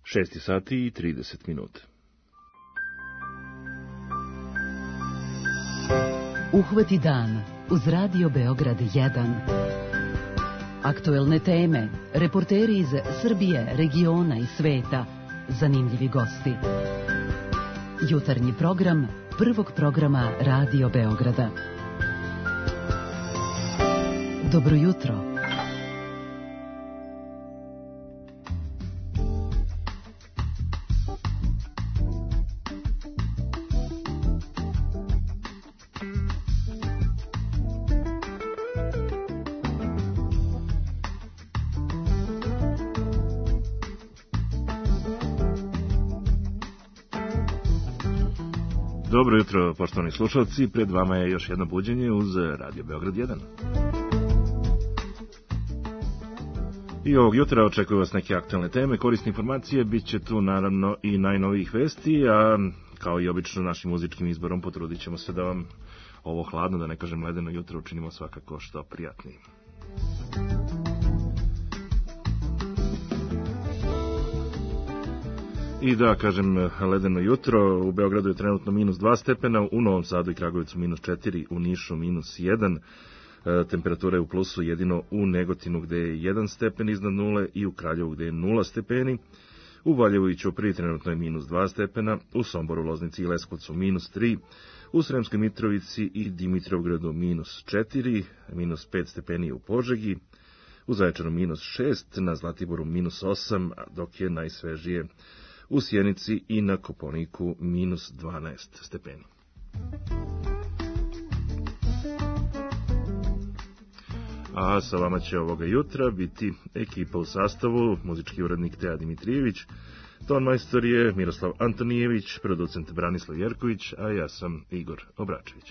6 sati i 30 minuta. Uhvati dan uz Radio Beograd 1. Aktuelne teme, reporteri iz Srbije, regiona i sveta, zanimljivi gosti. Jutarnji program prvog programa Radio Beograda. Dobro jutro. Dobro jutro, poštovani slušalci, pred vama je još jedno buđenje uz Radio Beograd 1. I ovog jutra očekuju vas neke aktualne teme, korisne informacije, bit će tu naravno i najnovijih vesti, a kao i obično našim muzičkim izborom potrudit ćemo se da vam ovo hladno, da ne kažem ledeno jutro, učinimo svakako što prijatnijim. I da, kažem, ledeno jutro, u Beogradu je trenutno minus 2 stepena, u Novom Sadu i Kragujevcu minus 4, u Nišu minus 1, temperatura je u plusu jedino u Negotinu gde je 1 stepen iznad nule i u Kraljevu gde je 0 stepeni, u Valjevu i Ćupriji trenutno je minus 2 stepena, u Somboru, Loznici i Leskovcu minus 3, u Sremskoj Mitrovici i Dimitrovgradu minus 4, minus 5 stepeni u Požegi, u Zaječaru minus 6, na Zlatiboru minus 8, dok je najsvežije u Sjenici i na Kopaoniku minus 12 stepeni. A sa vama će ovoga jutra biti ekipa u sastavu, muzički urednik Teja Dimitrijević, tonmajstor je Miroslav Antonijević, producent Branislav Jerković, a ja sam Igor Obračević.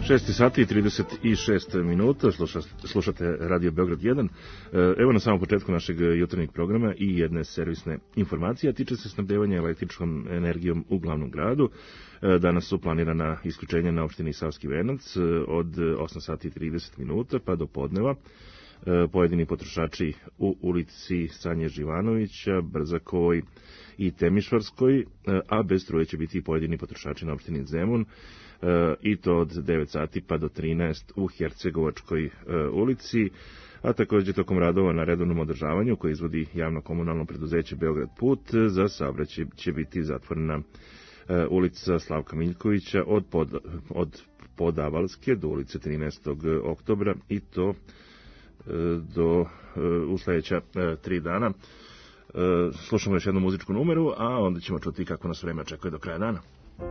6 sati i 36 minuta, slušate Radio Beograd 1. Evo na samom početku našeg jutarnjeg programa i jedne servisne informacije, a tiče se snabdevanja električnom energijom u glavnom gradu. Danas su planirana isključenja na opštini Savski Venac od 8 sati i 30 minuta pa do podneva. Pojedini potrošači u ulici Sanje Živanovića, Brzakovoj i Temišvarskoj, a bez struje će biti i pojedini potrošači na opštini Zemun, i to od 9 sati pa do 13 u Hercegovačkoj ulici, a također tokom radova na redovnom održavanju koje izvodi javno komunalno preduzeće Beograd Put, za saobraćaj će biti zatvorena ulica Slavka Miljkovića od Podavalske do ulice 13. oktobra i to u sljedeća 3 dana. Slušamo još jednu muzičku numeru, a onda ćemo čuti kako nas vreme očekuje do kraja dana.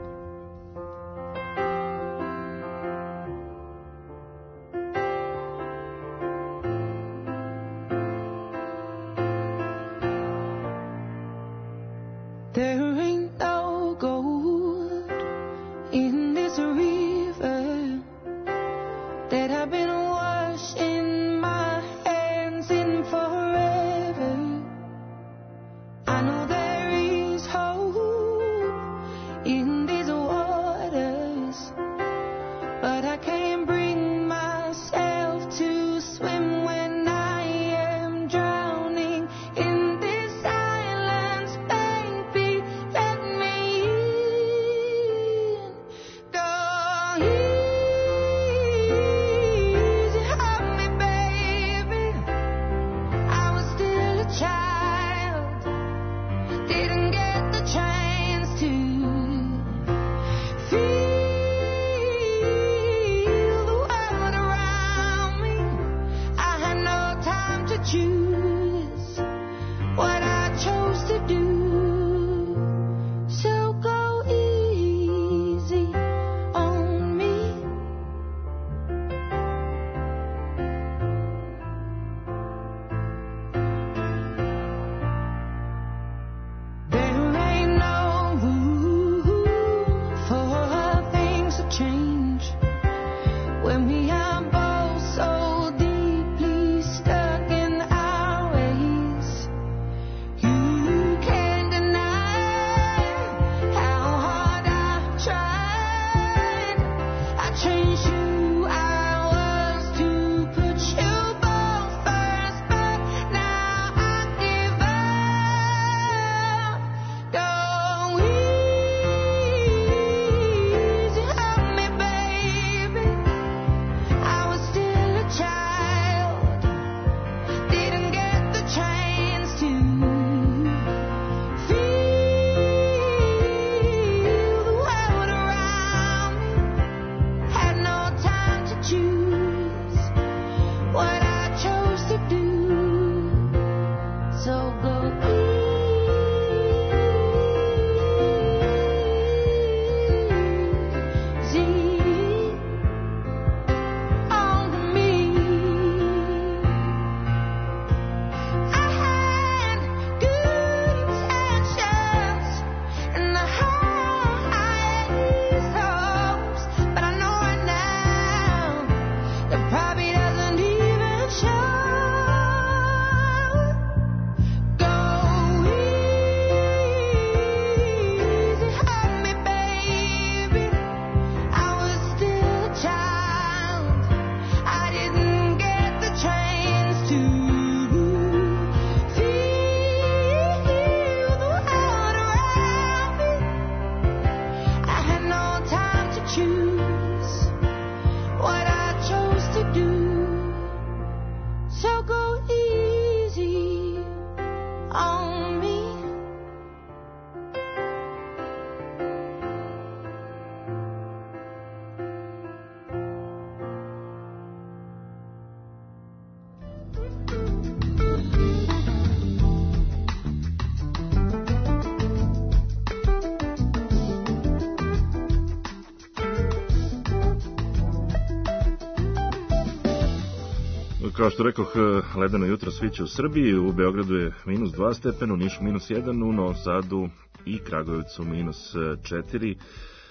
Kao što rekoh, ledeno jutro sviće u Srbiji, u Beogradu je minus 2 stepena, u Nišu minus 1, u Novom Sadu i Kragujevcu minus 4,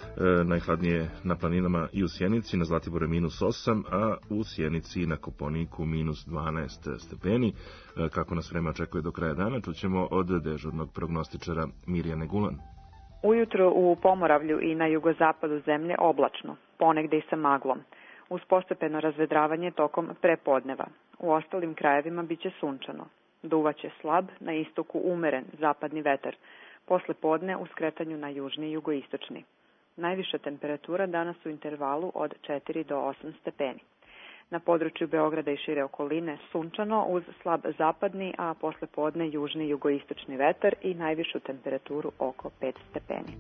najhladnije na planinama i u Sjenici, na Zlatiboru je -8, a u Sjenici na Koponiku -12 stepeni. Kako nas vreme očekuje do kraja dana, čućemo od dežurnog prognostičara Mirjane Gulan. Ujutro u Pomoravlju i na jugozapadu zemlje oblačno, ponegde i sa maglom, uz postepeno razvedravanje tokom prepodneva. U ostalim krajevima biće sunčano. Duvaće slab, na istoku umeren zapadni vetar, posle podne u skretanju na južni i jugoistočni. Najviša temperatura danas u intervalu od 4 do 8 stepeni. Na području Beograda i šire okoline sunčano uz slab zapadni, a posle podne južni i jugoistočni vetar i najvišu temperaturu oko 5 stepeni.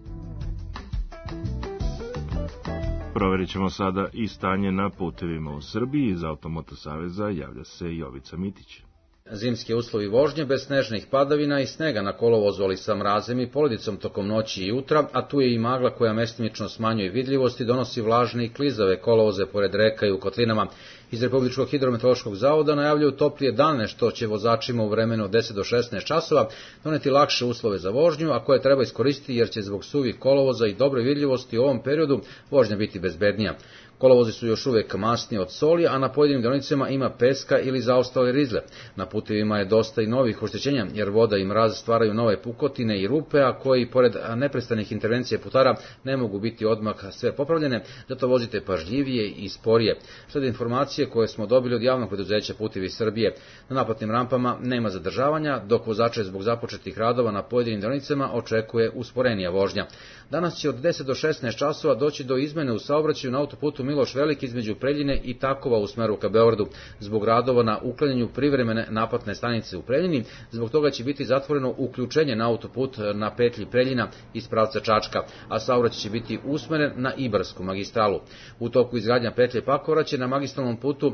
Proverit ćemo sada i stanje na putevima u Srbiji. Iz Automoto saveza javlja se Jovica Mitić. Zimski uslovi vožnje bez snežnih padavina i snega na kolovozu, ali sa mrazem i poledicom tokom noći i jutra, a tu je i magla koja mestimično smanjuje vidljivost i donosi vlažne i klizave kolovoze pored reka i u kotlinama. Iz Republičkog hidrometeorološkog zavoda najavljuju toplije dane, što će vozačima u vremenu od 10 do 16 časova doneti lakše uslove za vožnju, a koje treba iskoristiti jer će zbog suvih kolovoza i dobre vidljivosti u ovom periodu vožnja biti bezbednija. Kolovozi su još uvek masniji od soli, a na pojedinim deonicama ima peska ili zaostale rizle. Na putevima je dosta i novih oštećenja, jer voda i mraz stvaraju nove pukotine i rupe, a koji, pored neprestanih intervencija putara, ne mogu biti odmah sve popravljene, zato vozite pažljivije i sporije. Slede informacije koje smo dobili od javnog preduzeća Putevi Srbije. Na naplatnim rampama nema zadržavanja, dok vozače zbog započetih radova na pojedinim deonicama očekuje usporenija vožnja. Danas će od 10 do 16 časova doći do izmene u saobraćaju na autoputu Miloš Veliki između Preljine i Takova u smeru ka Beogradu. Zbog radova na uklanjanju privremene naplatne stanice u Preljini, zbog toga će biti zatvoreno uključenje na autoput na petlji Preljina iz pravca Čačka, a saobraćaj će biti usmeren na Ibarsku magistralu. U toku izgradnja petlje Pakovraće na magistralnom putu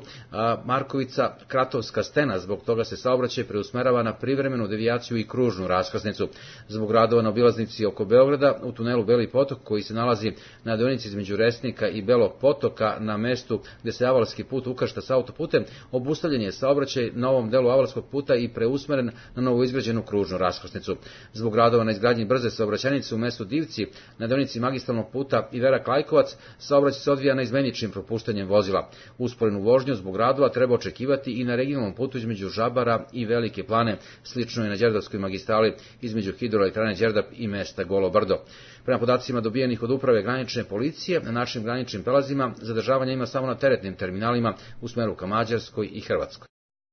Markovica-Kratovska stena, zbog toga se saobraćaj preusmerava na privremenu devijaciju i kružnu raskrsnicu. Zbog radova na obilaznici oko Beograda u tunelu Beli potok, koji se nalazi na deonici između Resnika i Belog potoka na mestu gde se avalski put ukršta sa autoputem, obustavljen je saobraćaj na ovom delu avalskog puta i preusmeren na novoizgrađenu kružnu raskrsnicu. Zbog radova na izgradnji brze saobraćajnice u mestu Divci na deonici magistralnog puta Iverak-Lajkovac, saobraćaj se odvija neizmeničnim propuštanjem vozila. Usporenu vožnju zbog radova treba očekivati i na regionalnom putu između Žabara i Velike Plane, slično i na Đerdapskoj magistrali između hidroelektrane Đerdap i mesta Golo Brdo. Prema podacima dobijenih od uprave granične policije, na našim graničnim prelazima zadržavanja ima samo na teretnim terminalima u smeru ka Mađarskoj i Hrvatskoj.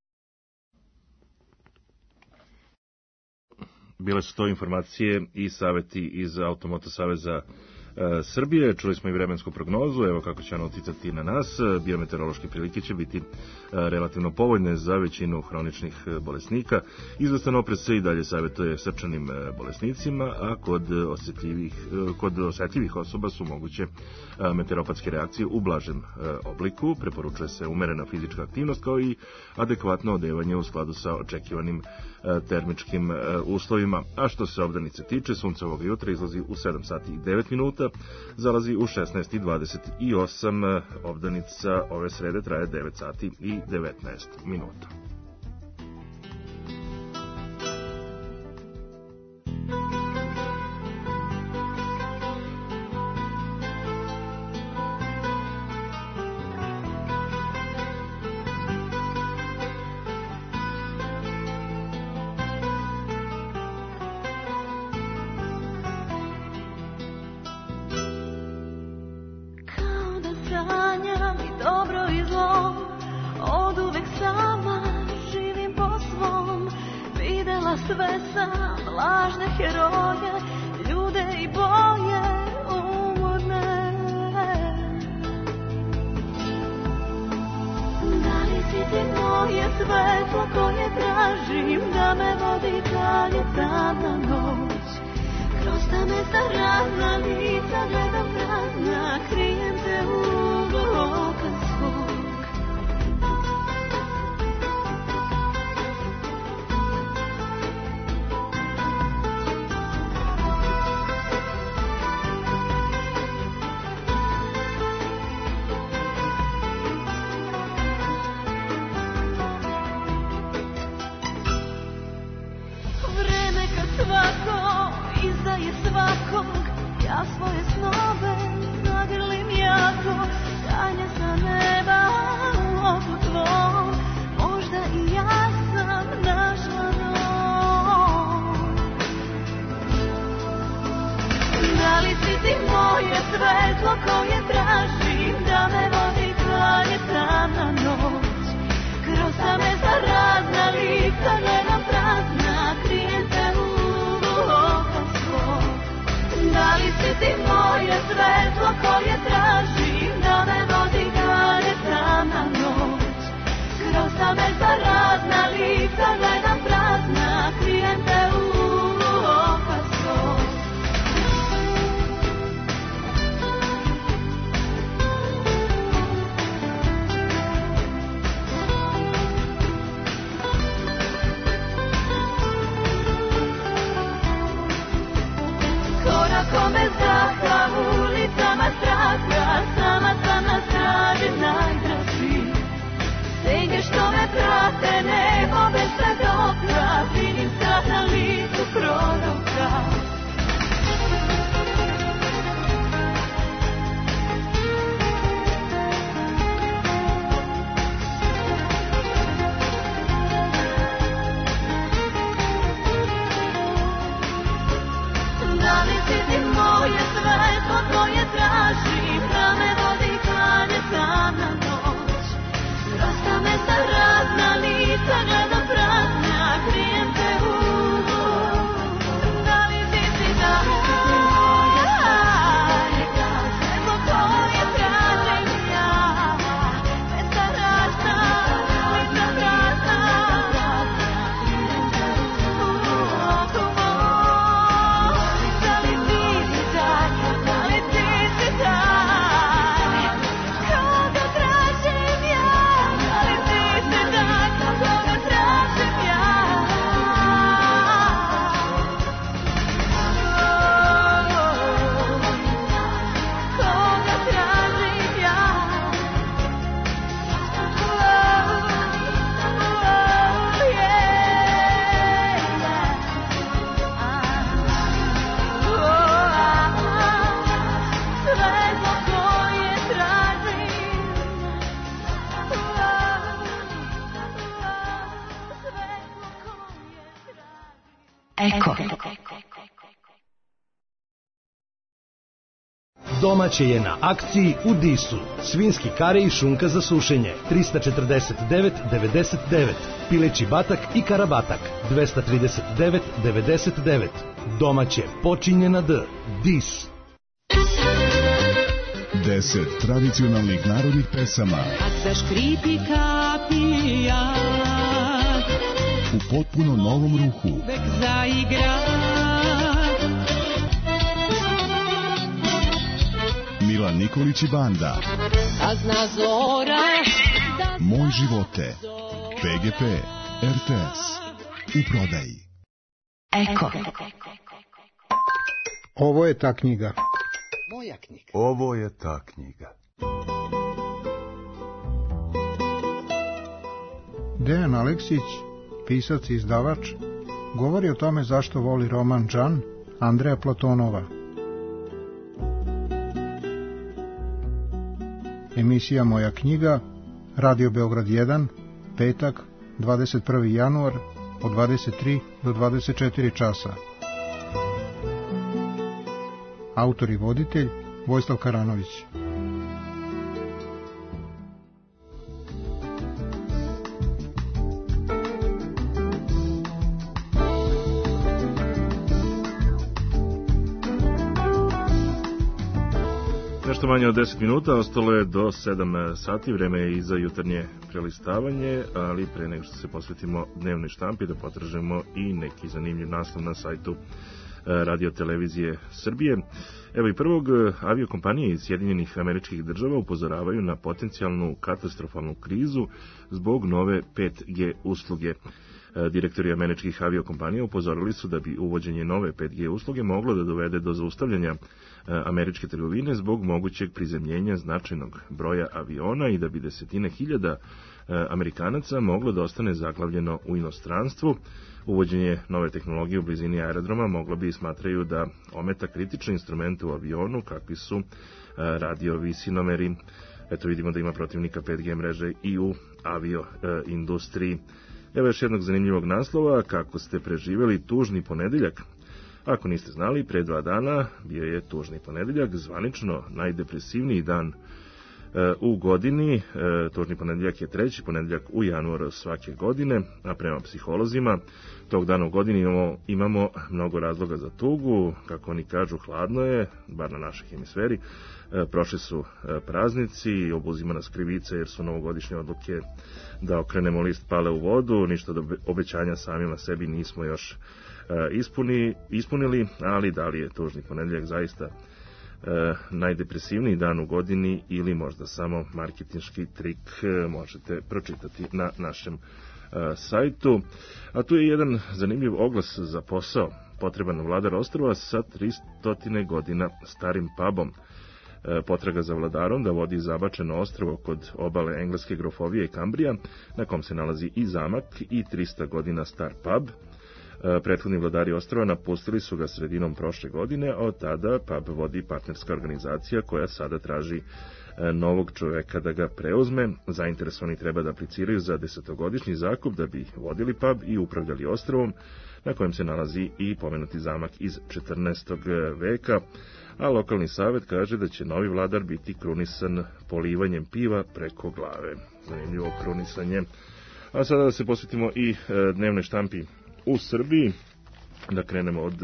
Bile su to informacije i saveti iz Automoto saveza Srbije. Čuli smo i vremensku prognozu, evo kako će ona uticati na nas. Biometeorološke prilike će biti relativno povoljne za većinu hroničnih bolesnika. Izvestan oprez se i dalje savjetuje srčanim bolesnicima, a kod osetljivih osoba su moguće meteoropatske reakcije u blažem obliku. Preporučuje se umerena fizička aktivnost kao i adekvatno odevanje u skladu sa očekivanim termičkim uslovima. A što se obdanice tiče, sunce ovog jutra izlazi u 7 sati i 9 minuta, zalazi u 16:28, obdanica ove srede traje 9 sati i 19 minuta. Sve sam lažne heroje, ljude i boje umorne. Da li si ti moje svetlo koje tražim, da me vodi dalje tamna noć? Kroz ta mesta razna lica gledam prazna, krijem te u uglu oka svog. Svako izdaje svakog, ja svoje snove Eko. Domaće je na akciji u Disu. Svinjski kare i šunka za sušenje 349,99. Pileći batak i karabatak 239,99. Domaće počinje na D. Dis. 10 tradicionalnih narodnih pesama Kad zaškripi kapija u potpuno novom ruhu. uvek zaigra. Milan Nikolić i banda. A zna zora Moj živote. PGP RTS u prodaji. Eko. Ovo je ta knjiga. Moja knjiga. Ovo je ta knjiga. Dejan Aleksić, pisac i izdavač, govori o tome zašto voli roman Džan Andreja Platonova. Emisija Moja knjiga, Radio Beograd 1, petak, 21. januar, od 23 do 24 časa. Autor i voditelj Vojislav Karanović. Nešto manje od 10 minuta, ostalo je do 7 sati, vreme je i za jutarnje prelistavanje, ali pre nego što se posvetimo dnevnoj štampi da potražimo i neki zanimljiv naslov na sajtu Radio Televizije Srbije. Evo i prvog, aviokompanije iz Sjedinjenih Američkih Država upozoravaju na potencijalnu katastrofalnu krizu zbog nove 5G usluge. Direktori američkih aviokompanija upozorili su da bi uvođenje nove 5G usluge moglo da dovede do zaustavljanja američke trgovine zbog mogućeg prizemljenja značajnog broja aviona i da bi desetine hiljada Amerikanaca moglo da ostane zaglavljeno u inostranstvu. Uvođenje nove tehnologije u blizini aerodroma moglo bi, smatraju, da ometa kritične instrumente u avionu, kakvi su radio-visinomeri. Eto, vidimo da ima protivnika 5G mreže i u avioindustriji. Evo još jednog zanimljivog naslova, kako ste preživjeli tužni ponedeljak. Ako niste znali, pre 2 dana bio je tužni ponedeljak, zvanično najdepresivniji dan u godini. Tužni ponedeljak je 3. ponedeljak u januaru svake godine, a prema psiholozima tog dana u godini imamo mnogo razloga za tugu. Kako oni kažu, hladno je, bar na našoj hemisferi, prošli su praznici, obuzima nas krivica jer su novogodišnje odluke da okrenemo list pale u vodu, ništa do obećanja samima sebi nismo još ispunili, ali da li je tužni ponedeljak zaista najdepresivniji dan u godini ili možda samo marketinški trik, možete pročitati na našem sajtu. A tu je jedan zanimljiv oglas za posao. Potreban vladar ostrva sa 300 godina starim pubom. Potraga za vladarom da vodi zabačeno ostrvo kod obale engleske grofovije Kambrija, na kom se nalazi i zamak i 300 godina star pub. Prethodni vladari ostrva napustili su ga sredinom prošle godine, a od tada pub vodi partnerska organizacija koja sada traži novog čoveka da ga preuzme. Zainteresovani treba da apliciraju za 10-godišnji zakup da bi vodili pub i upravljali ostrvom, na kojem se nalazi i pomenuti zamak iz 14. veka, a lokalni savet kaže da će novi vladar biti krunisan polivanjem piva preko glave. Zanimljivo krunisanje. A sada da se posvetimo i dnevnoj štampi u Srbiji, da krenemo od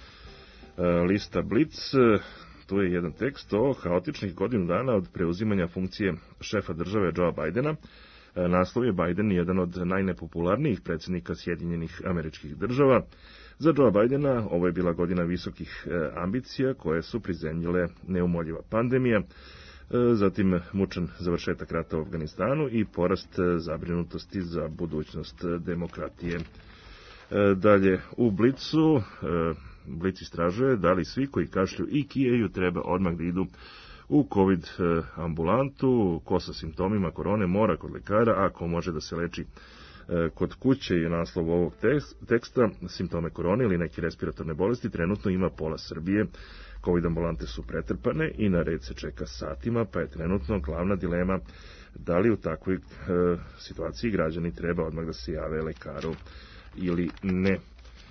lista Blic. Tu je jedan tekst o haotičnih godinu dana od preuzimanja funkcije šefa države Joea Bidena. Naslov je: Biden jedan od najnepopularnijih predsjednika Sjedinjenih Američkih Država. Za Joea Bidena ovo je bila godina visokih ambicija koje su prizemljile neumoljiva pandemija, zatim mučan završetak rata u Afganistanu i porast zabrinutosti za budućnost demokratije. Dalje u Blicu, Blic istražuje da li svi koji kašlju i kijeju treba odmah da idu u COVID ambulantu, ko sa simptomima korone mora kod lekara, ako može da se leči kod kuće. Je naslov ovog teksta. Simptome korone ili neke respiratorne bolesti trenutno ima pola Srbije. COVID ambulante su pretrpane i na red se čeka satima, pa je trenutno glavna dilema da li u takvoj situaciji građani treba odmah da se jave lekaru ili ne.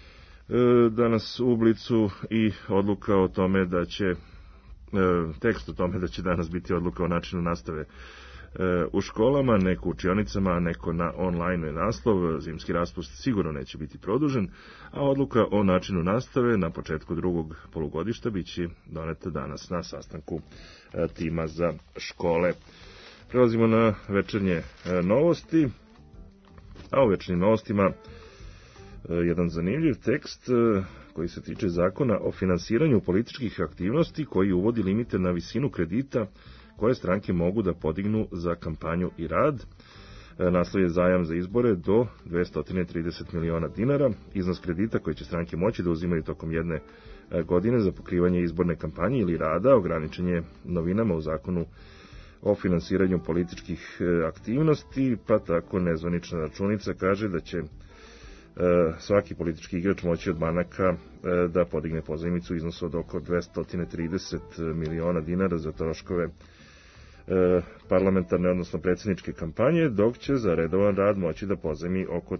Danas u Blicu i odluka o tome da će, tekst o tome da će danas biti odluka o načinu nastave u školama, neko u učionicama, a neko na online naslov. Zimski raspust sigurno neće biti produžen, a odluka o načinu nastave na početku drugog polugodišta biće doneta danas na sastanku tima za škole. Prelazimo na večernje novosti, a u večernjim novostima jedan zanimljiv tekst koji se tiče zakona o finansiranju političkih aktivnosti koji uvodi limite na visinu kredita koje stranke mogu da podignu za kampanju i rad. Naslov je zajam za izbore do 230 miliona dinara. Iznos kredita koji će stranke moći da uzimaju tokom jedne godine za pokrivanje izborne kampanje ili rada ograničen je novinama u zakonu o finansiranju političkih aktivnosti, pa tako nezvanična računica kaže da će svaki politički igrač moći od banaka da podigne pozajmicu u iznosu od oko 230 miliona dinara za troškove parlamentarne, odnosno predsjedničke kampanje, dok će za redovan rad moći da pozajmi oko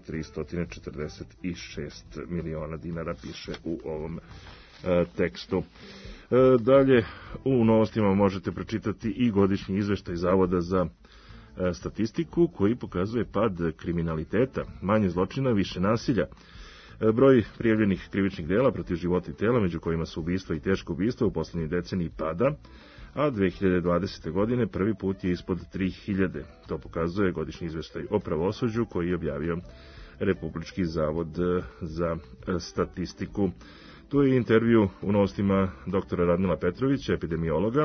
346 miliona dinara, piše u ovom tekstu. Dalje, u novostima možete pročitati i godišnji izveštaj Zavoda za statistiku koji pokazuje pad kriminaliteta, manje zločina, više nasilja. Broj prijavljenih krivičnih dela protiv života i tela, među kojima su ubistva i teško ubistva, u poslednjoj deceniji pada, a 2020. godine prvi put je ispod 3000. To pokazuje godišnji izveštaj o pravosuđu koji je objavio Republički zavod za statistiku. Tu je intervju u novostima doktora Radmila Petrovića, epidemiologa,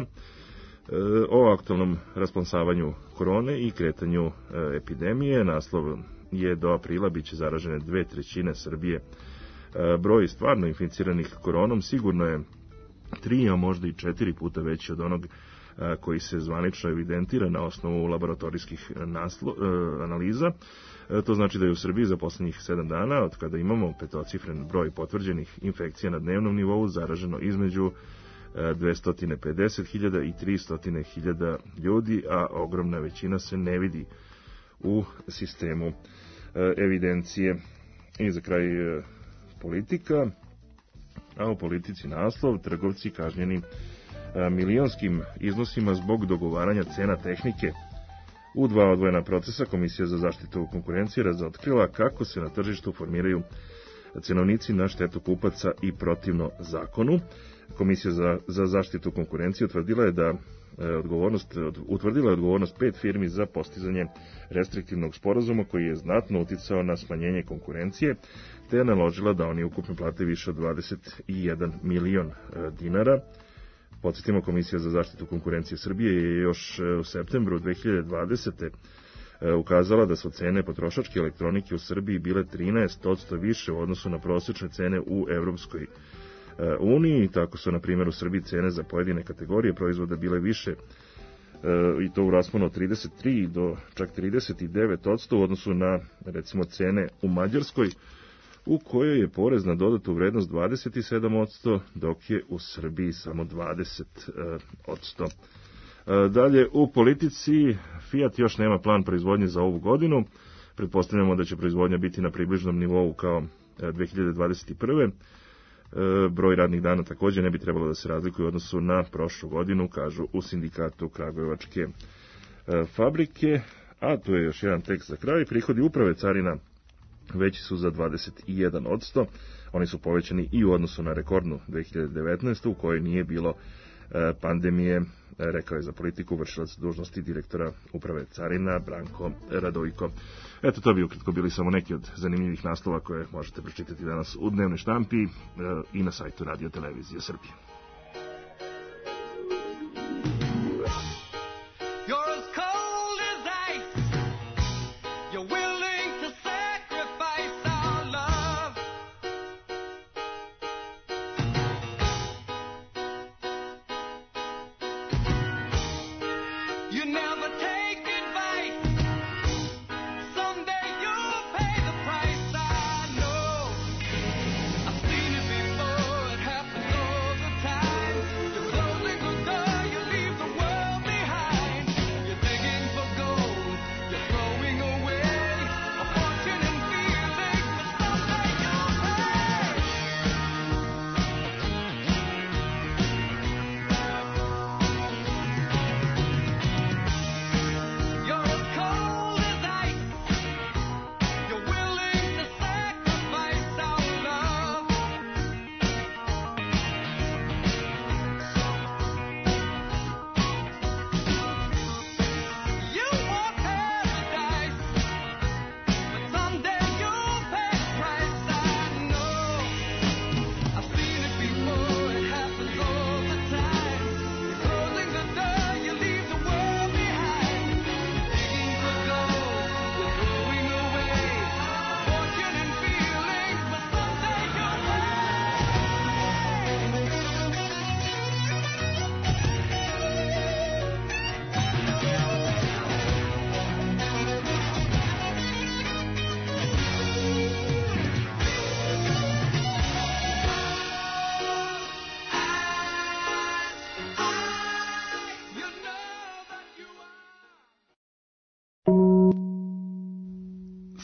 o aktualnom rasponsavanju korone i kretanju epidemije. Naslov je do aprila biće zaražene 2/3 Srbije. Broj stvarno inficiranih koronom sigurno je 3, a možda i 4 puta veći od onog koji se zvanično evidentira na osnovu laboratorijskih analiza. To znači da je u Srbiji za poslednjih 7 dana, od kada imamo petocifren broj potvrđenih infekcija na dnevnom nivou, zaraženo između 250.000 i 300.000 ljudi, a ogromna većina se ne vidi u sistemu evidencije. I za kraj politika, a u politici naslov: trgovci kažnjeni milionskim iznosima zbog dogovaranja cena tehnike. U 2 odvojena procesa Komisija za zaštitu konkurencije razotkrila kako se na tržištu formiraju cenovnici na štetu kupaca i protivno zakonu. Komisija za zaštitu konkurencije utvrdila je odgovornost 5 firmi za postizanje restriktivnog sporazuma koji je znatno uticao na smanjenje konkurencije, te je naložila da oni ukupno plate više od 21 milion dinara. Podsjetimo, Komisija za zaštitu konkurencije Srbije je još u septembru 2020. ukazala da su cene potrošačke elektronike u Srbiji bile 13% više u odnosu na prosječne cene u Evropskoj uniji. Tako su, na primjer, u Srbiji cene za pojedine kategorije proizvoda bile više, i to u rasponu od 33 do čak 39% u odnosu na, recimo, cene u Mađarskoj, u kojoj je porez na dodatu vrednost 27%, dok je u Srbiji samo 20%. Dalje, u politici, Fiat još nema plan proizvodnje za ovu godinu. Pretpostavljamo da će proizvodnja biti na približnom nivou kao 2021. Broj radnih dana također ne bi trebalo da se razlikuje u odnosu na prošlu godinu, kažu u sindikatu Kragujevačke fabrike. A tu je još jedan tekst za kraj. Prihodi uprave carina veći su za 21%. Oni su povećani i u odnosu na rekordnu 2019. u kojoj nije bilo pandemije, rekao je za politiku vršilac dužnosti direktora uprave carina Branko Radojko. Eto, to bi ukratko bili samo neki od zanimljivih naslova koje možete pročitati danas u dnevnoj štampi i na sajtu Radio Televizije Srbije. Time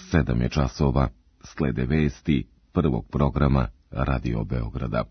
7 je časova. Slede vesti prvog programa Radio Beograda.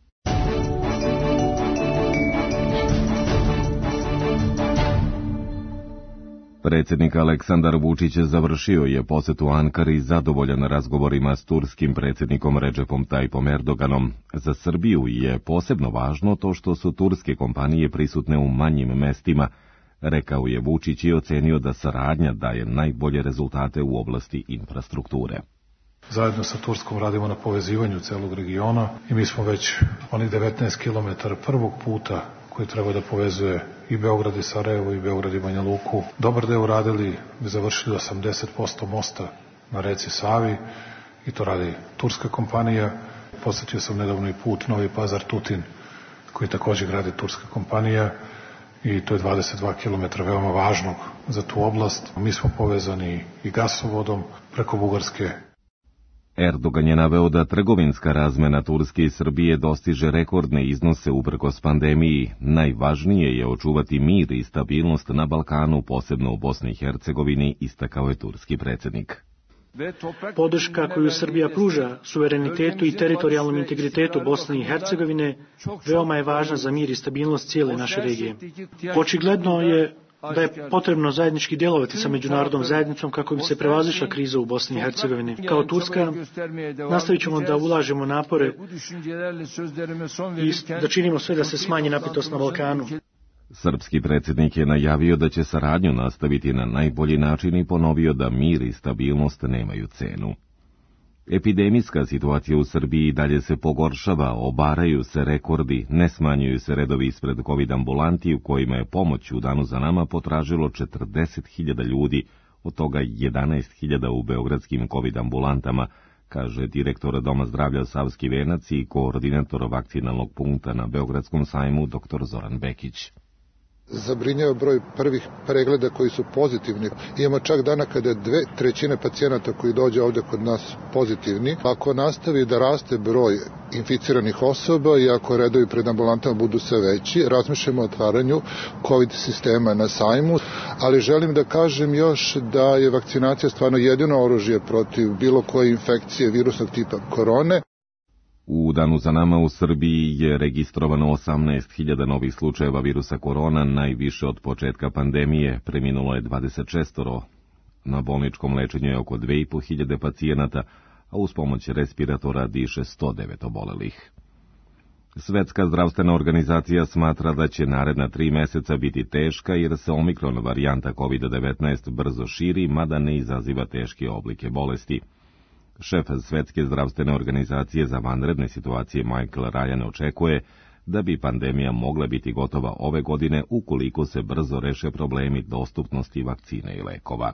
Predsjednik Aleksandar Vučić završio je posetu Ankari zadovoljan razgovorima s turskim predsjednikom Redžepom Tajipom Erdoganom. Za Srbiju je posebno važno to što su turske kompanije prisutne u manjim mestima, rekao je Vučić i ocenio da saradnja daje najbolje rezultate u oblasti infrastrukture. Zajedno sa Turskom radimo na povezivanju celog regiona i mi smo već onih 19 km prvog puta koji treba da povezuje i Beograd i Sarajevo i Beograd i Banja Luku. Dobar deo uradili, završili 80% mosta na reci Savi i to radi turska kompanija. Posetio sam nedavno i put Novi Pazar-Tutin koji također gradi turska kompanija i to je 22 km veoma važnog za tu oblast. Mi smo povezani i gasovodom preko Bugarske. Erdogan je naveo da trgovinska razmena Turske i Srbije dostiže rekordne iznose uprkos pandemiji. Najvažnije je očuvati mir i stabilnost na Balkanu, posebno u Bosni i Hercegovini, istakao je turski predsjednik. Podrška koju Srbija pruža suverenitetu i teritorijalnom integritetu Bosne i Hercegovine veoma je važna za mir i stabilnost cijele naše regije. Očigledno je da je potrebno zajednički djelovati sa međunarodnom zajednicom kako bi se prevazišla kriza u Bosni i Hercegovini. Kao Turska nastavit ćemo da ulažemo napore i da činimo sve da se smanji napetost na Balkanu. Srpski predsjednik je najavio da će saradnju nastaviti na najbolji način i ponovio da mir i stabilnost nemaju cenu. Epidemijska situacija u Srbiji dalje se pogoršava, obaraju se rekordi, ne smanjuju se redovi ispred COVID ambulanti u kojima je pomoć u danu za nama potražilo 40.000 ljudi, od toga 11.000 u beogradskim COVID ambulantama, kaže direktor Doma zdravlja Savski Venac i koordinator vakcinalnog punkta na Beogradskom sajmu dr. Zoran Bekić. Zabrinjava broj prvih pregleda koji su pozitivni. Imamo čak dana kada je 2/3 pacijenata koji dođe ovde kod nas pozitivni. Ako nastavi da raste broj inficiranih osoba i ako redovi pred ambulantama budu sve veći, razmišljamo o otvaranju COVID sistema na sajmu, ali želim da kažem još da je vakcinacija stvarno jedino oružje protiv bilo koje infekcije virusnog tipa korone. U danu za nama u Srbiji je registrovano 18.000 novih slučajeva virusa korona, najviše od početka pandemije, preminulo je 26. Na bolničkom lečenju je oko 2.500 pacijenata, a uz pomoć respiratora diše 109 obolelih. Svetska zdravstvena organizacija smatra da će naredna 3 meseca biti teška jer se omikron varijanta COVID-19 brzo širi, mada ne izaziva teške oblike bolesti. Šef Svetske zdravstvene organizacije za vanredne situacije Michael Ryan očekuje da bi pandemija mogla biti gotova ove godine ukoliko se brzo reše problemi dostupnosti vakcine i lekova.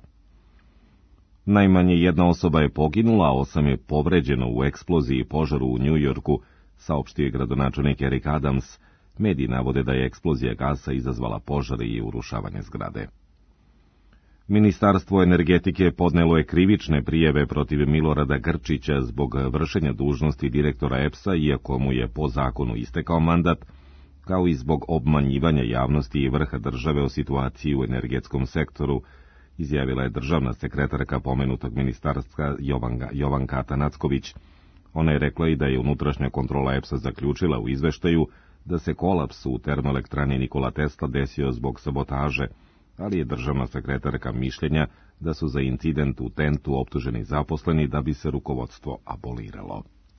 Najmanje jedna osoba je poginula, a 8 je povređeno u eksploziji i požaru u Njujorku, saopštio je gradonačelnik Eric Adams. Mediji navode da je eksplozija gasa izazvala požar i urušavanje zgrade. Ministarstvo energetike podnelo je krivične prijeve protiv Milorada Grčića zbog vršenja dužnosti direktora EPS-a, iako mu je po zakonu istekao mandat, kao i zbog obmanjivanja javnosti i vrha države o situaciji u energetskom sektoru, izjavila je državna sekretarka pomenutog ministarstva Jovanka Atanacković. Ona je rekla i da je unutrašnja kontrola EPS-a zaključila u izveštaju da se kolaps u termoelektrani Nikola Tesla desio zbog sabotaže, ali je državna sekretarka mišljenja da su za incident u Tentu optuženi zaposleni da bi se rukovodstvo aboliralo.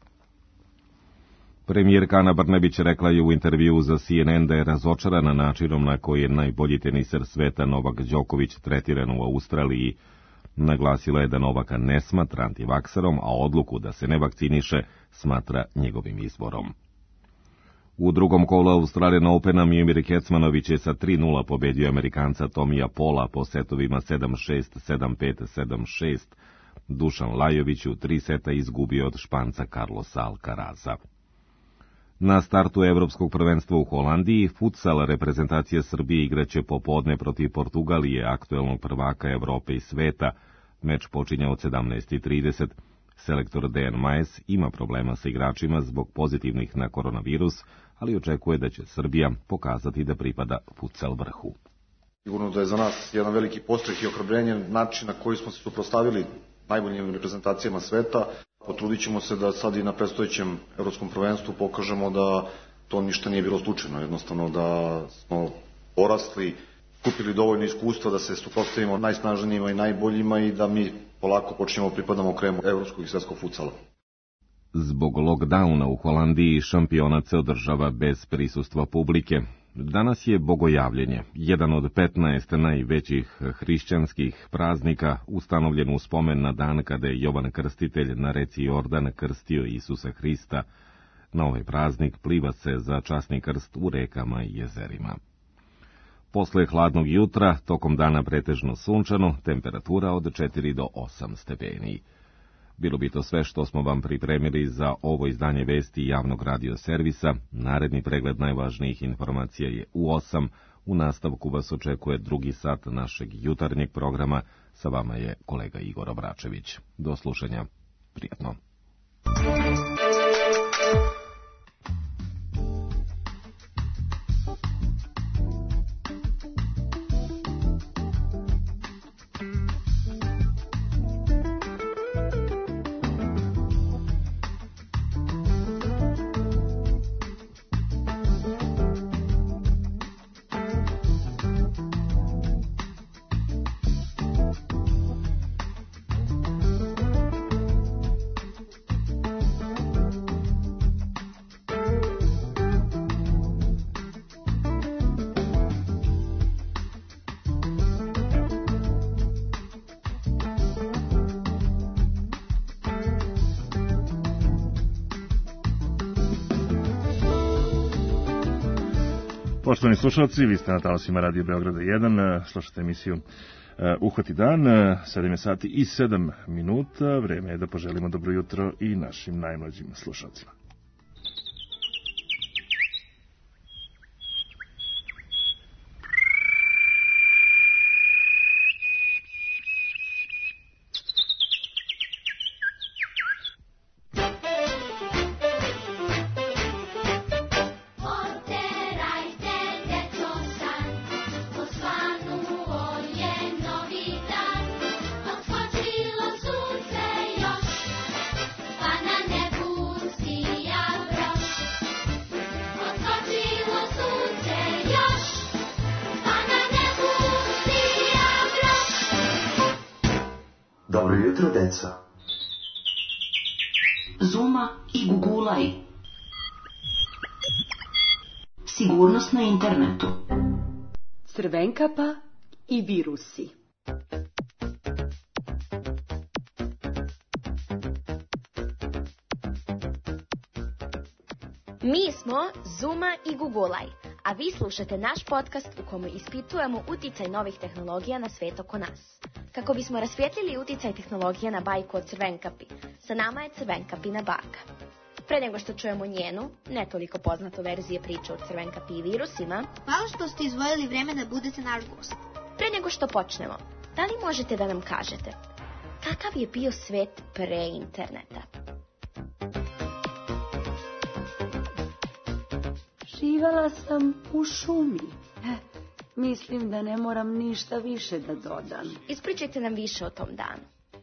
Premijerka Ana Brnabić rekla je u intervjuu za CNN da je razočarana načinom na koji je najbolji teniser sveta Novak Đoković tretiran u Australiji. Naglasila je da Novaka ne smatra antivakserom, a odluku da se ne vakciniše smatra njegovim izborom. U drugom kolu Australian Opena Miomir Kecmanović je sa 3:0 pobedio Amerikanca Tomija Pola po setovima 7-6, 7-5, 7-6. Dušan Lajović u 3 seta izgubio od Španca Carlosa Alcaraza. Na startu Evropskog prvenstva u Holandiji, futsal reprezentacija Srbije igraće popodne protiv Portugalije, aktuelnog prvaka Evrope i sveta. Meč počinje od 17:30. Selektor Dejan Majes ima problema sa igračima zbog pozitivnih na koronavirus, ali očekuje da će Srbija pokazati da pripada futsal vrhu. Sigurno da je za nas jedan veliki podstrek i ohrabrenje način na koji smo se suprotstavili najboljim reprezentacijama sveta. Potrudit ćemo se da sad i na predstojećem evropskom prvenstvu pokažemo da to ništa nije bilo slučajno, jednostavno da smo porasli, kupili dovoljno iskustva da se suprotstavimo najsnažnijima i najboljima i da mi polako počnemo pripadamo kremu evropskog i svetskog futsala. Zbog lockdowna u Holandiji šampionat se održava bez prisustva publike. Danas je bogojavljenje, jedan od 15 najvećih hrišćanskih praznika, ustanovljen u spomen na dan kada je Jovan Krstitelj na reci Jordan krstio Isusa Hrista. Na ovaj praznik pliva se za časni krst u rekama i jezerima. Posle hladnog jutra, tokom dana pretežno sunčano, temperatura od 4 do 8 stepeni. Bilo bi to sve što smo vam pripremili za ovo izdanje vesti javnog radio servisa. Naredni pregled najvažnijih informacija je u 8. U nastavku vas očekuje drugi sat našeg jutarnjeg programa. Sa vama je kolega Igor Obračević. Do slušanja. Prijatno. Poštovani slušalci, vi ste na talasima Radio Beograda 1, slušate emisiju Uhvati dan, 7 sati i 7 minuta, vreme je da poželimo dobro jutro i našim najmlađim slušalcima. Dobro jutro, deco. Zuma i gugulaj. Sigurnost na internetu. Crvenkapa i virusi. Mi smo Zuma i Gugulaj, a vi slušate naš podcast u kome ispitujemo uticaj novih tehnologija na svet oko nas. Kako bismo rasvijetlili uticaj tehnologije na bajku o Crvenkapi, sa nama je Crvenkapina baka. Pre nego što čujemo njenu, ne toliko poznatu verzije priče o Crvenkapi i virusima, hvala što ste izdvojili vreme da budete naš gost. Pre nego što počnemo, da li možete da nam kažete kakav je bio svet pre interneta? Živala sam u šumi. Mislim da ne moram ništa više da dodam. Ispričajte nam više o tom danu.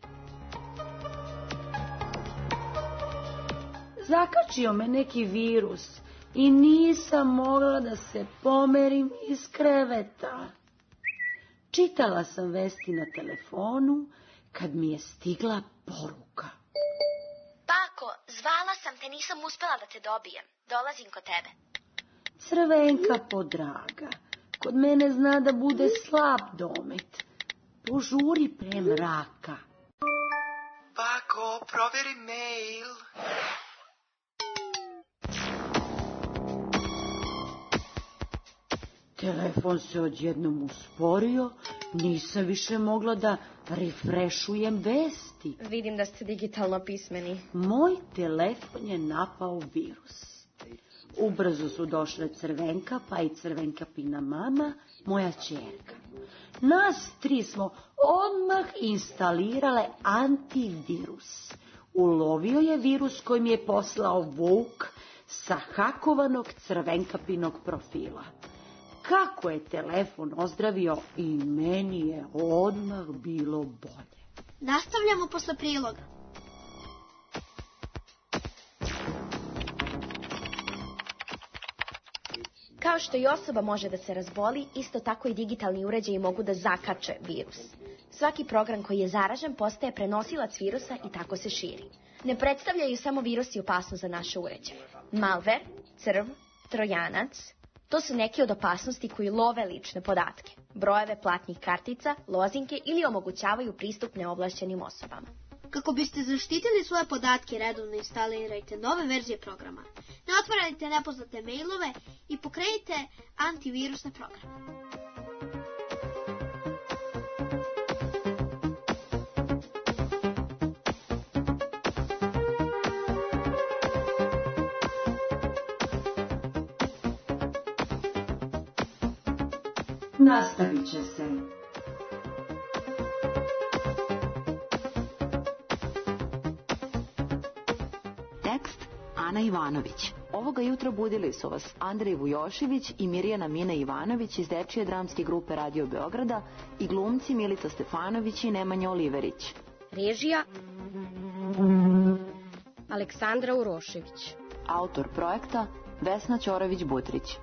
Zakačio me neki virus i nisam mogla da se pomerim iz kreveta. Čitala sam vesti na telefonu kad mi je stigla poruka. Bako, zvala sam te, nisam uspela da te dobijem. Dolazim kod tebe. Crvenkapo draga, kod mene zna da bude slab domet. Požuri pre mraka. Bako, proveri mail. Telefon se odjednom usporio, nisam više mogla da refreshujem vesti. Vidim da ste digitalno pismeni. Moj telefon je napao virus. Ubrzo su došle Crvenkapa i Crvenkapina mama, moja ćerka. Nas tri smo odmah instalirale antivirus. Ulovio je virus koji mi je poslao Vuk sa hakovanog Crvenkapinog profila. Kako je telefon ozdravio i meni je odmah bilo bolje. Nastavljamo posle priloga. Kao što i osoba može da se razboli, isto tako i digitalni uređaji mogu da zakače virus. Svaki program koji je zaražen postaje prenosilac virusa i tako se širi. Ne predstavljaju samo virusi opasnost za naše uređaje. Malver, crv, trojanac, to su neke od opasnosti koji love lične podatke, brojeve platnih kartica, lozinke ili omogućavaju pristup neovlašćenim osobama. Kako biste zaštitili svoje podatke, redovno instalirajte nove verzije programa. Ne otvarajte nepoznate mailove i pokrenite antivirusne programe. Nastavit će se. Tekst Ana Ivanović. Ovoga jutra budili su vas Andrej Vujošević i Mirjana Mina Ivanović iz dečije dramske grupe Radio Beograda i glumci Milica Stefanović i Nemanja Oliverić. Režija Aleksandra Urošević. Autor projekta Vesna Ćorović-Butrić.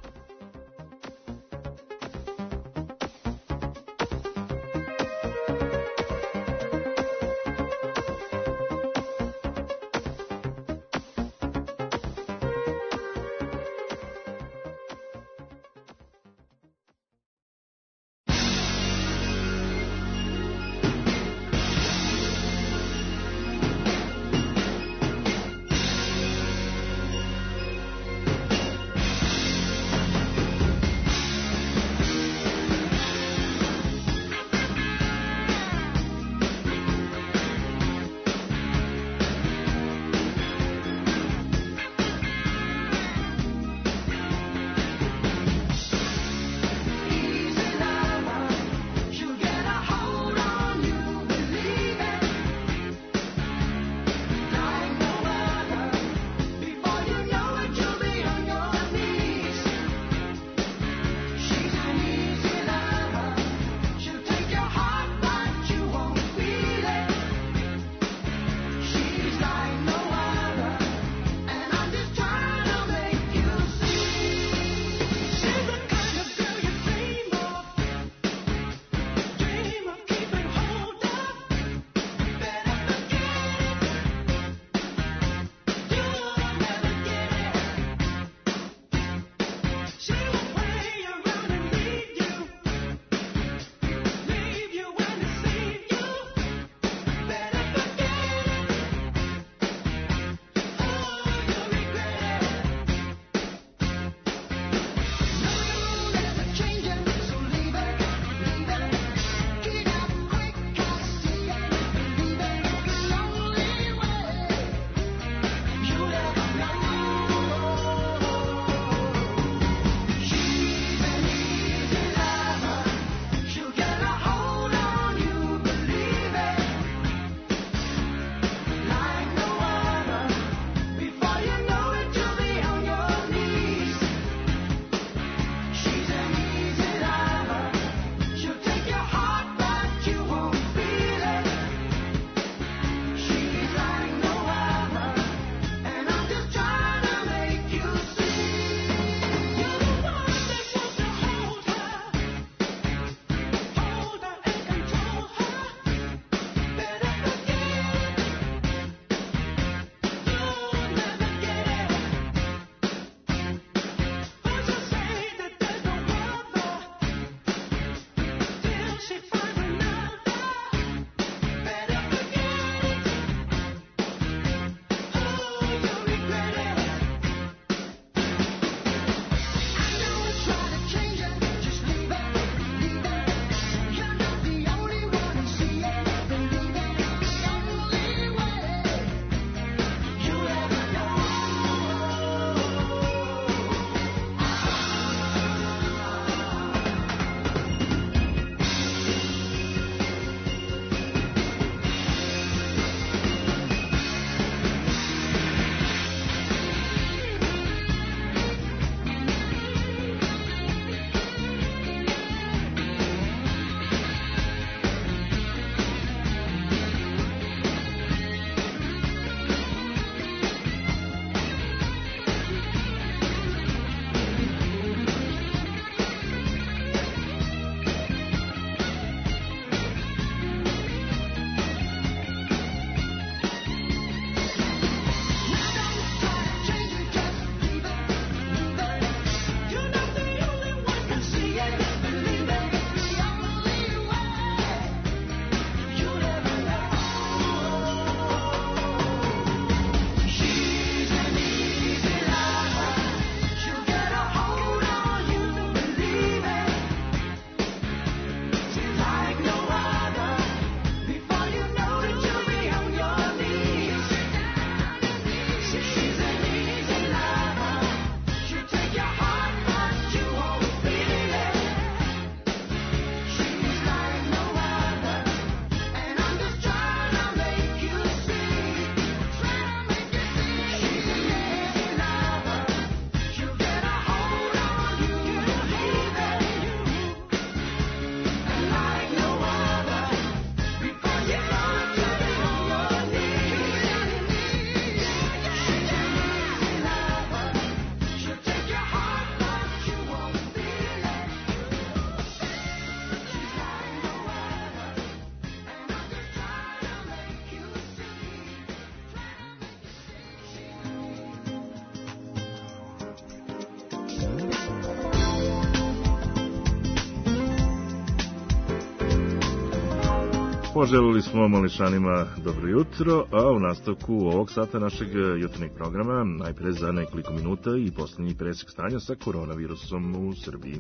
Poželili smo Mališanima dobro jutro, a u nastavku ovog sata našeg jutarnjeg programa najpre za nekoliko minuta i posljednji presek stanja sa koronavirusom u Srbiji.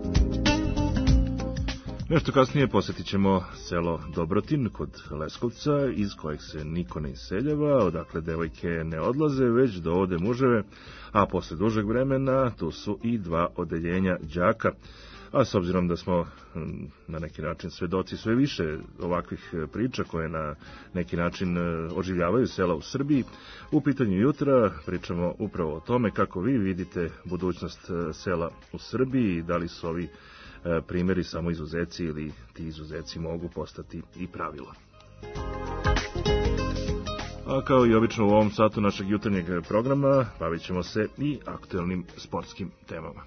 Nešto kasnije posjetit ćemo selo Dobrotin kod Leskovca, iz kojeg se niko ne iseljava, odakle devojke ne odlaze, već dovode muževe, a posle dužeg vremena tu su i 2 odeljenja đaka. A s obzirom da smo na neki način svedoci sve više ovakvih priča koje na neki način oživljavaju sela u Srbiji, u pitanju jutra pričamo upravo o tome kako vi vidite budućnost sela u Srbiji i da li su ovi primjeri samo izuzeci ili ti izuzeci mogu postati i pravilo. A kao i obično u ovom satu našeg jutarnjeg programa bavit ćemo se i aktuelnim sportskim temama.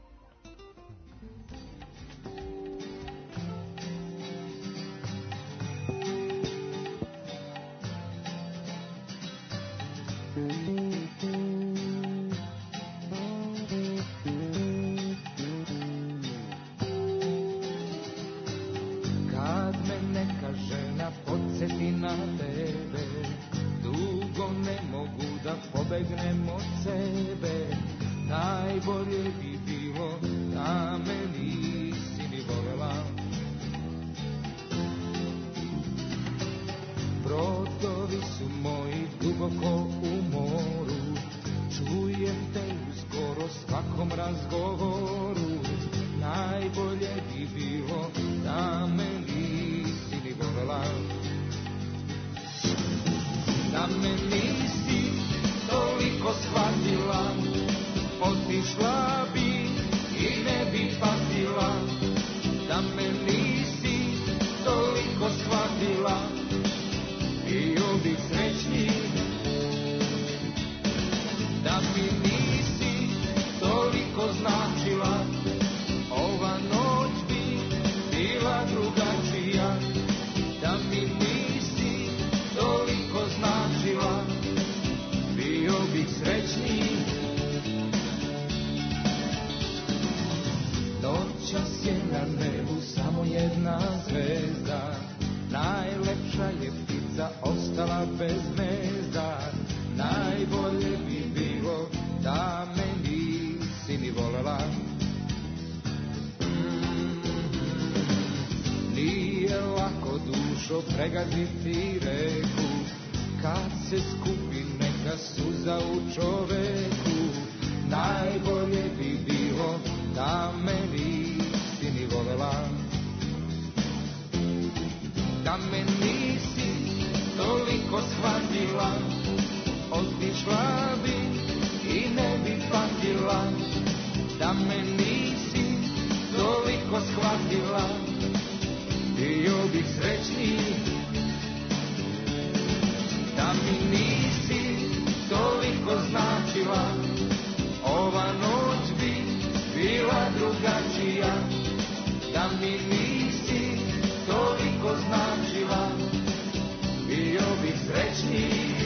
Pregaziti reku, kad se skupi neka suza u čoveku, najbolje bi bilo da me nisi ni volela. Da me nisi toliko shvatila, otišla bi i ne bi patila. Da me nisi toliko shvatila, bio bih srećniji. Da mi nisi toliko značila, ova noć bi bila drugačija. Da mi nisi toliko značila, bio bih srećniji.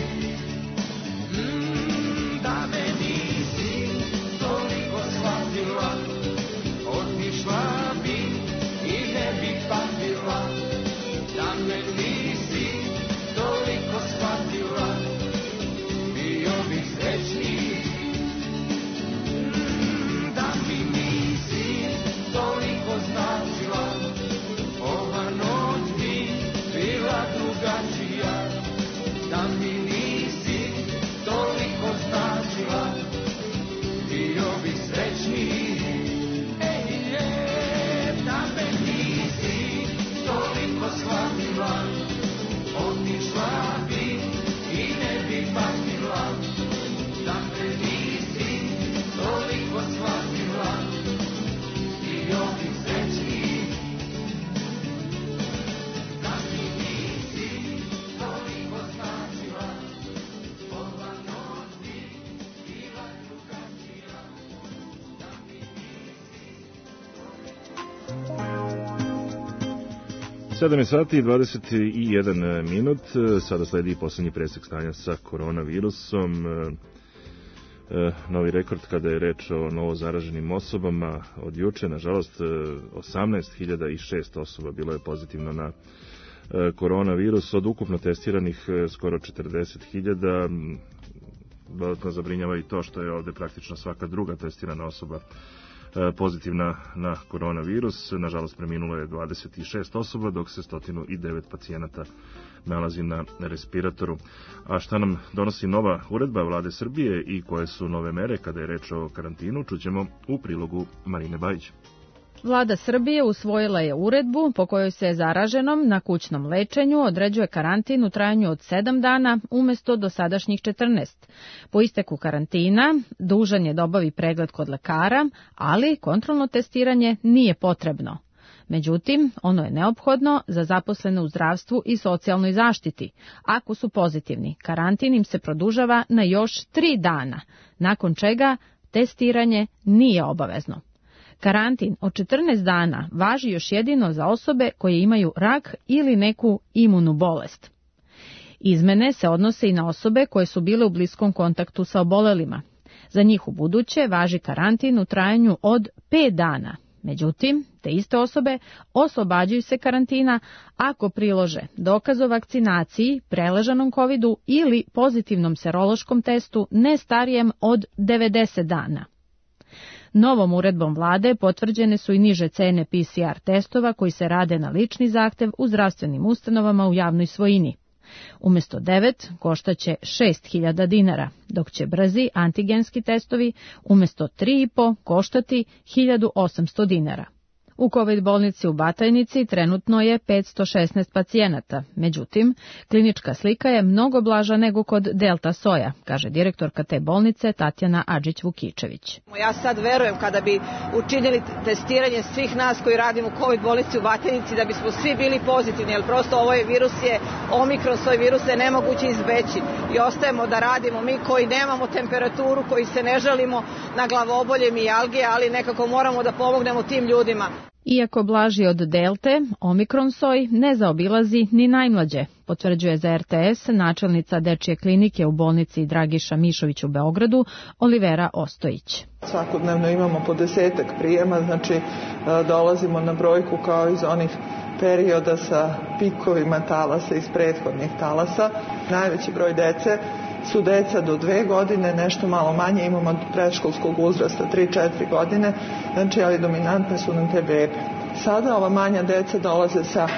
Da me nisi toliko shvatila, otišla bi i ne bi patila. Da me nisi toliko shvatila, bio bih srećniji. Da mi nisi toliko značila, ova noć bi bila drugačija. Da mi nisi toliko značila, bio bih srećniji. Da me nisi toliko shvatila, otišla bi i ne bi patila. Da me nisi toliko shvatila, bio bih srećniji. Da mi nisi toliko značila, ova noć bi bila drugačija. Da mi nisi 7 sati i 21 minut, sada sledi posljednji presek stanja sa koronavirusom. Novi rekord kada je reč o novo zaraženim osobama od juče, nažalost 18.006 osoba bilo je pozitivno na koronavirus. Od ukupno testiranih skoro 40.000, dodatno zabrinjava i to što je ovde praktično svaka druga testirana osoba pozitivna na koronavirus. Nažalost, preminulo je 26 osoba, dok se 109 pacijenata nalazi na respiratoru. A šta nam donosi nova uredba Vlade Srbije i koje su nove mere kada je reč o karantinu, čućemo u prilogu Marine Bajić. Vlada Srbije usvojila je uredbu po kojoj se zaraženom na kućnom lečenju određuje karantin u trajanju od 7 dana umesto dosadašnjih 14. Po isteku karantina dužan je da obavi pregled kod lekara, ali kontrolno testiranje nije potrebno. Međutim, ono je neophodno za zaposlene u zdravstvu i socijalnoj zaštiti. Ako su pozitivni, karantin im se produžava na još 3 dana, nakon čega testiranje nije obavezno. Karantin od 14 dana važi još jedino za osobe koje imaju rak ili neku imunu bolest. Izmene se odnose i na osobe koje su bile u bliskom kontaktu sa obolelima. Za njih u buduće važi karantin u trajanju od 5 dana. Međutim, te iste osobe oslobađaju se karantina ako prilože dokaz o vakcinaciji, preležanom covidu ili pozitivnom serološkom testu ne starijem od 90 dana. Novom uredbom vlade potvrđene su i niže cene PCR testova koji se rade na lični zahtev u zdravstvenim ustanovama u javnoj svojini. Umesto 9 koštaće 6.000 dinara, dok će brzi antigenski testovi umesto 3,5 koštati 1.800 dinara. U COVID bolnici u Batajnici trenutno je 516 pacijenata, međutim, klinička slika je mnogo blaža nego kod Delta soja, kaže direktorka te bolnice Tatjana Adžić-Vukičević. Ja sad verujem kada bi učinili testiranje svih nas koji radimo u COVID bolnici u Batajnici da bismo svi bili pozitivni, jer prosto ovaj virus je omikron, svoj virus je nemoguće izbeći i ostajemo da radimo mi koji nemamo temperaturu, koji se ne žalimo na glavobolje i algije, ali nekako moramo da pomognemo tim ljudima. Iako blaži od delte, omikron soj ne zaobilazi ni najmlađe, potvrđuje za RTS načelnica dečje klinike u bolnici Dragiša Mišović u Beogradu, Olivera Ostojić. Svakodnevno imamo po 10-ak prijema, znači dolazimo na brojku kao iz onih perioda sa pikovima talasa iz prethodnih talasa. Najveći broj dece su deca do 2 godine, nešto malo manje, imamo predškolskog uzrasta 3-4 godine, znači ali dominantne su nam te bebe. Sada ova manja deca dolaze sa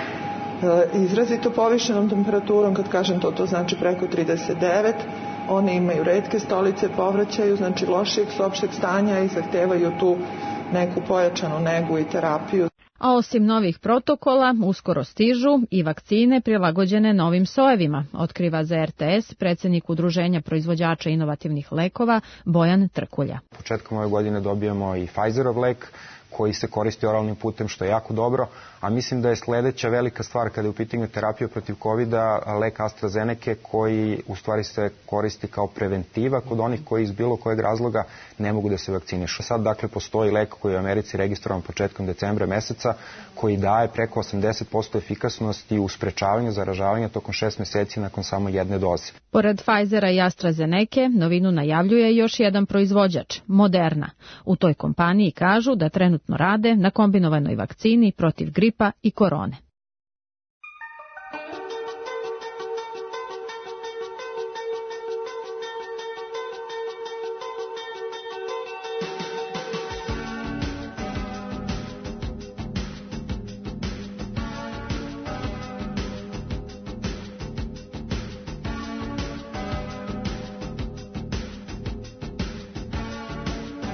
izrazito povišenom temperaturom, kad kažem to znači preko 39, oni imaju retke stolice, povraćaju, znači lošijeg opšteg stanja i zahtevaju tu neku pojačanu negu i terapiju. A osim novih protokola, uskoro stižu i vakcine prilagođene novim sojevima, otkriva za RTS predsjednik Udruženja proizvođača inovativnih lekova Bojan Trkulja. Početkom ove godine dobijamo i Pfizerov lek koji se koristi oralnim putem, što je jako dobro, a mislim da je sledeća velika stvar kada je u pitanju terapija protiv COVID-a lek AstraZeneca koji u stvari se koristi kao preventiva kod onih koji iz bilo kojeg razloga ne mogu da se vakcinišu. Sad dakle postoji lek koji je u Americi registrovan početkom decembra meseca koji daje preko 80% efikasnosti u sprečavanju zaražavanja tokom 6 meseci nakon samo jedne doze. Pored Pfizera i AstraZeneca, novinu najavljuje još jedan proizvođač, Moderna. U toj kompaniji kažu da trenutno rade na kombinovanoj vakcini protiv gripa i korone.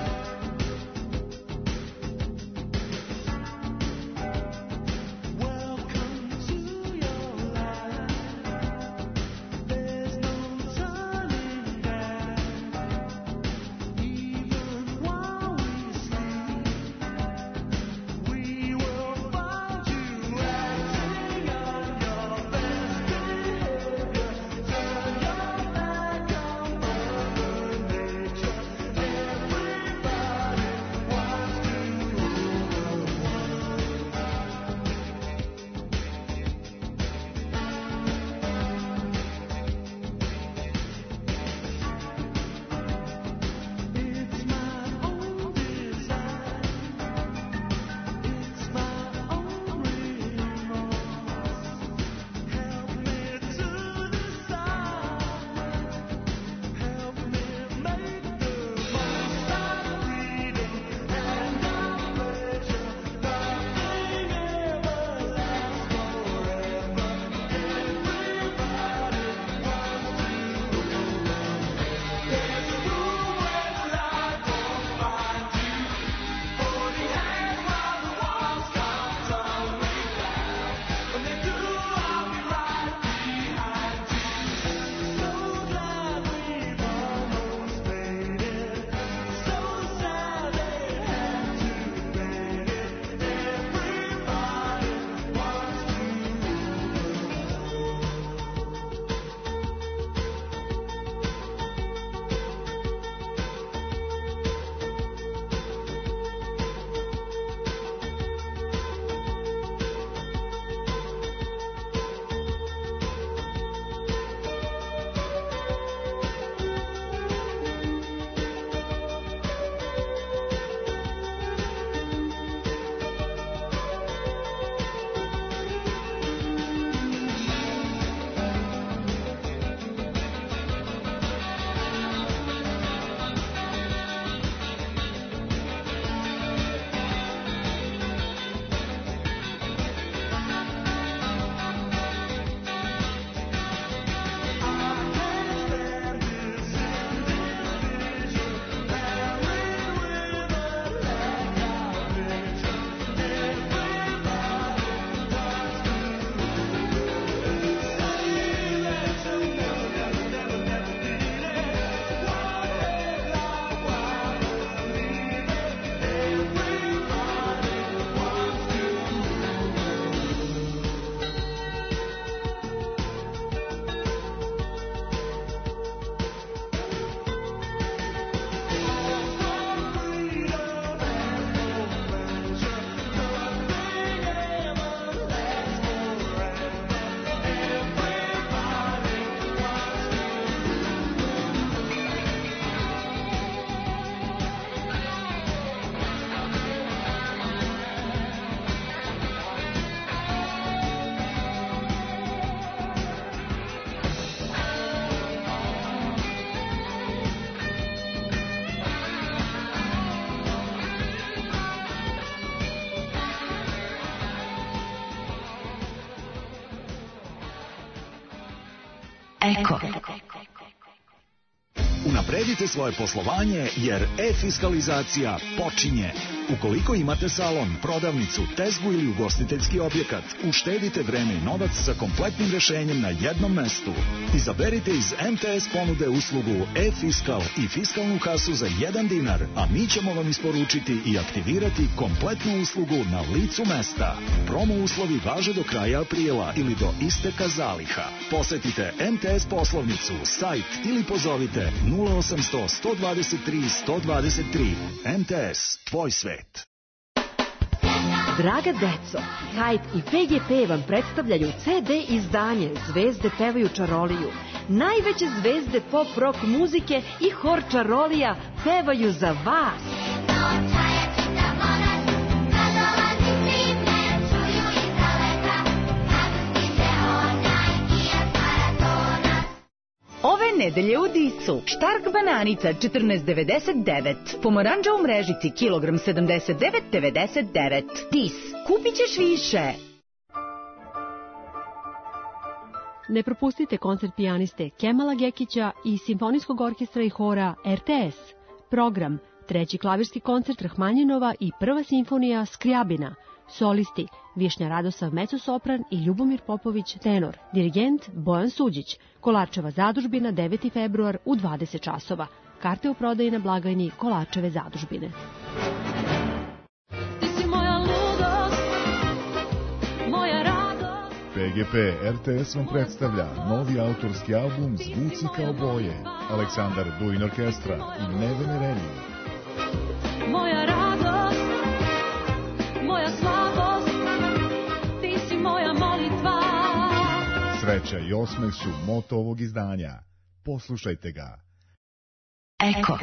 Well, Eko. Unapredite svoje poslovanje jer e-fiskalizacija počinje. Ukoliko imate salon, prodavnicu, tezgu ili ugostiteljski objekat, uštedite vreme i novac sa kompletnim rešenjem na jednom mestu. Izaberite iz MTS ponude uslugu e-fiskal i fiskalnu kasu za 1 dinar, a mi ćemo vam isporučiti i aktivirati kompletnu uslugu na licu mesta. Promo uslovi važe do kraja aprila ili do isteka zaliha. Posetite MTS poslovnicu, sajt ili pozovite 0800 123 123. MTS, tvoj svet. Draga deco, Hype i PGP vam predstavljaju CD izdanje Zvezde pevaju čaroliju. Najveće zvezde pop rock muzike i hor čarolija pevaju za vas. Ove nedelje u Disu štark bananica 14,99, pomoranđa u mrežici kilogram 79,99. Dis, kupit ćeš više. Ne propustite koncert pijaniste Kemala Gekića i Simfonijskog orkestra i hora RTS. Program, treći klavirski koncert Rahmanjinova i prva simfonija Skrijabina. Solisti, Višnja Radosav mezosopran i Ljubomir Popović tenor. Dirigent Bojan Suđić. Kolarčeva zadužbina 9. februar u 20 časova. Karte u prodaji na blagajni Kolarčeve zadužbine. Ti si moja ludost, moja radost. PGP RTS vam predstavlja novi autorski album Zvuci kao boje. Aleksandar Duin orkestra i Nevene Relije. Moja radost, moja slabost, ti si moja molitva. Sreća i osmeh su moto ovog izdanja. Poslušajte ga. Eko.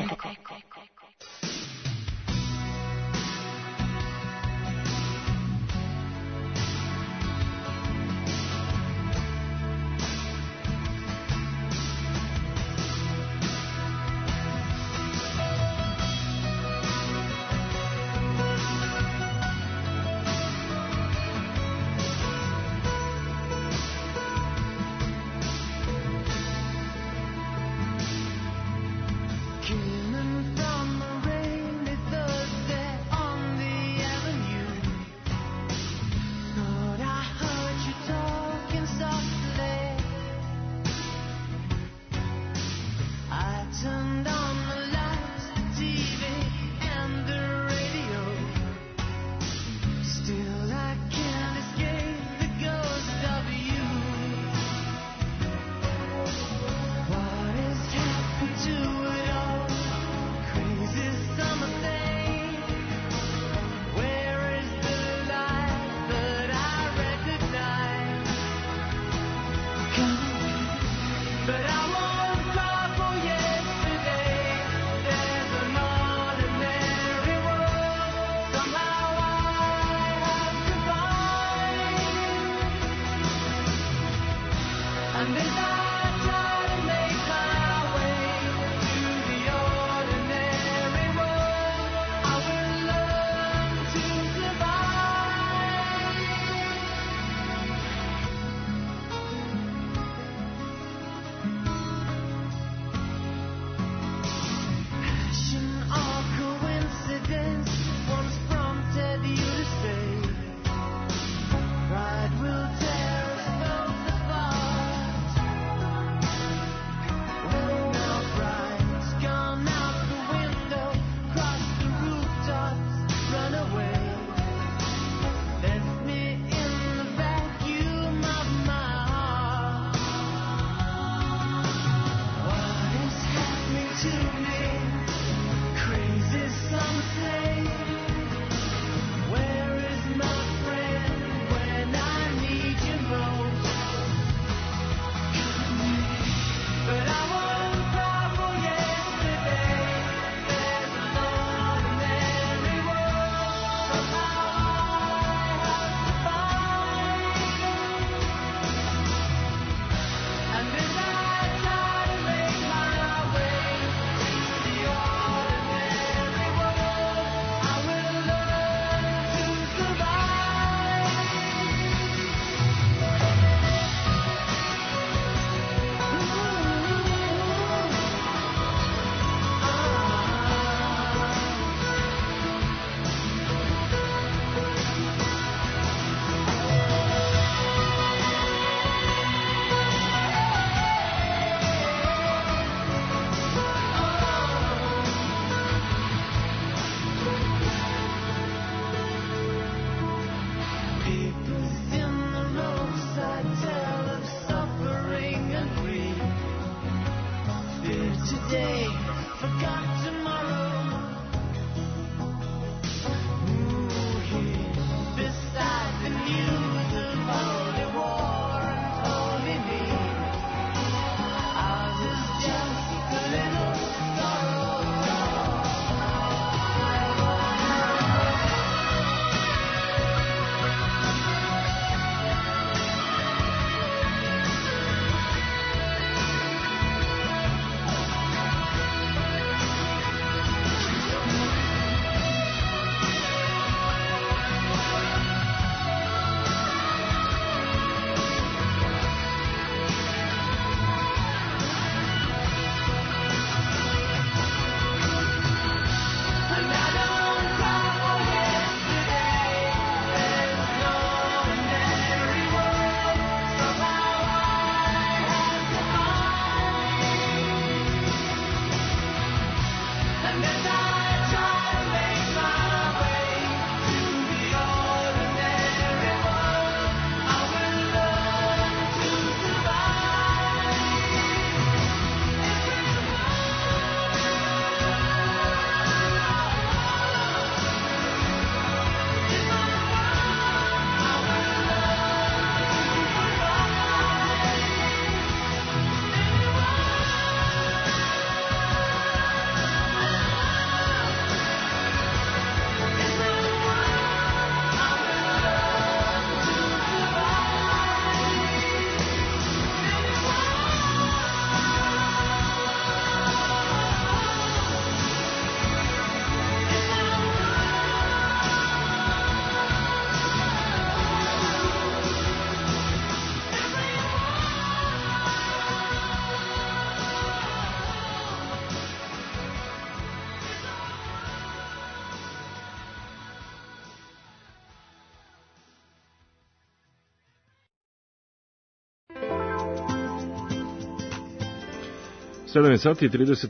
7 sati i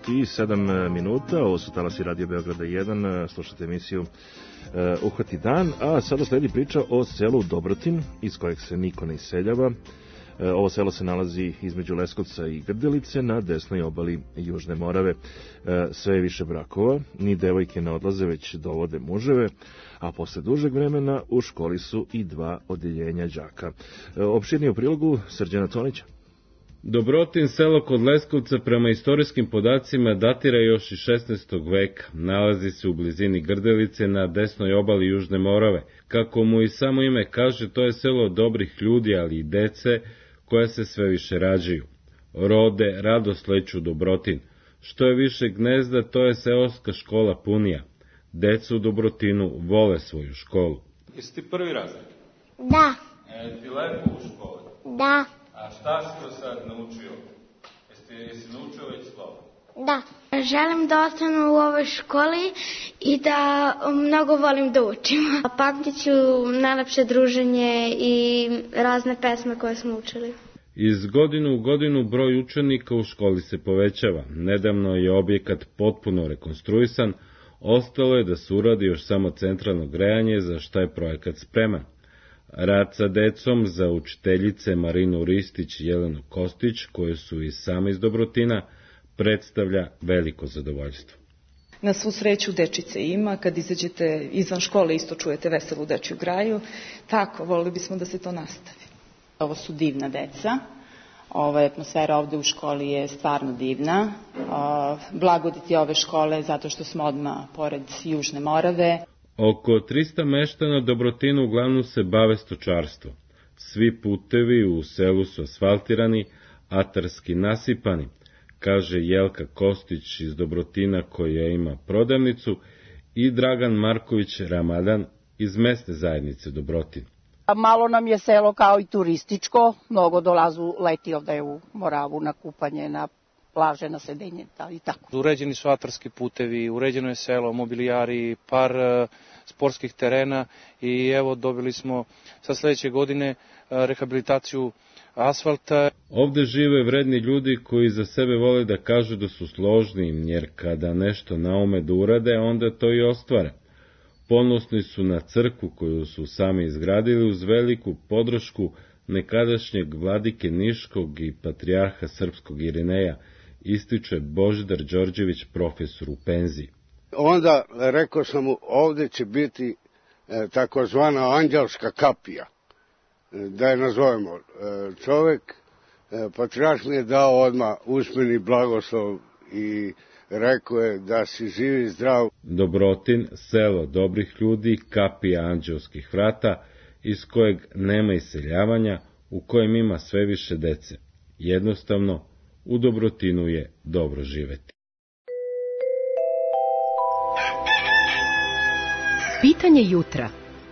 37 minuta, ovo su talasi Radio Beograda 1, slušate emisiju Uhvati dan, a sada sledi priča o selu Dobrotin, iz kojeg se niko ne iseljava. Ovo selo se nalazi između Leskovca i Grdelice na desnoj obali Južne Morave. Sve je više brakova, ni devojke ne odlaze, već dovode muževe, a posle dužeg vremena u školi su i 2 odeljenja đaka. Opširnije u prilogu Srđana Tonića. Dobrotin, selo kod Leskovca, prema istorijskim podacima datira još iz 16. veka. Nalazi se u blizini Grdelice na desnoj obali Južne Morave. Kako mu i samo ime kaže, to je selo dobrih ljudi, ali i dece, koja se sve više rađaju. Rode rado sleću Dobrotin. Što je više gnezda, to je seoska škola punija. Deca u Dobrotinu vole svoju školu. Jesi ti prvi razred? Da. Ti lepo u školi? Da. A šta si do sad naučio? Jesi naučio već slovo? Da. Želim da ostanu u ovoj školi i da mnogo volim da učim. Pamtit ću najlepše druženje i razne pesme koje smo učili. Iz godinu u godinu broj učenika u školi se povećava. Nedavno je objekat potpuno rekonstruisan, ostalo je da se uradi još samo centralno grejanje, za šta je projekat spreman. Rad sa decom za učiteljice Marinu Ristić i Jelenu Kostić, koje su i same iz Dobrotina, predstavlja veliko zadovoljstvo. Na svu sreću dečice ima, kad izađete izvan škole isto čujete veselu dečju graju, tako, volili bismo da se to nastavi. Ovo su divna deca, atmosfera ovde u školi je stvarno divna, blagodeti ove škole zato što smo odmah pored Južne Morave. Oko 300 meštana Dobrotinu uglavnom se bave stočarstvom. Svi putevi u selu su asfaltirani, atarski nasipani, kaže Jelka Kostić iz Dobrotina koja ima prodavnicu i Dragan Marković Ramadan iz mesne zajednice Dobrotin. Malo nam je selo kao i turističko, mnogo dolazu leti ovdje u Moravu na kupanje, na plaže, na sedenje i tako. Uređeni su atarski putevi, uređeno je selo, mobilijari, par sportskih terena i evo dobili smo sa sledeće godine rehabilitaciju asfalta. Ovde žive vredni ljudi koji za sebe vole da kažu da su složni, jer kada nešto naume da urade, onda to i ostvare. Ponosni su na crkvu koju su sami izgradili uz veliku podršku nekadašnjeg vladike Niškog i patrijarha srpskog Irineja, ističe Božidar Đorđević, profesor u penziji. Onda rekao sam mu, ovde će biti takozvana anđelska kapija, da je nazovemo. Čovek, patrijarh mi je dao odmah usmeni blagoslov i rekao je da si živ i zdrav. Dobrotin, selo dobrih ljudi, kapija anđelskih vrata, iz kojeg nema iseljavanja, u kojem ima sve više dece. Jednostavno, u Dobrotinu je dobro živeti. Pitanje jutra.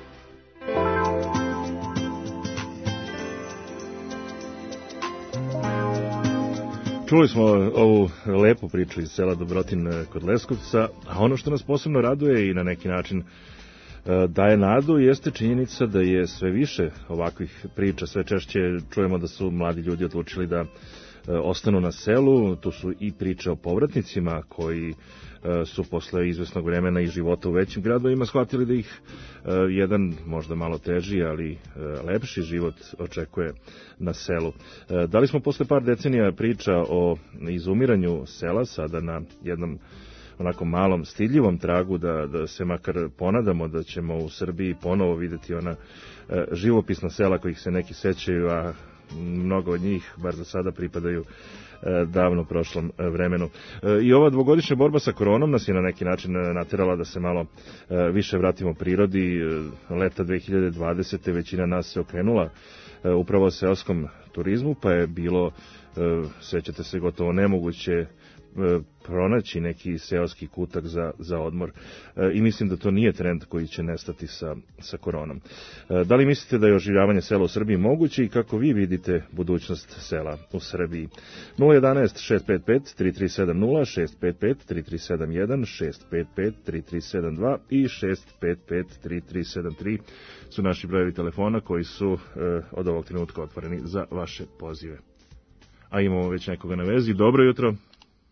Čuli smo ovu lepu priču iz sela Dobrotin kod Leskovca, a ono što nas posebno raduje i na neki način daje nadu jeste činjenica da je sve više ovakvih priča, sve češće čujemo da su mladi ljudi odlučili da ostanu na selu. Tu su i priče o povratnicima koji su posle izvesnog vremena i života u većim gradovima shvatili da ih jedan možda malo teži, ali lepši život očekuje na selu. Da li smo posle par decenija priča o izumiranju sela sada na jednom onako malom stidljivom tragu da se makar ponadamo da ćemo u Srbiji ponovo videti ona živopisna sela kojih se neki sećaju, a mnogo od njih, bar za sada, pripadaju davno prošlom vremenu. I ova dvogodišnja borba sa koronom nas je na neki način naterala da se malo više vratimo prirodi. Leta 2020. većina nas se okrenula upravo seoskom turizmu, pa je bilo, sećate se, gotovo nemoguće pronaći neki seoski kutak za odmor i mislim da to nije trend koji će nestati sa koronom. Da li mislite da je oživljavanje sela u Srbiji moguće i kako vi vidite budućnost sela u Srbiji? 011 655 3370, 655 3371, 655 3372 i 655 3373 su naši brojevi telefona koji su od ovog trenutka otvoreni za vaše pozive. A imamo već nekoga na vezi. Dobro jutro.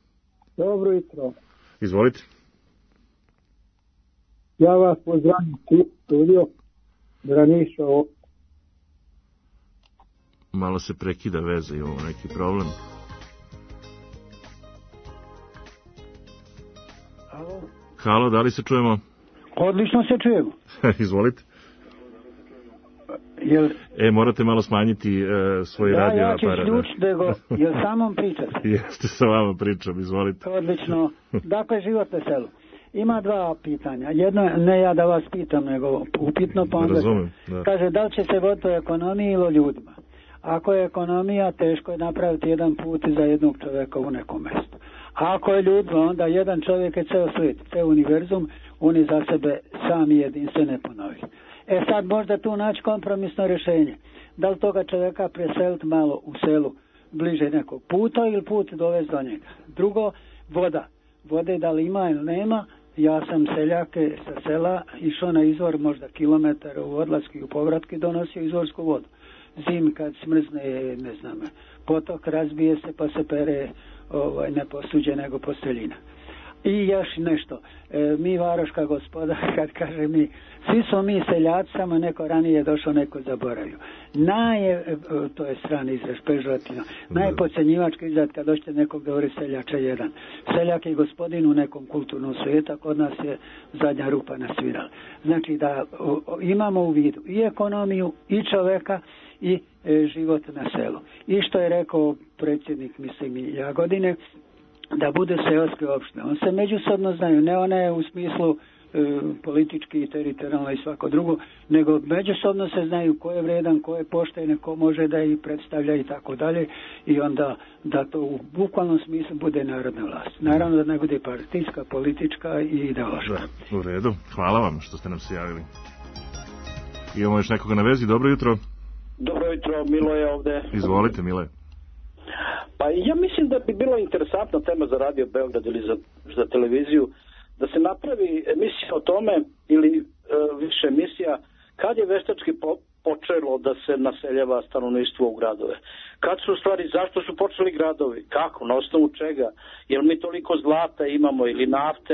Dobro jutro. Izvolite. Ja vas pozdravim studio Braniša. Malo se prekida veza, imamo neki problem. Halo, da li se čujemo? Odlično se čujemo. Izvolite. Morate malo smanjiti svoj radio aparat. Ja ću isključiti, jel sa mnom pričate? Jeste, sa vama pričam, izvolite. Odlično. Dakle, život na selu. Ima dva pitanja. Jedno, ne ja da vas pitam, nego upitno, pa onda kaže da li će se voditi o ekonomiji ili o ljudima. Ako je ekonomija, teško je napraviti jedan put za jednog čovjeka u nekom mjestu. A ako je ljudima, onda jedan čovjek je ceo svijet, ceo univerzum, oni za sebe sami jedinstvene ponovi. Sad možda tu naći kompromisno rješenje. Da li toga čovjeka preseliti malo u selu bliže nekog puta ili put dovesti do njega. Drugo, voda. Vode da li ima ili nema. Ja sam seljake sa sela išao na izvor možda kilometar u odlasku i u povratku i donosio izvorsku vodu. Zimi kad smrzne, ne znam, potok razbije se pa se pere ne posuđe nego posteljina. I još nešto, mi varoška gospoda, kad kaže mi, svi smo mi seljaci, samo neko ranije došao, neko zaboravio. To je strani izraz, pežorativno, najpodcenjivački izraz kad doćete nekog govori seljača jedan. Seljak je gospodin u nekom kulturnom svijetu, kod nas je zadnja rupa nasvirala. Znači da imamo u vidu i ekonomiju, i čoveka, i život na selu. I što je rekao predsjednik, mislim i Jagodine, da bude seoske opštine. On se međusobno znaju, ne one u smislu politički, teritorijalno i svako drugo, nego međusobno se znaju ko je vredan, ko je pošten, ko može da ih predstavlja i tako dalje, i onda da to u bukvalnom smislu bude narodna vlast. Naravno da ne bude partijska, politička i ideološka. Da, u redu. Hvala vam što ste nam se javili. Imamo još nekoga na vezi. Dobro jutro. Dobro jutro, Milo je ovde. Izvolite, Mile. Pa ja mislim da bi bila interesantna tema za Radio Beograd ili za televiziju, da se napravi emisija o tome, ili više emisija, kad je veštački počelo da se naseljava stanovništvo u gradove. Kad su u stvari, zašto su počeli gradovi, kako, na osnovu čega, jer mi toliko zlata imamo ili nafte,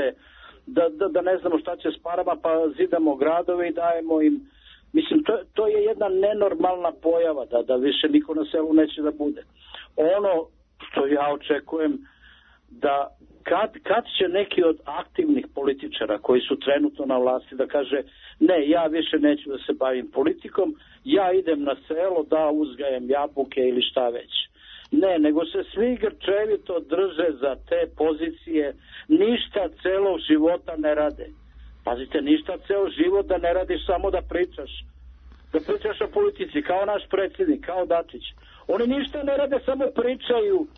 da ne znamo šta će s parama, pa zidamo gradove i dajemo im. Mislim, to je jedna nenormalna pojava, da više niko na selu neće da bude. Ono što ja očekujem, da kad će neki od aktivnih političara koji su trenutno na vlasti da kaže ne, ja više neću da se bavim politikom, ja idem na selo da uzgajem jabuke ili šta već. Ne, nego se svi grčevito drže za te pozicije, ništa celog života ne rade. Pazite, ništa ceo život da ne radiš, samo da pričaš. Da pričaš o politici, kao naš predsjednik, kao Dačić. Oni ništa ne rade, samo pričaju.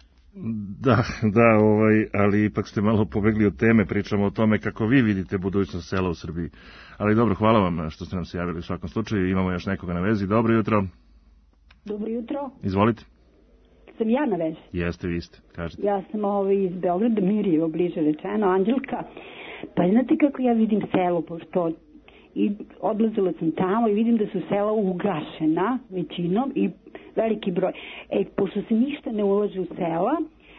Da, ali ipak ste malo pobegli od teme, pričamo o tome kako vi vidite budućnost sela u Srbiji. Ali dobro, hvala vam što ste nam se javili u svakom slučaju. Imamo još nekoga na vezi. Dobro jutro. Dobro jutro. Izvolite. Sam ja na vezi? Jeste, vi ste, kažete. Ja sam iz Beograda, Mirjevo, bliže rečeno, Anđelka. Pa znate kako ja vidim selo, pošto odlazila sam tamo i vidim da su sela ugašena većinom i veliki broj. Pošto se ništa ne ulaže u sela,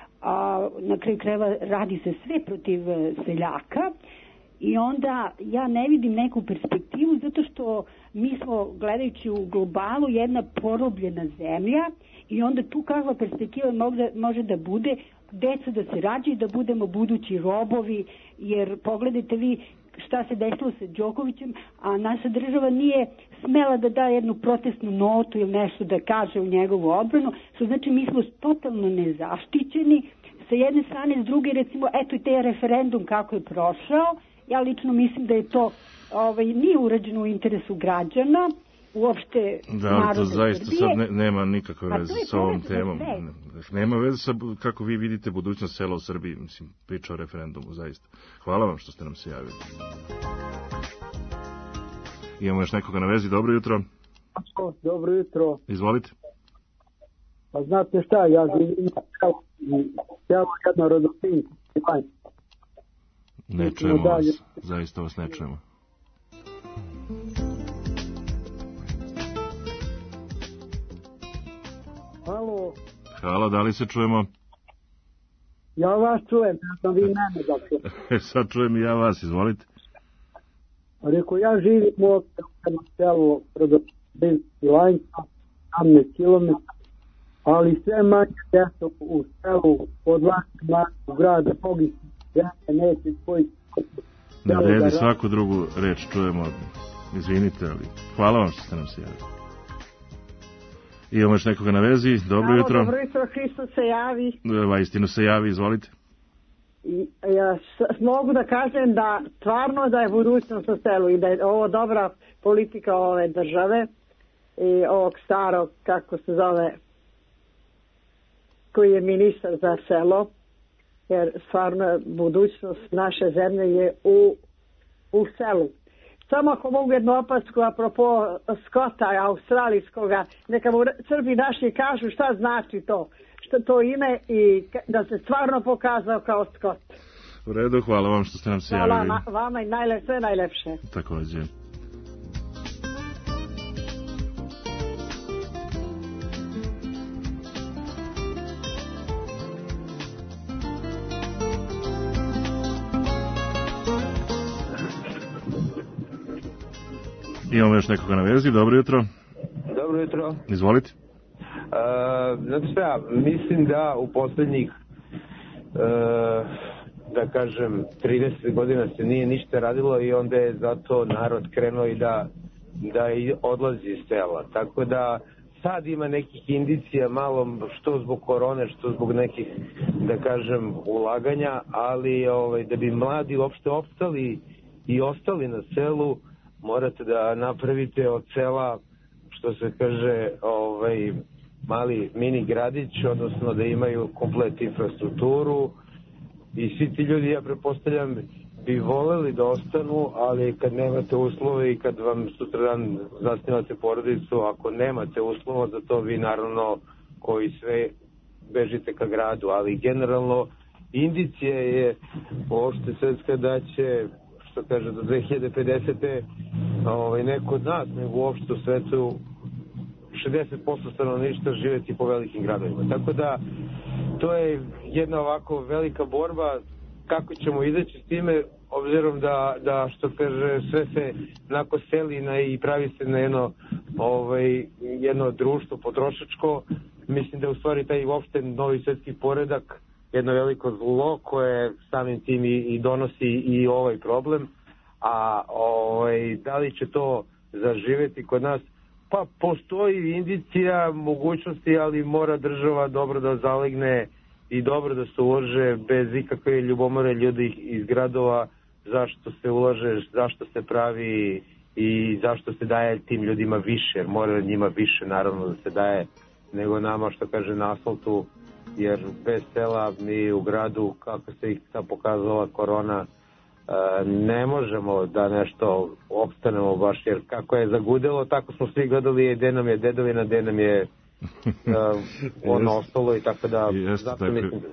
a na kraju krajeva radi se sve protiv seljaka, i onda ja ne vidim neku perspektivu, zato što mi smo, gledajući u globalu, jedna porobljena zemlja, i onda tu kakva perspektiva može da bude deca da se rađaju, da budemo budući robovi, jer pogledajte vi šta se desilo sa Đokovićem, a naša država nije smela da da jednu protestnu notu ili nešto da kaže u njegovu odbranu, što znači mi smo totalno nezaštićeni sa jedne strane, s druge recimo, eto i taj referendum kako je prošao, ja lično mislim da je to nije urađeno u interesu građana, uopšte naroda to zaista Srbije. Sad nema nikakve veze sa ovom temom. Nema veze sa kako vi vidite budućnost sela u Srbiji, mislim, priča o referendumu, zaista. Hvala vam što ste nam se javili. Imamo još nekoga na vezi. Dobro jutro. Dobro jutro. Izvolite. Pa znate šta, ja živim jedno rodopinko. Ne čujemo vas, zaista vas ne čujemo. Halo. Halo, da li se čujemo? Ja vas čujem, ja sam vi mene dok. Sad čujem i ja vas, izvolite. Rekao, ja živim ovdje na selu bez Bilanjca, 18 km, ali sve manje djeca u selu od u grada mogi djeca neće koji... Ne vredi, svaku drugu reč čujemo, izvinite, ali hvala vam što ste nam se javili. Imamo još nekoga na vezi, dobro jutro. Dobro jutro, Hristo se javi. Istinu se javi, izvolite. Ja mogu da kažem da stvarno da je budućnost na selu i da je ovo dobra politika ove države i ovog starog, kako se zove, koji je ministar za selo, jer stvarno budućnost naše zemlje je u selu. Samo ako mogu jednu opasku apropo Skota australijskoga, neka mu Srbi naši kažu šta znači to, što to ime i da se stvarno pokazao kao Skot. U redu, hvala vam što ste nam se javili. Hvala vama i sve najlepše. Takođe. Imamo još nekoga na vezi, dobro jutro. Dobro jutro. Izvolite. Znate šta, mislim da u poslednjih, da kažem, 30 godina se nije ništa radilo i onda je zato narod krenuo i da odlazi iz sela. Tako da sad ima nekih indicija malo, što zbog korone, što zbog nekih, da kažem, ulaganja, ali da bi mladi uopšte opstali i ostali na selu, morate da napravite od sela, što se kaže, mali mini gradić, odnosno da imaju komplet infrastrukturu i svi ti ljudi, ja pretpostavljam, bi voleli da ostanu, ali kad nemate uslove i kad vam sutradan zasnivate porodicu, ako nemate uslova za to, vi naravno koji sve bežite ka gradu, ali generalno indicija je uopšte svetska da će, što kaže, do 2050. neko od nas, nego uopšte u svetu 60% stanovništva živeti po velikim gradovima. Tako da to je jedna ovako velika borba kako ćemo izaći s time, obzirom da što kaže, sve se onako seli i pravi se na jedno društvo potrošačko. Mislim da u stvari taj uopšte novi svetski poredak jedno veliko zlo koje samim tim i donosi i ovaj problem, a da li će to zaživeti kod nas? Pa postoji indicija mogućnosti, ali mora država dobro da zalegne i dobro da se ulože bez ikakve ljubomore ljudi iz gradova, zašto se ulaže, zašto se pravi i zašto se daje tim ljudima više, jer mora njima više naravno da se daje nego nama, što kaže, na asfaltu, jer bez sela mi u gradu, kako se ih sad pokazala korona, ne možemo da nešto opstanemo baš, jer kako je zagudelo, tako smo svi gledali gde nam je dedovina, gde nam je ostalo i tako da... Jeste,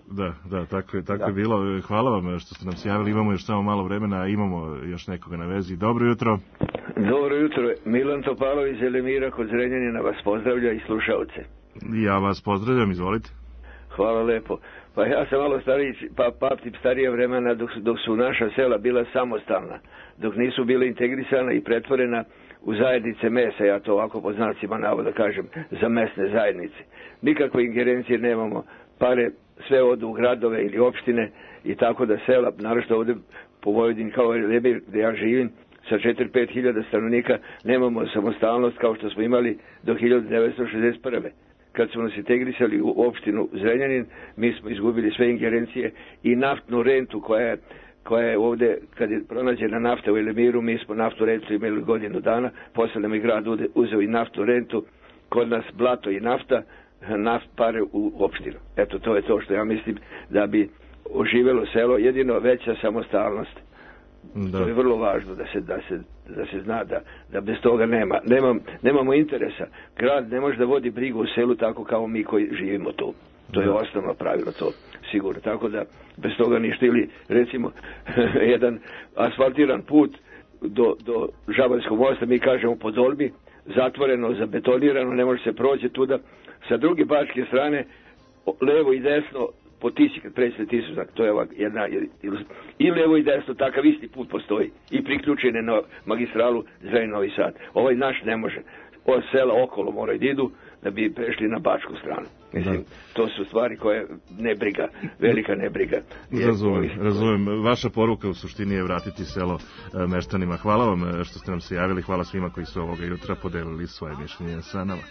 tako je bilo. Hvala vam što ste nam se javili, imamo još samo malo vremena, imamo još nekoga na vezi. Dobro jutro. Dobro jutro, Milan Topalović iz Elemira kod Zrenjanina vas pozdravlja i slušalce. Ja vas pozdravljam, izvolite. Hvala lepo. Pa ja sam malo stariji, pa pamtim starije vremena dok su naša sela bila samostalna, dok nisu bile integrisana i pretvorena u zajednice mesa, ja to ovako po znacima navoda kažem, za mesne zajednice. Nikakve ingerencije nemamo, pare sve odu u gradove ili opštine i tako da sela, naročito ovde po Vojvodini kao Elemir gde ja živim, sa 4-5 hiljada stanovnika nemamo samostalnost kao što smo imali do 1961. Kad smo nas integrisali u opštinu Zrenjanin, mi smo izgubili sve ingerencije i naftnu rentu koja je ovde, kad je pronađena nafta u Elemiru, mi smo naftnu rentu imali godinu dana, posle nam je grad uzeo i naftnu rentu, kod nas blato i nafta, pare u opštinu. Eto, to je to što ja mislim da bi oživelo selo, jedino veća samostalnost. Da. To je vrlo važno da se zna da bez toga nemamo interesa. Grad ne može da vodi brigu u selu tako kao mi koji živimo tu. To je osnovno pravilo, to sigurno. Tako da bez toga ništa, ili recimo jedan asfaltiran put do Žabanskog mosta, mi kažemo po Dolbi, zatvoreno, zabetonirano, ne može se proći tuda. Sa druge bačke strane, levo i desno potici kad pređete Tisućak, to je jedna, i levo i desno, takav isti put postoji i priključen je na magistralu Zrenjanin-Novi Sad. Ovaj naš ne može, od sela okolo moraju da idu da bi prešli na bačku stranu. Mislim, to su stvari koje nebriga, velika nebriga. Razumem. Vaša poruka u suštini je vratiti selo meštanima. Hvala vam što ste nam se javili, hvala svima koji su ovoga jutra podelili svoje mišljenje sa nama.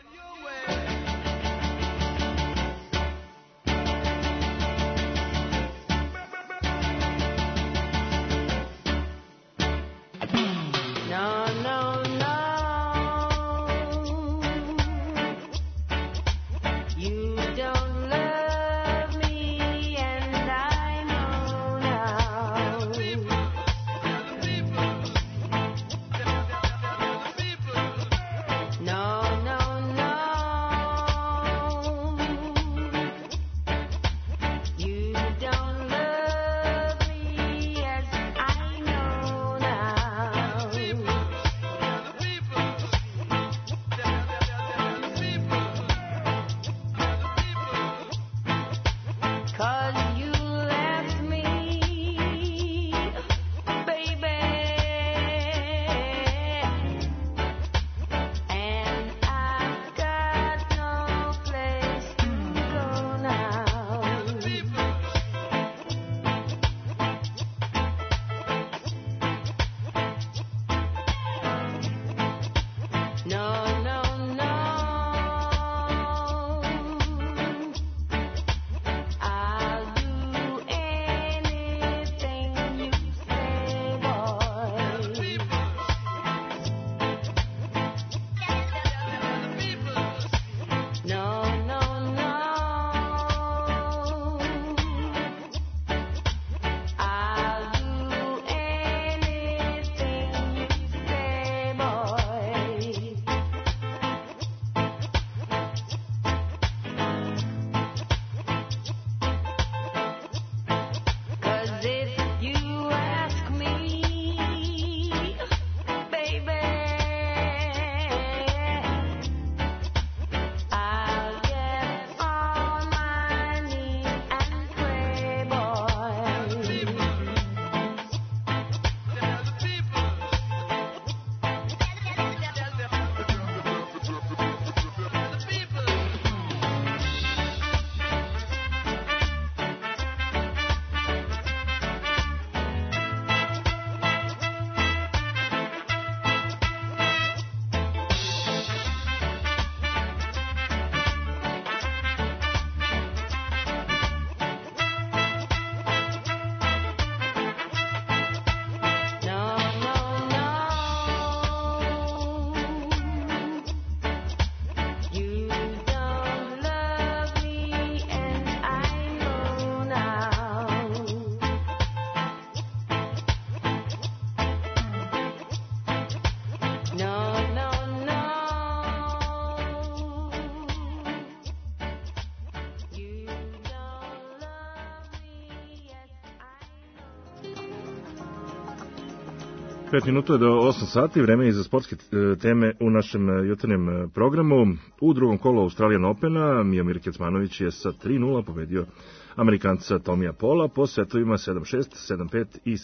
Pet minuta do 8 sati, vreme je za sportske teme u našem jutarnjem programu. U drugom kolu Australian Opena Miomir Kecmanović je sa 3-0 pobedio Amerikanca Tomija Pola po setovima 7-6, 7-5 i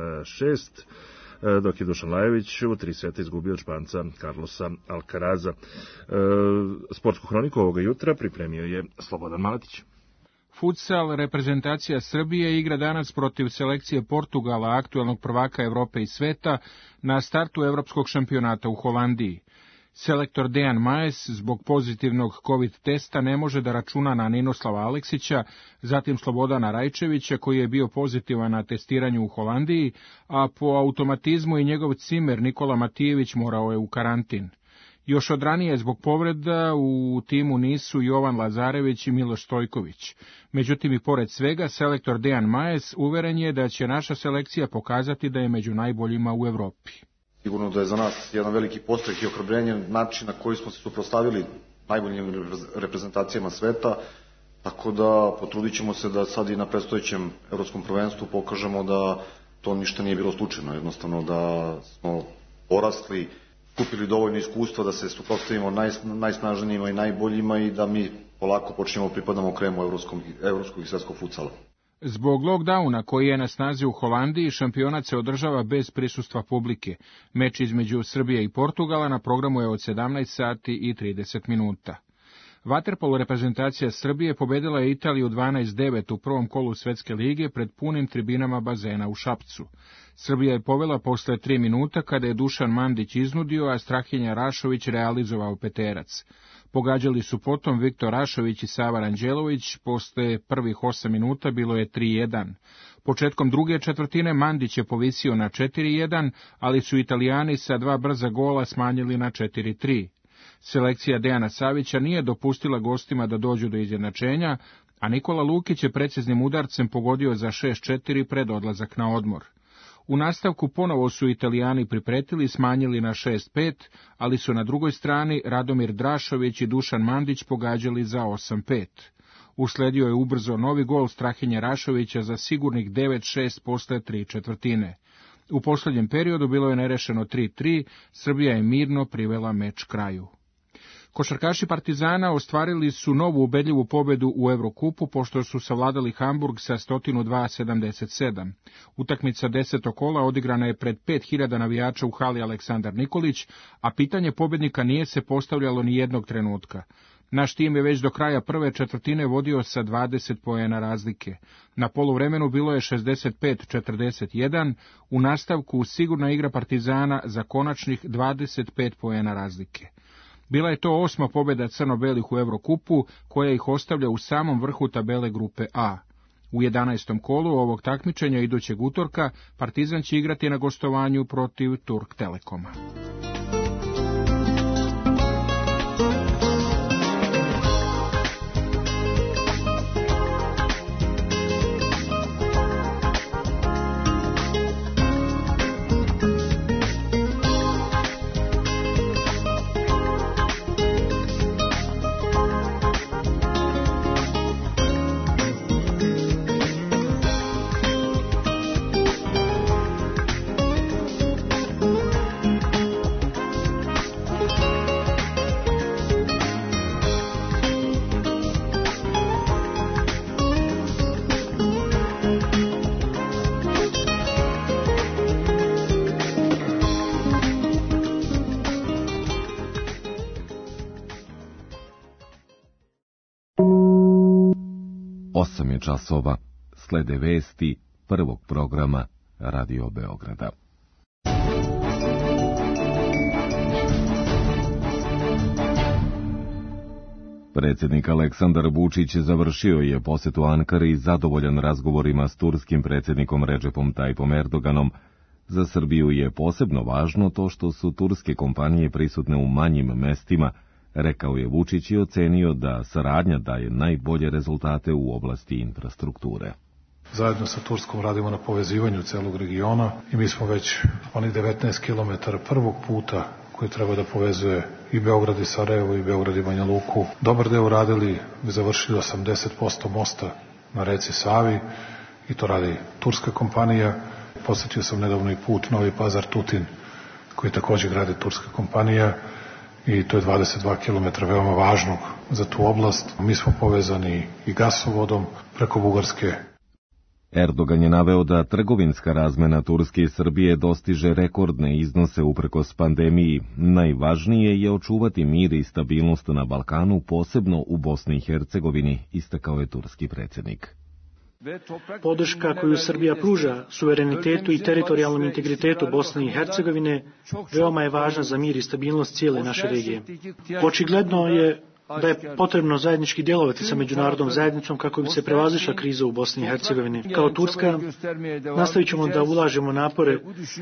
7-6, dok je Dušan Lajović u 3 seta izgubio od Španca Carlosa Alcaraza. Sportsku hroniku ovoga jutra pripremio je Slobodan Maletić. Futsal reprezentacija Srbije igra danas protiv selekcije Portugala, aktuelnog prvaka Evrope i sveta, na startu evropskog šampionata u Holandiji. Selektor Dejan Majes zbog pozitivnog COVID testa ne može da računa na Ninoslava Aleksića, zatim Slobodana Rajčevića koji je bio pozitivan na testiranju u Holandiji, a po automatizmu i njegov cimer Nikola Matijević morao je u karantin. Još od ranije zbog povreda u timu nisu Jovan Lazarević i Miloš Stojković. Međutim, i pored svega, selektor Dejan Majes uveren je da će naša selekcija pokazati da je među najboljima u Evropi. Sigurno da je za nas jedan veliki podstrek i ohrabrenje način na koji smo se suprotstavili najboljim reprezentacijama sveta, tako da potrudit ćemo se da sad i na predstojećem evropskom prvenstvu pokažemo da to ništa nije bilo slučajno, jednostavno da smo porasli, kupili dovoljno iskustva da se suprotstavimo najsnažnijima i najboljima i da mi polako počinjemo pripadamo kremu evropskog i svetskog futsala. Zbog lockdowna koji je na snazi u Holandiji, šampionat se održava bez prisustva publike. Meč između Srbije i Portugala na programu je od 17 sati i 30 minuta. Vaterpolo reprezentacija Srbije pobedila je Italiju 12-9 u prvom kolu Svetske lige pred punim tribinama bazena u Šapcu. Srbija je povela posle 3 minuta kada je Dušan Mandić iznudio, a Strahinja Rašović realizovao peterac. Pogađali su potom Viktor Rašović i Sava Ranđelović, posle prvih 8 minuta bilo je 3-1. Početkom druge četvrtine Mandić je povisio na 4-1, ali su Italijani sa 2 brza gola smanjili na 4-3. Selekcija Dejana Savića nije dopustila gostima da dođu do izjednačenja, a Nikola Lukić je preciznim udarcem pogodio za 6-4 pred odlazak na odmor. U nastavku ponovo su Italijani pripretili, smanjili na 6-5, ali su na drugoj strani Radomir Drašović i Dušan Mandić pogađali za 8-5. Usledio je ubrzo novi gol Strahinje Rašovića za sigurnih 9-6 posle 3 četvrtine. U posljednjem periodu bilo je nerešeno 3-3, Srbija je mirno privela meč kraju. Košarkaši Partizana ostvarili su novu ubedljivu pobedu u Evrokupu, pošto su savladali Hamburg sa 102-77. Utakmica 10. kola odigrana je pred 5000 navijača u hali Aleksandar Nikolić, a pitanje pobednika nije se postavljalo ni jednog trenutka. Naš tim je već do kraja prve četvrtine vodio sa 20 poena razlike. Na poluvremenu bilo je 65-41, u nastavku sigurna igra Partizana za konačnih 25 poena razlike. Bila je to 8. pobjeda crno-belih u Evrokupu, koja ih ostavlja u samom vrhu tabele grupe A. U 11. kolu ovog takmičenja idućeg utorka Partizan će igrati na gostovanju protiv Turk Telekoma. Časova. Slede vesti prvog programa Radio Beograda. Predsjednik Aleksandar Vučić završio je posetu Ankari zadovoljan razgovorima s turskim predsjednikom Redžepom Tajipom Erdoganom. Za Srbiju je posebno važno to što su turske kompanije prisutne u manjim mestima, rekao je Vučić i ocenio da saradnja daje najbolje rezultate u oblasti infrastrukture. Zajedno sa Turskom radimo na povezivanju celog regiona i mi smo već onih 19 km prvog puta koji treba da povezuje i Beograd i Sarajevo i Beograd i Banja Luku. Dobar deo uradili, završili 80% mosta na reci Savi i to radi turska kompanija. Posjetio sam nedavno i put Novi Pazar-Tutin koji također gradi turska kompanija. I to je 22 km veoma važnog za tu oblast. Mi smo povezani i gasovodom preko Bugarske. Erdogan je naveo da trgovinska razmena Turske i Srbije dostiže rekordne iznose uprkos pandemiji. Najvažnije je očuvati mir i stabilnost na Balkanu, posebno u Bosni i Hercegovini, istakao je turski predsjednik. Podrška koju Srbija pruža suverenitetu i teritorijalnom integritetu Bosne i Hercegovine veoma je važna za mir i stabilnost cijele naše regije. Očigledno je da je potrebno zajednički djelovati sa međunarodnom zajednicom kako bi se prevazišla kriza u Bosni i Hercegovini. Kao Turska nastavit ćemo da ulažemo napore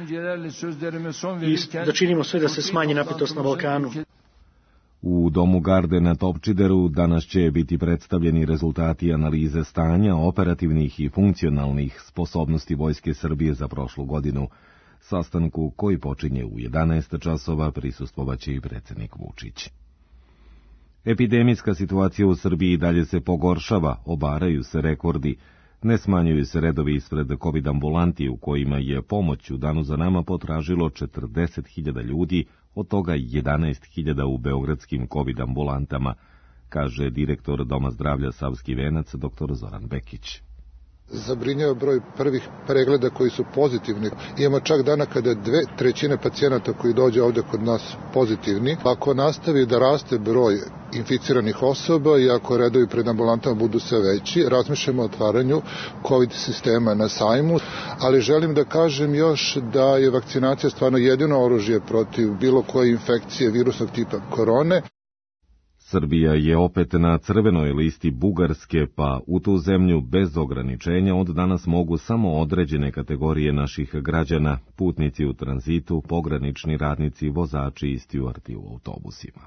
i da činimo sve da se smanji napetost na Balkanu. U Domu Garde na Topčideru danas će biti predstavljeni rezultati analize stanja operativnih i funkcionalnih sposobnosti Vojske Srbije za prošlu godinu. Sastanku koji počinje u 11 časova prisustvovaće i predsjednik Vučić. Epidemijska situacija u Srbiji dalje se pogoršava, obaraju se rekordi. Ne smanjuju se redovi ispred COVID ambulanti u kojima je pomoć u danu za nama potražilo 40.000 ljudi, od toga 11.000 u beogradskim COVID ambulantama, kaže direktor Doma zdravlja Savski Venac, dr. Zoran Bekić. Zabrinjava broj prvih pregleda koji su pozitivni. Imamo čak dana kada 2/3 pacijenata koji dođe ovde kod nas pozitivni. Ako nastavi da raste broj inficiranih osoba i ako redovi pred ambulantama budu sve veći, razmišljamo o otvaranju COVID sistema na sajmu, ali želim da kažem još da je vakcinacija stvarno jedino oružje protiv bilo koje infekcije virusnog tipa korone. Srbija je opet na crvenoj listi Bugarske, pa u tu zemlju bez ograničenja od danas mogu samo određene kategorije naših građana, putnici u tranzitu, pogranični radnici, vozači i stjuardi u autobusima.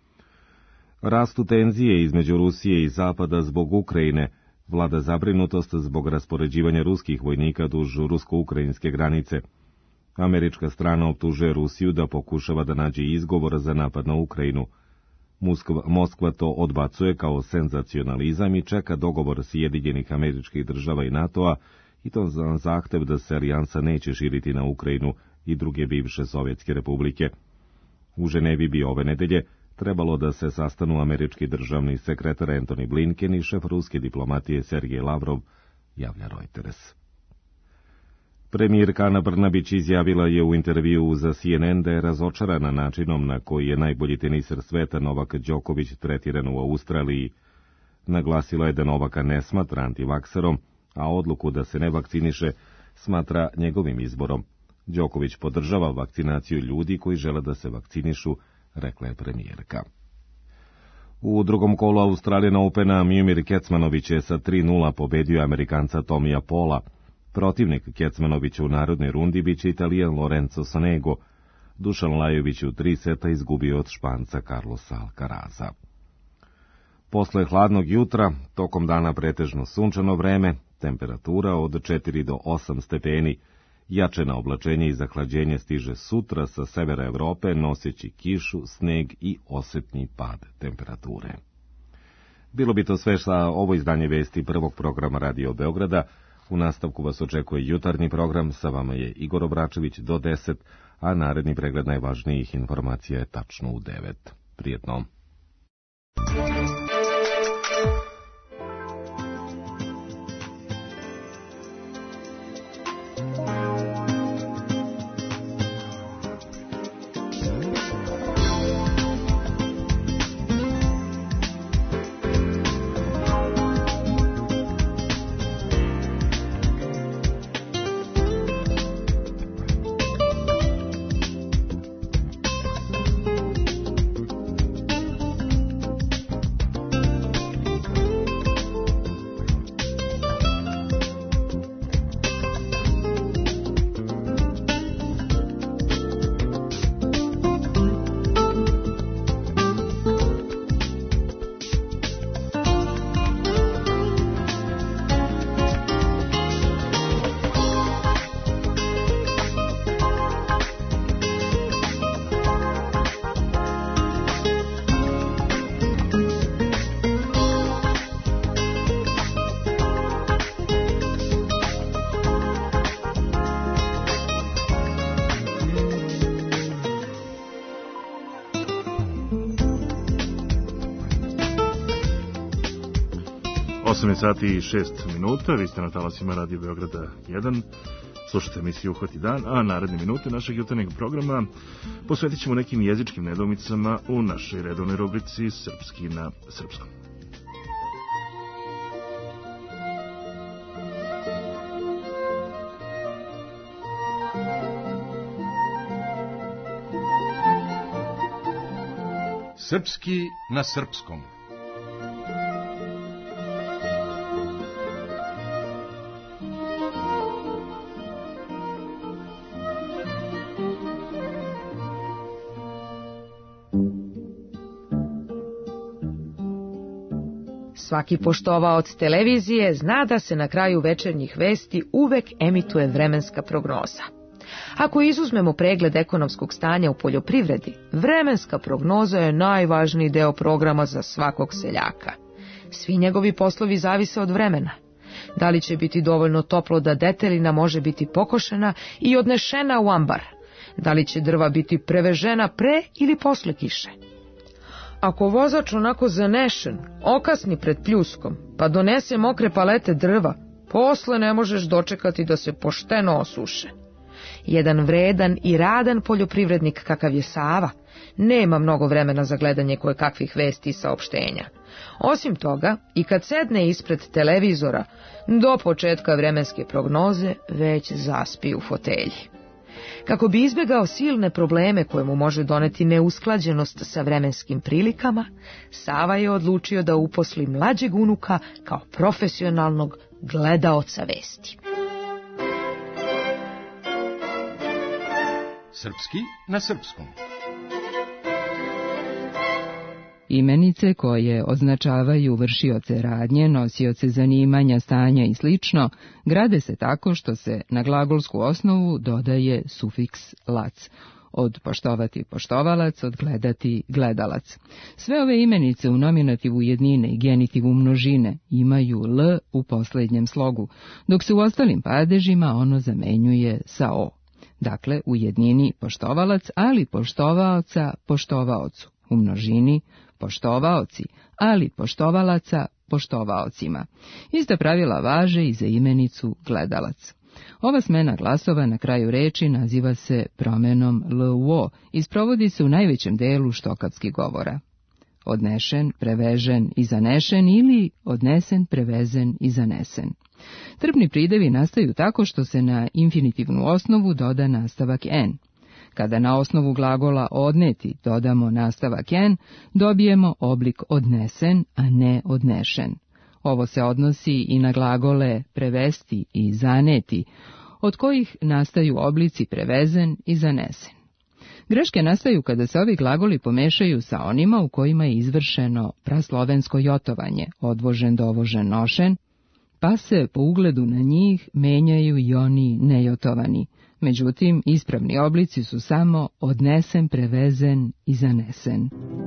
Rastu tenzije između Rusije i Zapada zbog Ukrajine, vlada zabrinutost zbog raspoređivanja ruskih vojnika duž rusko-ukrajinske granice. Američka strana optužuje Rusiju da pokušava da nađe izgovor za napad na Ukrajinu. Moskva to odbacuje kao senzacionalizam i čeka dogovor Sjedinjenih Američkih Država i NATO-a, i to za zahtev da se alijansa neće širiti na Ukrajinu i druge bivše sovjetske republike. U Ženevi bi ove nedelje trebalo da se sastanu američki državni sekretar Antony Blinken i šef ruske diplomatije Sergej Lavrov, javlja Reuters. Premijerka Ana Brnabić izjavila je u intervjuu za CNN da je razočarana načinom na koji je najbolji teniser sveta Novak Đoković tretiran u Australiji. Naglasila je da Novaka ne smatra antivakserom, a odluku da se ne vakciniše smatra njegovim izborom. Đoković podržava vakcinaciju ljudi koji žele da se vakcinišu, rekla je premijerka. U drugom kolu Australian Opena Miomir Kecmanović je sa 3:0 pobedio Amerikanca Tomija Paula. Protivnik Kecmanovića u narodnoj rundi biće Italijan Lorenzo Sonego. Dušan Lajović u 3 seta izgubio od Španca Carlosa Alcaraza. Posle hladnog jutra, tokom dana pretežno sunčano vreme, temperatura od 4 do 8 stepeni. Jače na oblačenje i zahlađenje stiže sutra sa severa Evrope, noseći kišu, sneg i osetni pad temperature. Bilo bi to sve sa ovo izdanje vesti prvog programa Radio Beograda. U nastavku vas očekuje jutarnji program, sa vama je Igor Obračević do 10, a naredni pregled najvažnijih informacija je tačno u 9. Prijetno. Sati i 6 minuta, vi ste na talasima Radio Beograda 1, slušate emisiju Uhvati dan, a naredne minute našeg jutarnjeg programa posvetit ćemo nekim jezičkim nedoumicama u našoj redovnoj rubrici Srpski na srpskom. Srpski na srpskom. Svaki poštovaoc televizije zna da se na kraju večernjih vesti uvek emituje vremenska prognoza. Ako izuzmemo pregled ekonomskog stanja u poljoprivredi, vremenska prognoza je najvažniji deo programa za svakog seljaka. Svi njegovi poslovi zavise od vremena. Da li će biti dovoljno toplo da detelina može biti pokošena i odnešena u ambar? Da li će drva biti prevežena pre ili posle kiše? ako vozač onako zanešen, okasni pred pljuskom, pa donese mokre palete drva, posle ne možeš dočekati da se pošteno osuše. Jedan vredan i radan poljoprivrednik kakav je Sava nema mnogo vremena za gledanje kojekakvih vesti i saopštenja. Osim toga, i kad sedne ispred televizora, do početka vremenske prognoze već zaspi u fotelji. Kako bi izbjegao silne probleme koje mu može doneti neusklađenost sa vremenskim prilikama, Sava je odlučio da uposli mlađeg unuka kao profesionalnog gledaoca vesti. Srpski na srpskom. Imenice koje označavaju vršioce radnje, nosioce zanimanja, stanja i slično, grade se tako što se na glagolsku osnovu dodaje sufiks lac. Od poštovati poštovalac, od gledati gledalac. Sve ove imenice u nominativu jednine i genitivu množine imaju l u posljednjem slogu, dok se u ostalim padežima ono zamenjuje sa o. Dakle, u jednini poštovalac, ali poštovaoca poštovaocu. U množini poštovaoci, ali poštovalaca poštovaocima. Ista pravila važe i za imenicu gledalac. Ova smena glasova na kraju reči naziva se promenom l u o i sprovodi se u najvećem delu štokavskih govora. Odnešen, prevežen i zanešen ili odnesen, prevezen i zanesen. Trbni pridevi nastaju tako što se na infinitivnu osnovu doda nastavak n. Kada na osnovu glagola odneti dodamo nastavak n, dobijemo oblik odnesen, a ne odnešen. Ovo se odnosi i na glagole prevesti i zaneti, od kojih nastaju oblici prevezen i zanesen. Greške nastaju kada se ovi glagoli pomešaju sa onima u kojima je izvršeno praslovensko jotovanje, odvožen, dovožen, nošen, pa se po ugledu na njih menjaju i oni nejotovani. Međutim, ispravni oblici su samo odnesen, prevezen i zanesen.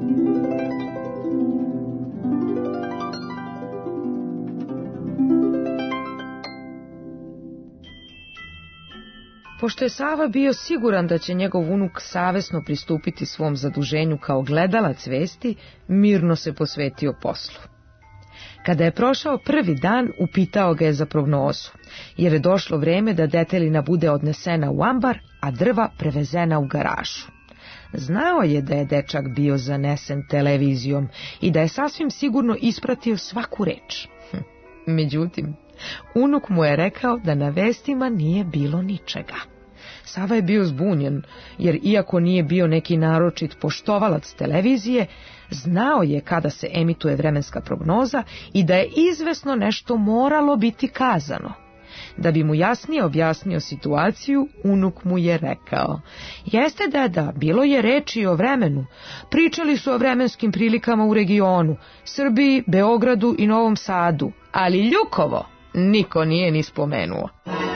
Pošto je Sava bio siguran da će njegov unuk savesno pristupiti svom zaduženju kao gledalac vesti, mirno se posvetio poslu. Kada je prošao prvi dan, upitao ga je za prognozu, jer je došlo vreme da detelina bude odnesena u ambar, a drva prevezena u garažu. Znao je da je dečak bio zanesen televizijom i da je sasvim sigurno ispratio svaku reč. Međutim, unuk mu je rekao da na vestima nije bilo ničega. Sava je bio zbunjen, jer iako nije bio neki naročit poštovalac televizije, znao je kada se emituje vremenska prognoza i da je izvesno nešto moralo biti kazano. Da bi mu jasnije objasnio situaciju, unuk mu je rekao: "Jeste, deda, bilo je reči o vremenu. Pričali su o vremenskim prilikama u regionu, Srbiji, Beogradu i Novom Sadu, ali Ljukovo niko nije ni spomenuo."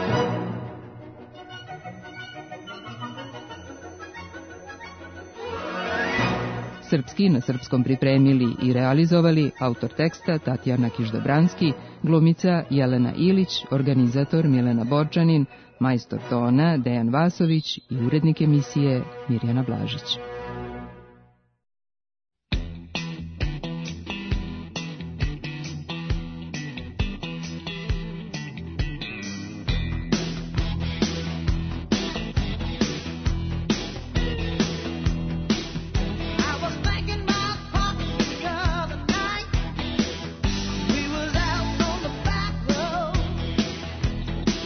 Srpski na srpskom pripremili i realizovali autor teksta Tatjana Kiždobranski, glumica Jelena Ilić, organizator Milena Borčanin, majstor tona Dejan Vasović i urednik emisije Mirjana Blažić.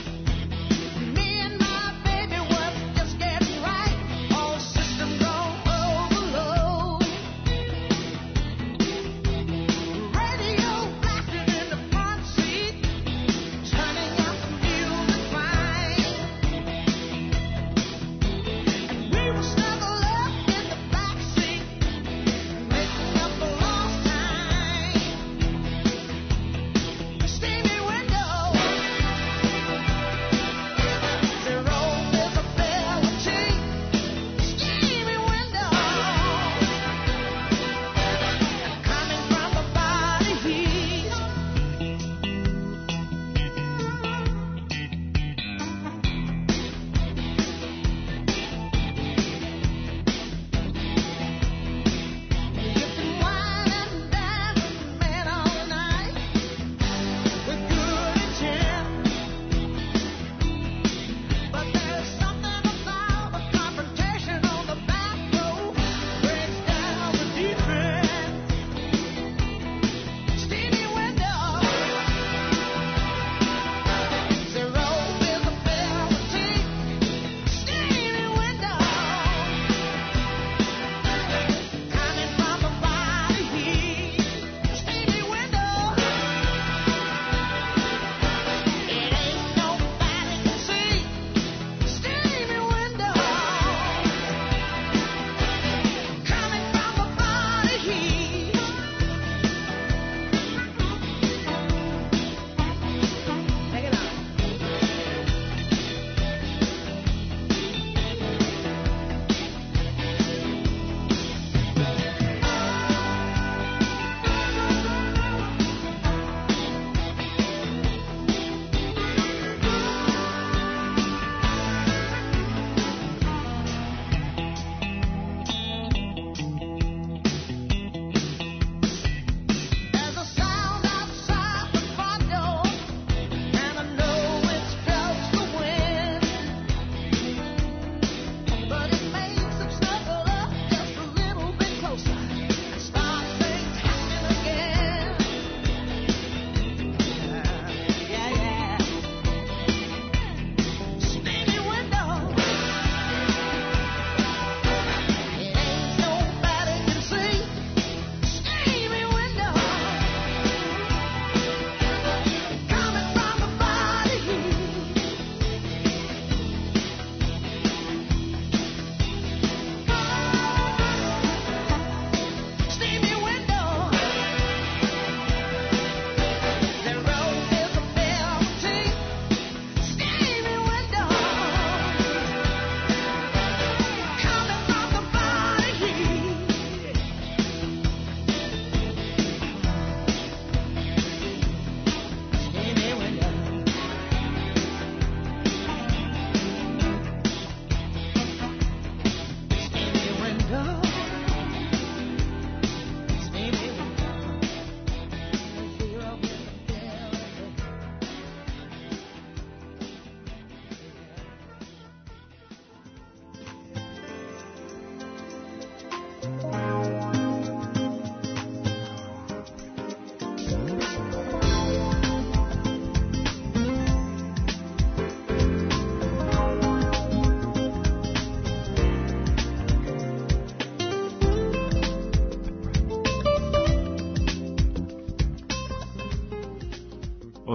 System gone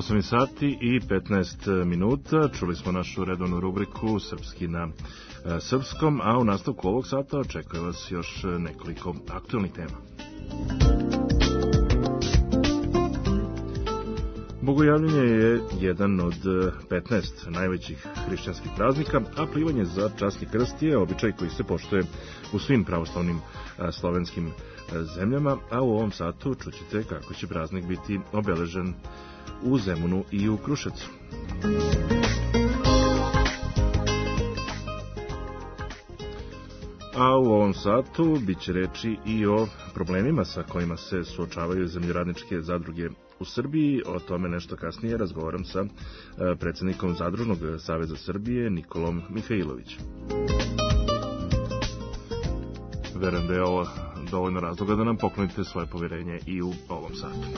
8 sati i 15 minuta. Čuli smo našu redovnu rubriku Srpski na srpskom, a u nastavku ovog sata očekuje vas još nekoliko aktualnih tema. Bogojavljenje je jedan od 15 najvećih hrišćanskih praznika, a plivanje za časni krst je običaj koji se poštuje u svim pravoslavnim slovenskim zemljama, a u ovom satu čućete kako će praznik biti obeležen u Zemunu i u Kruševcu. A u ovom satu bit će reči i o problemima sa kojima se suočavaju zemljoradničke zadruge u Srbiji. O tome nešto kasnije razgovaram sa predsjednikom Zadružnog saveza Srbije Nikolom Mihajlovićem. Verujem da je ovo dovoljno razloga da nam poklonite svoje povjerenje i u ovom satu.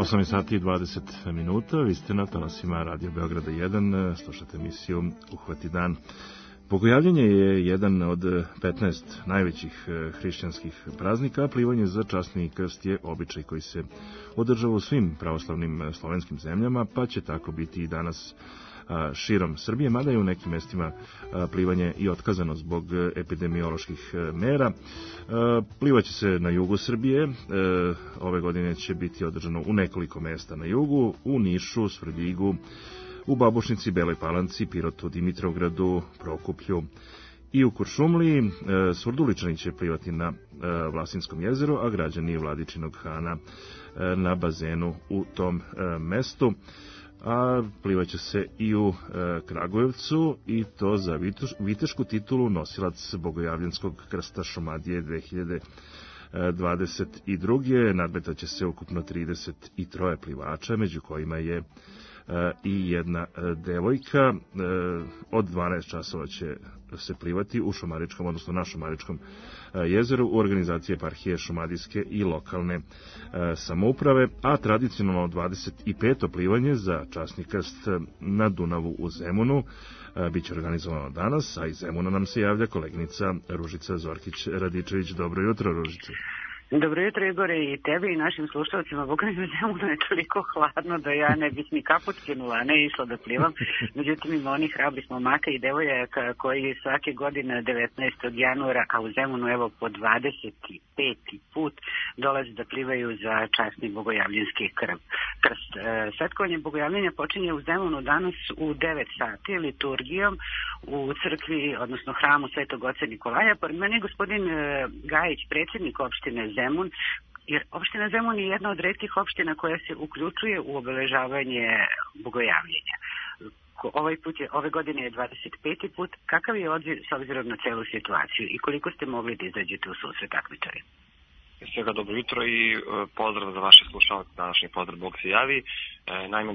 8 sati i 20 minuta, vi ste na talasima Radio Beograda 1, slušate emisiju Uhvati dan. Bogojavljenje je jedan od 15 najvećih hrišćanskih praznika, a plivanje za časni krst je običaj koji se održava u svim pravoslavnim slovenskim zemljama, pa će tako biti i danas širom Srbije, mada je u nekim mestima plivanje i otkazano zbog epidemioloških mera. Plivaće se na jugu Srbije, ove godine će biti održano u nekoliko mesta na jugu, u Nišu, Svrljigu, u Babušnici, Beloj Palanci, Pirotu, Dimitrovgradu, Prokuplju i u Kuršumliji. Surduličani će plivati na Vlasinskom jezeru, a građani Vladičinog Hana na bazenu u tom mestu. A plivaće se i u Kragujevcu, i to za vitešku titulu nosilac Bogojavljanskog krsta Šumadije 2022. Nadmetaće se ukupno 33 plivača, među kojima je i jedna devojka. Od 12 časova će se plivati u Šumaričkom, odnosno na Šumaričkom jezeru u organizaciji eparhije šumadijske i lokalne samouprave, a tradicionalno 25. plivanje za časni krst na Dunavu u Zemunu biće organizovano danas, a iz Zemuna nam se javlja koleginica Ružica Zorkić-Radičević. Dobro jutro, Ružice. Dobro jutro, Igore, i tebi i našim slušalcima. Boga mi u Zemunu je toliko hladno da ja ne bih ni kaput skinula, a ne išla da plivam. Međutim, ima onih hrabrih momaka i devojaka koji svake godine 19. januara, a u Zemunu evo po 25. put dolaze da plivaju za časni bogojavljanski krst. Svetkovanje bogojavljenja počinje u Zemunu danas u 9 sati liturgijom u crkvi, odnosno hramu Svetog oca Nikolaja. Pored mene je gospodin Gajić, predsjednik opštine Zemun, jer opština Zemun je jedna od retkih opština koja se uključuje u obeležavanje bogojavljenja. Ove godine je 25. put. Kakav je odziv s obzirom na celu situaciju i koliko ste mogli da izađete u susret takmičari? Svega dobro jutro i pozdrav za vaše slušalce, današnji pozdrav Bog se javi. Naime,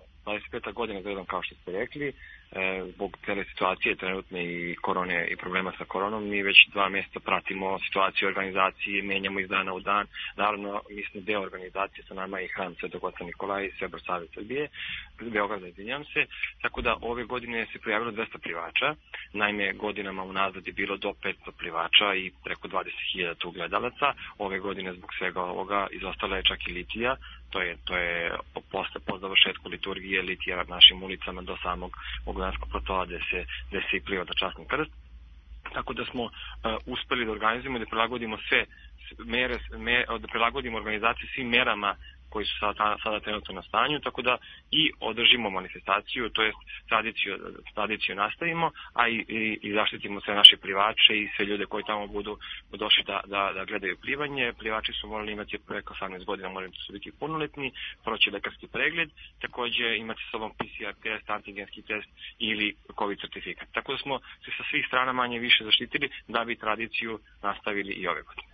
25. godina za redom, kao što ste rekli, zbog cele situacije trenutne i korone i problema sa koronom, mi već 2 mjeseca pratimo situaciju organizacije, menjamo iz dana u dan. Naravno, mi smo deo organizacije, sa nama i hram Svetog oca Nikolaja i Srebro Save Srbije, Beograda, izvinjam se, tako da ove godine se prijavilo 200 plivača. Naime, godinama unazad je bilo do 500 plivača i preko 20.000 tu gledalaca. Ove godine zbog svega ovoga izostala je čak i litija. To je po završetku liturgije litija našim ulicama do samog Bogdanskog protoa gde se i pliva za časni krst. Tako da smo uspeli da organizujemo i da prilagodimo sve mere, da prilagodimo organizaciju svim merama koji su sada trenutno na stanju, tako da i održimo manifestaciju, to jest tradiciju nastavimo, a i zaštitimo sve naše plivače i sve ljude koji tamo budu došli da gledaju plivanje. Plivači su morali imati preko 18 godina, morali su biti punoletni, proći lekarski pregled, takođe imati s sobom PCR test, antigenski test ili COVID certifikat. Tako da smo se sa svih strana manje više zaštitili da bi tradiciju nastavili i ove godine.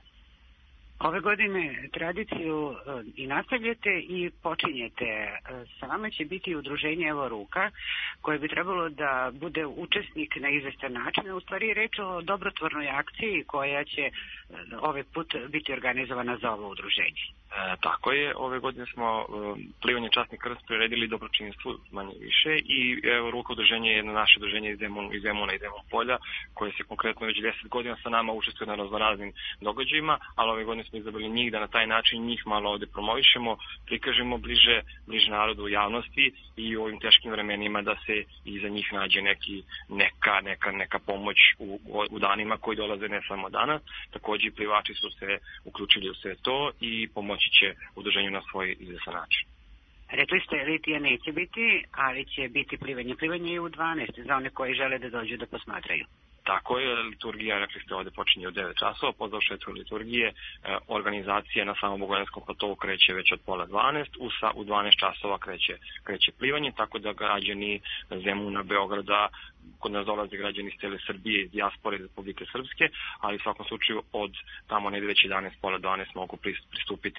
Ove godine tradiciju i nastavljate i počinjete. Sa vama će biti udruženje Evo Ruka, koje bi trebalo da bude učesnik na izvestan način. U stvari je reč o dobrotvornoj akciji koja će ovaj put biti organizovana za ovo udruženje. Tako je, ove godine smo plivanje časni krst priredili dobročinstvu manje više i Evo Ruka udruženje je jedno naše udruženje iz Zemuna i Zemun polja, koje se konkretno već 10 godina sa nama učestvuje na raznoraznim događajima, ali ove godine smo izabrali njih da na taj način njih malo ovde promovišemo, prikažemo bliže narodu u javnosti i u ovim teškim vremenima da se i za njih nađe neka pomoć u danima koji dolaze ne samo danas. Takođe i plivači su se uključili u sve to i pomoći će udruženju na svoj izvesan način. Rekli ste, litija neće biti, ali će biti plivanje. Plivanje je u 12 za one koji žele da dođu da posmatraju. Tako je, liturgija, rekli ste, ovde počinje u 9 časova, po završetku liturgije organizacija na samom Bogojavljanskom platovu kreće već od 11:30, u 12 časova kreće plivanje, tako da građani Zemuna, Beograda, kod nas dolaze građani iz cele Srbije, iz dijaspore, iz Republike Srpske, ali u svakom slučaju od tamo negde već 11:30 mogu pristupiti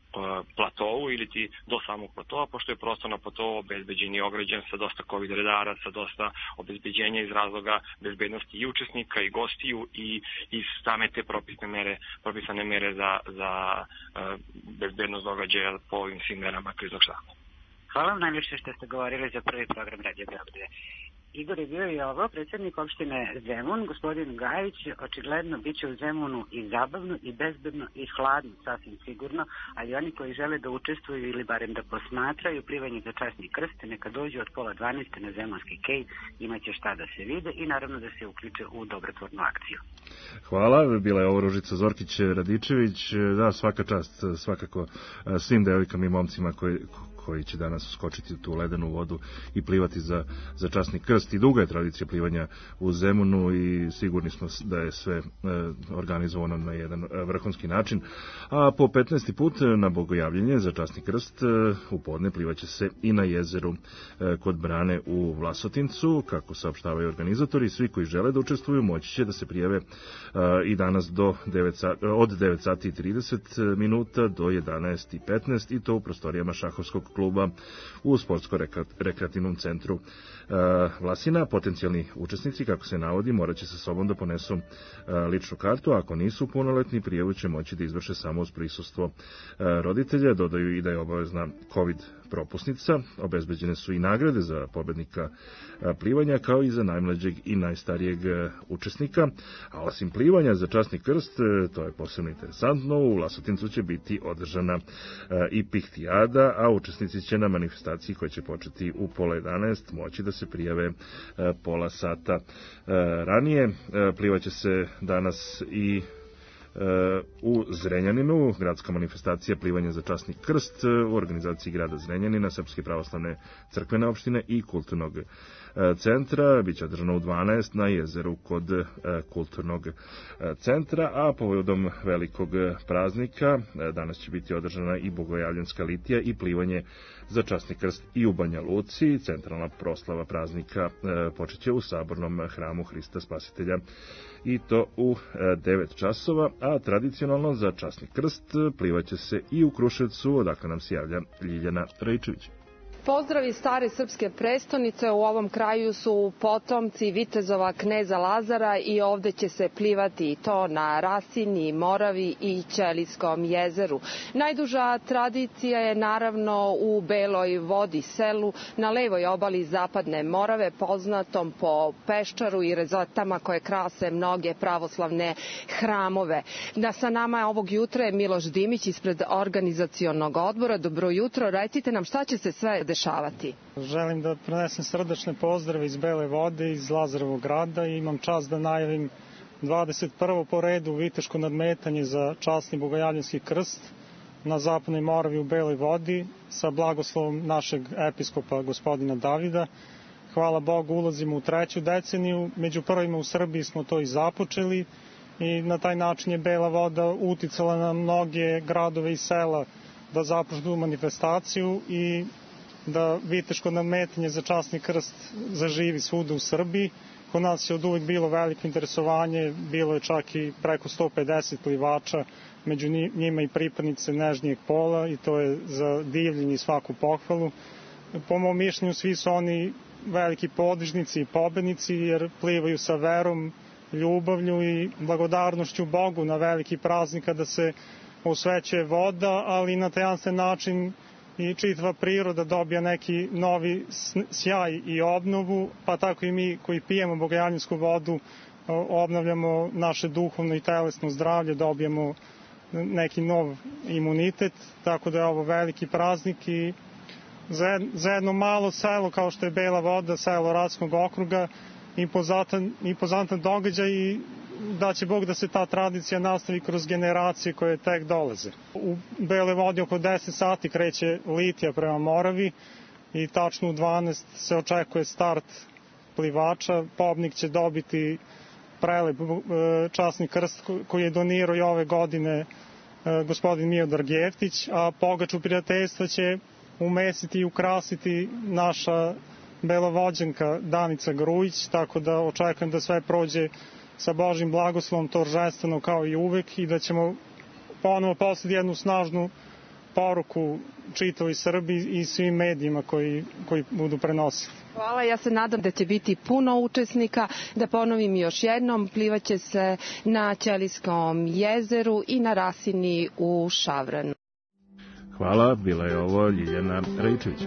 platovu ili ti do samog platova, pošto je prostor na platovu obezbeđen i ograđen sa dosta COVID redara, sa dosta obezbeđenja iz razloga bezbednosti i učesnika i gostiju i same te propisane mere za bezbednost događaja po ovim svim merama kriznog štaba. Hvala vam najljepše što ste govorili za prvi program Radio Beograda. Igor je bio i ovo, predsjednik opštine Zemun, gospodin Gajić, očigledno bit će u Zemunu i zabavno, i bezbedno, i hladno, sasvim sigurno, ali oni koji žele da učestvuju ili barem da posmatraju plivanje za časni krst, neka dođu od 11:30 na Zemunski kej, imaće šta da se vide i naravno da se uključe u dobrotvornu akciju. Hvala, bila je ovo Ružica Zorkić-Radičević, da, svaka čast, svakako svim devojkama i momcima koji će danas uskočiti u tu ledenu vodu i plivati za časni krst. I duga je tradicija plivanja u Zemunu i sigurni smo da je sve organizovano na jedan vrhunski način. A po 15. put na bogojavljenje za časni krst u podne plivaće se i na jezeru kod Brane u Vlasotincu. Kako saopštavaju organizatori, svi koji žele da učestvuju moći će da se prijave i danas od 9:30 minuta do 11:15 i to u prostorijama šahovskog kluba u sportsko-rekreativnom centru Vlasina. Potencijalni učesnici, kako se navodi, morat će sa sobom da ponesu ličnu kartu, a ako nisu punoletni, prijavu će moći da izvrše samo uz prisustvo roditelja. Dodaju i da je obavezna COVID propusnica, obezbeđene su i nagrade za pobednika plivanja, kao i za najmlađeg i najstarijeg učesnika. A osim plivanja za časni krst, to je posebno interesantno, u Vlasotincu će biti održana i pihtijada, a učesnici će na manifestaciji koja će početi u 10:30 moći da se prijave pola sata ranije. Plivaće se danas i u Zrenjaninu, gradska manifestacija plivanja za časni krst u organizaciji grada Zrenjanina, Srpske pravoslavne crkvene opštine i kulturnog centra. Biće održano u 12 na jezeru kod kulturnog centra, a povodom velikog praznika danas će biti održana i bogojavljanska litija i plivanje za časni krst i u Banja Luci. Centralna proslava praznika počeće u Sabornom hramu Hrista Spasitelja i to u 9 časova, a tradicionalno za časni krst plivaće se i u Kruševcu, odakle nam se javlja Ljiljana Rajčević. Pozdrav iz stare srpske prestonice, u ovom kraju su potomci vitezova kneza Lazara i ovde će se plivati i to na Rasini, Moravi i Ćelijskom jezeru. Najduža tradicija je naravno u Beloj Vodi selu na levoj obali zapadne Morave, poznatom po peščaru i rezotama koje krase mnoge pravoslavne hramove. Sa nama ovog jutra je Miloš Dimić ispred organizacionog odbora. Dobro jutro, recite nam šta će se sve dešavati. Želim da prenesem srdačne pozdrave iz Bele Vode, iz Lazarovog grada i imam čast da najavim 21. po redu viteško nadmetanje za časni bogojavljanski krst na zapadnoj Moravi u Beloj Vodi sa blagoslovom našeg episkopa gospodina Davida. Hvala Bogu, ulazimo u 3. deceniju, među prvima u Srbiji smo to i započeli i na taj način je Bela Voda uticala na mnoge gradove i sela da započnu manifestaciju i da viteško nadmetanje za časni krst zaživi svuda u Srbiji. Kod nas je od uvijek bilo veliko interesovanje, bilo je čak i preko 150 plivača, među njima i pripadnice nežnijeg pola i to je za divljenje i svaku pohvalu. Po mom mišljenju svi su oni veliki podižnici i pobednici jer plivaju sa verom, ljubavlju i blagodarnošću Bogu na veliki praznik kada se osvećuje voda, ali na tajanstven način i čitava priroda dobija neki novi sjaj i obnovu, pa tako i mi koji pijemo bogojavljansku vodu obnavljamo naše duhovno i telesno zdravlje, dobijemo neki nov imunitet, tako da je ovo veliki praznik i za jedno malo selo kao što je Bela Voda, selo Račkog okruga, impozantan događaj i da će Bog da se ta tradicija nastavi kroz generacije koje tek dolaze. U Beloj Vodi oko 10 sati kreće litija prema Moravi i tačno u 12 se očekuje start plivača. Pobnik će dobiti prelep časni krst koji je donirao i ove godine gospodin Miodor Gevtić, a pogaču prijateljstva će umesiti i ukrasiti naša belovođanka Danica Grujić, tako da očekujem da sve prođe sa Božim blagoslovom торжествено kao i uvek i da ćemo ponovo poslati jednu snažnu poruku čitavoj Srbiji i svim medijima koji budu prenosili. Hvala, ja se nadam da će biti puno učesnika. Da ponovim još jednom, plivaće se na Ćelijskom jezeru i na Rasini u Šavranu. Hvala, bila je ovo Ljiljana Rejčević.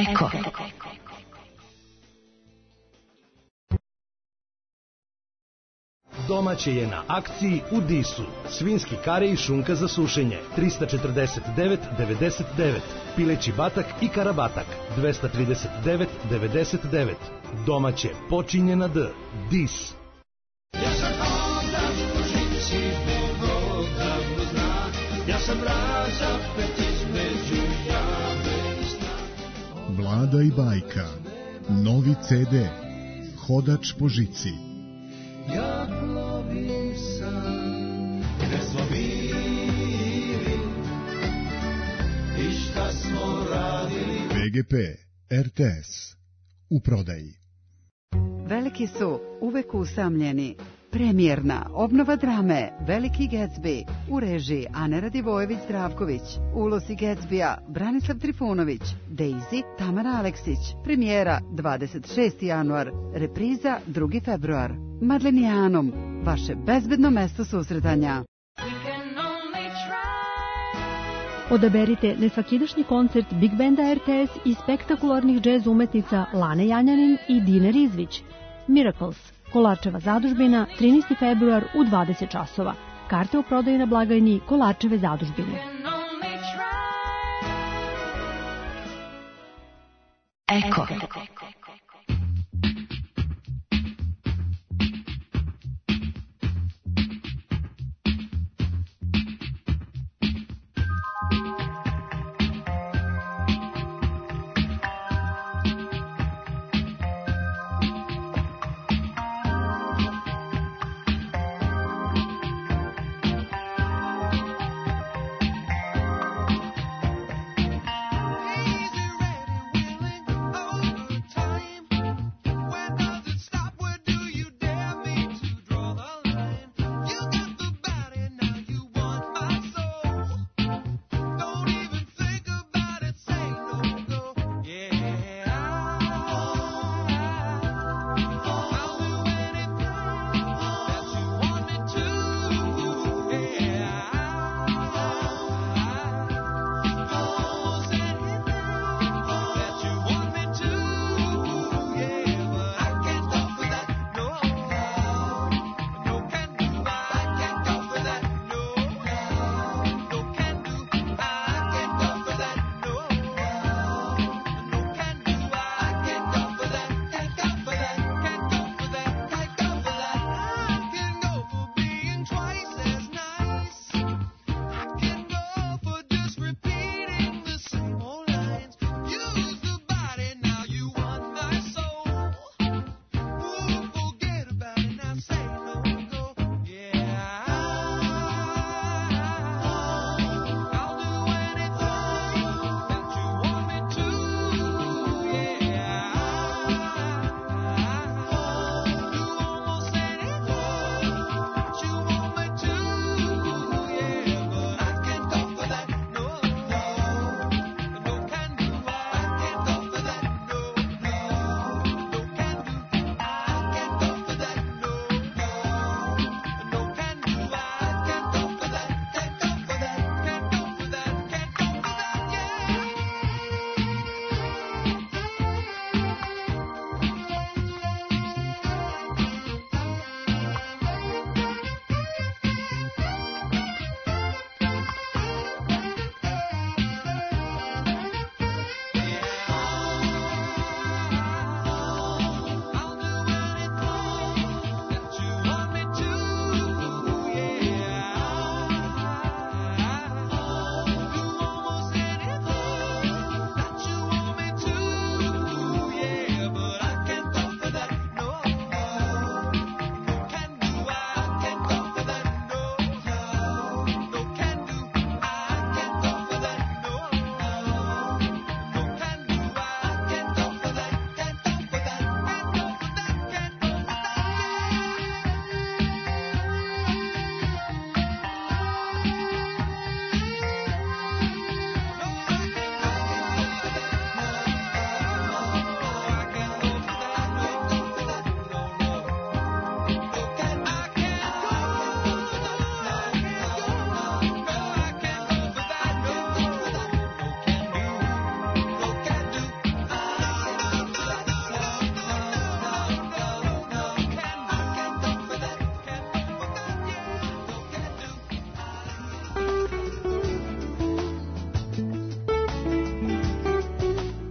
Eko. Domaće je na akciji u Disu. Svinjski kare i šunka za sušenje 349,99. Pileći batak i karabatak 239,99. Domaće počinje na D. Dis. Ja sam hodač po žici, Bog odavno zna. Ja sam razapet između jame i sna. Vlada i bajka. Novi CD. Hodač po žici. Ja plovim sam, gde smo bili i šta smo radili. BGP RTS u prodaji. Veliki su uvek usamljeni. Premijerna obnova drame Veliki Gatsby u režiji Ane Radivojević-Zdravković, ulozi Gatsbya Branislav Trifunović, Daisy Tamara Aleksić, premijera 26. januar, repriza 2. februar. Madlenijanom, vaše bezbedno mesto susretanja. Odaberite nesvakidašnji koncert Big Banda RTS i spektakularnih džez umetnica Lane Janjanin i Dine Rizvić. Miracles, Kolarčeva zadužbina, 13. februar u 20 časova. Karte u prodaju na blagajni Kolarčeve zadužbine. Eko. Time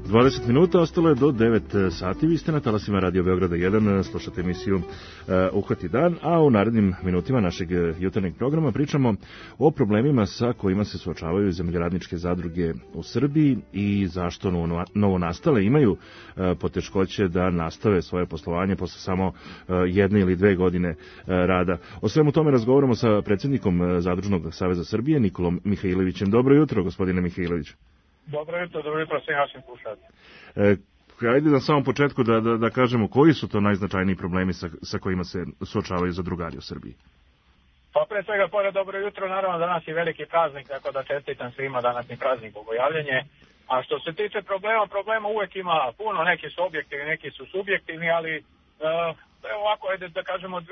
20 minuta, ostalo je do 9 sati. Vi ste na talasima Radio Beograda 1, slušate emisiju Uhvati dan, a u narednim minutima našeg jutarnjeg programa pričamo o problemima sa kojima se suočavaju zemljoradničke zadruge u Srbiji i zašto novonastale imaju poteškoće da nastave svoje poslovanje posle samo 1 ili 2 godine rada. O svemu tome razgovaramo sa predsjednikom Zadružnog saveza Srbije, Nikolom Mihajlovićem. Dobro jutro, gospodine Mihajlović. Dobro jutro svim našim slušateljima. Hajde na samom početku da kažemo koji su to najznačajniji problemi sa kojima se suočavaju zadrugari u Srbiji. Pa pre svega, pored dobro jutro, naravno danas je veliki praznik, tako da čestitam svima današnji praznik Bogojavljenje. A što se tiče problema uvek ima puno, neki su objektivni, neki su subjektivni, ali evo ovako, ajde da kažemo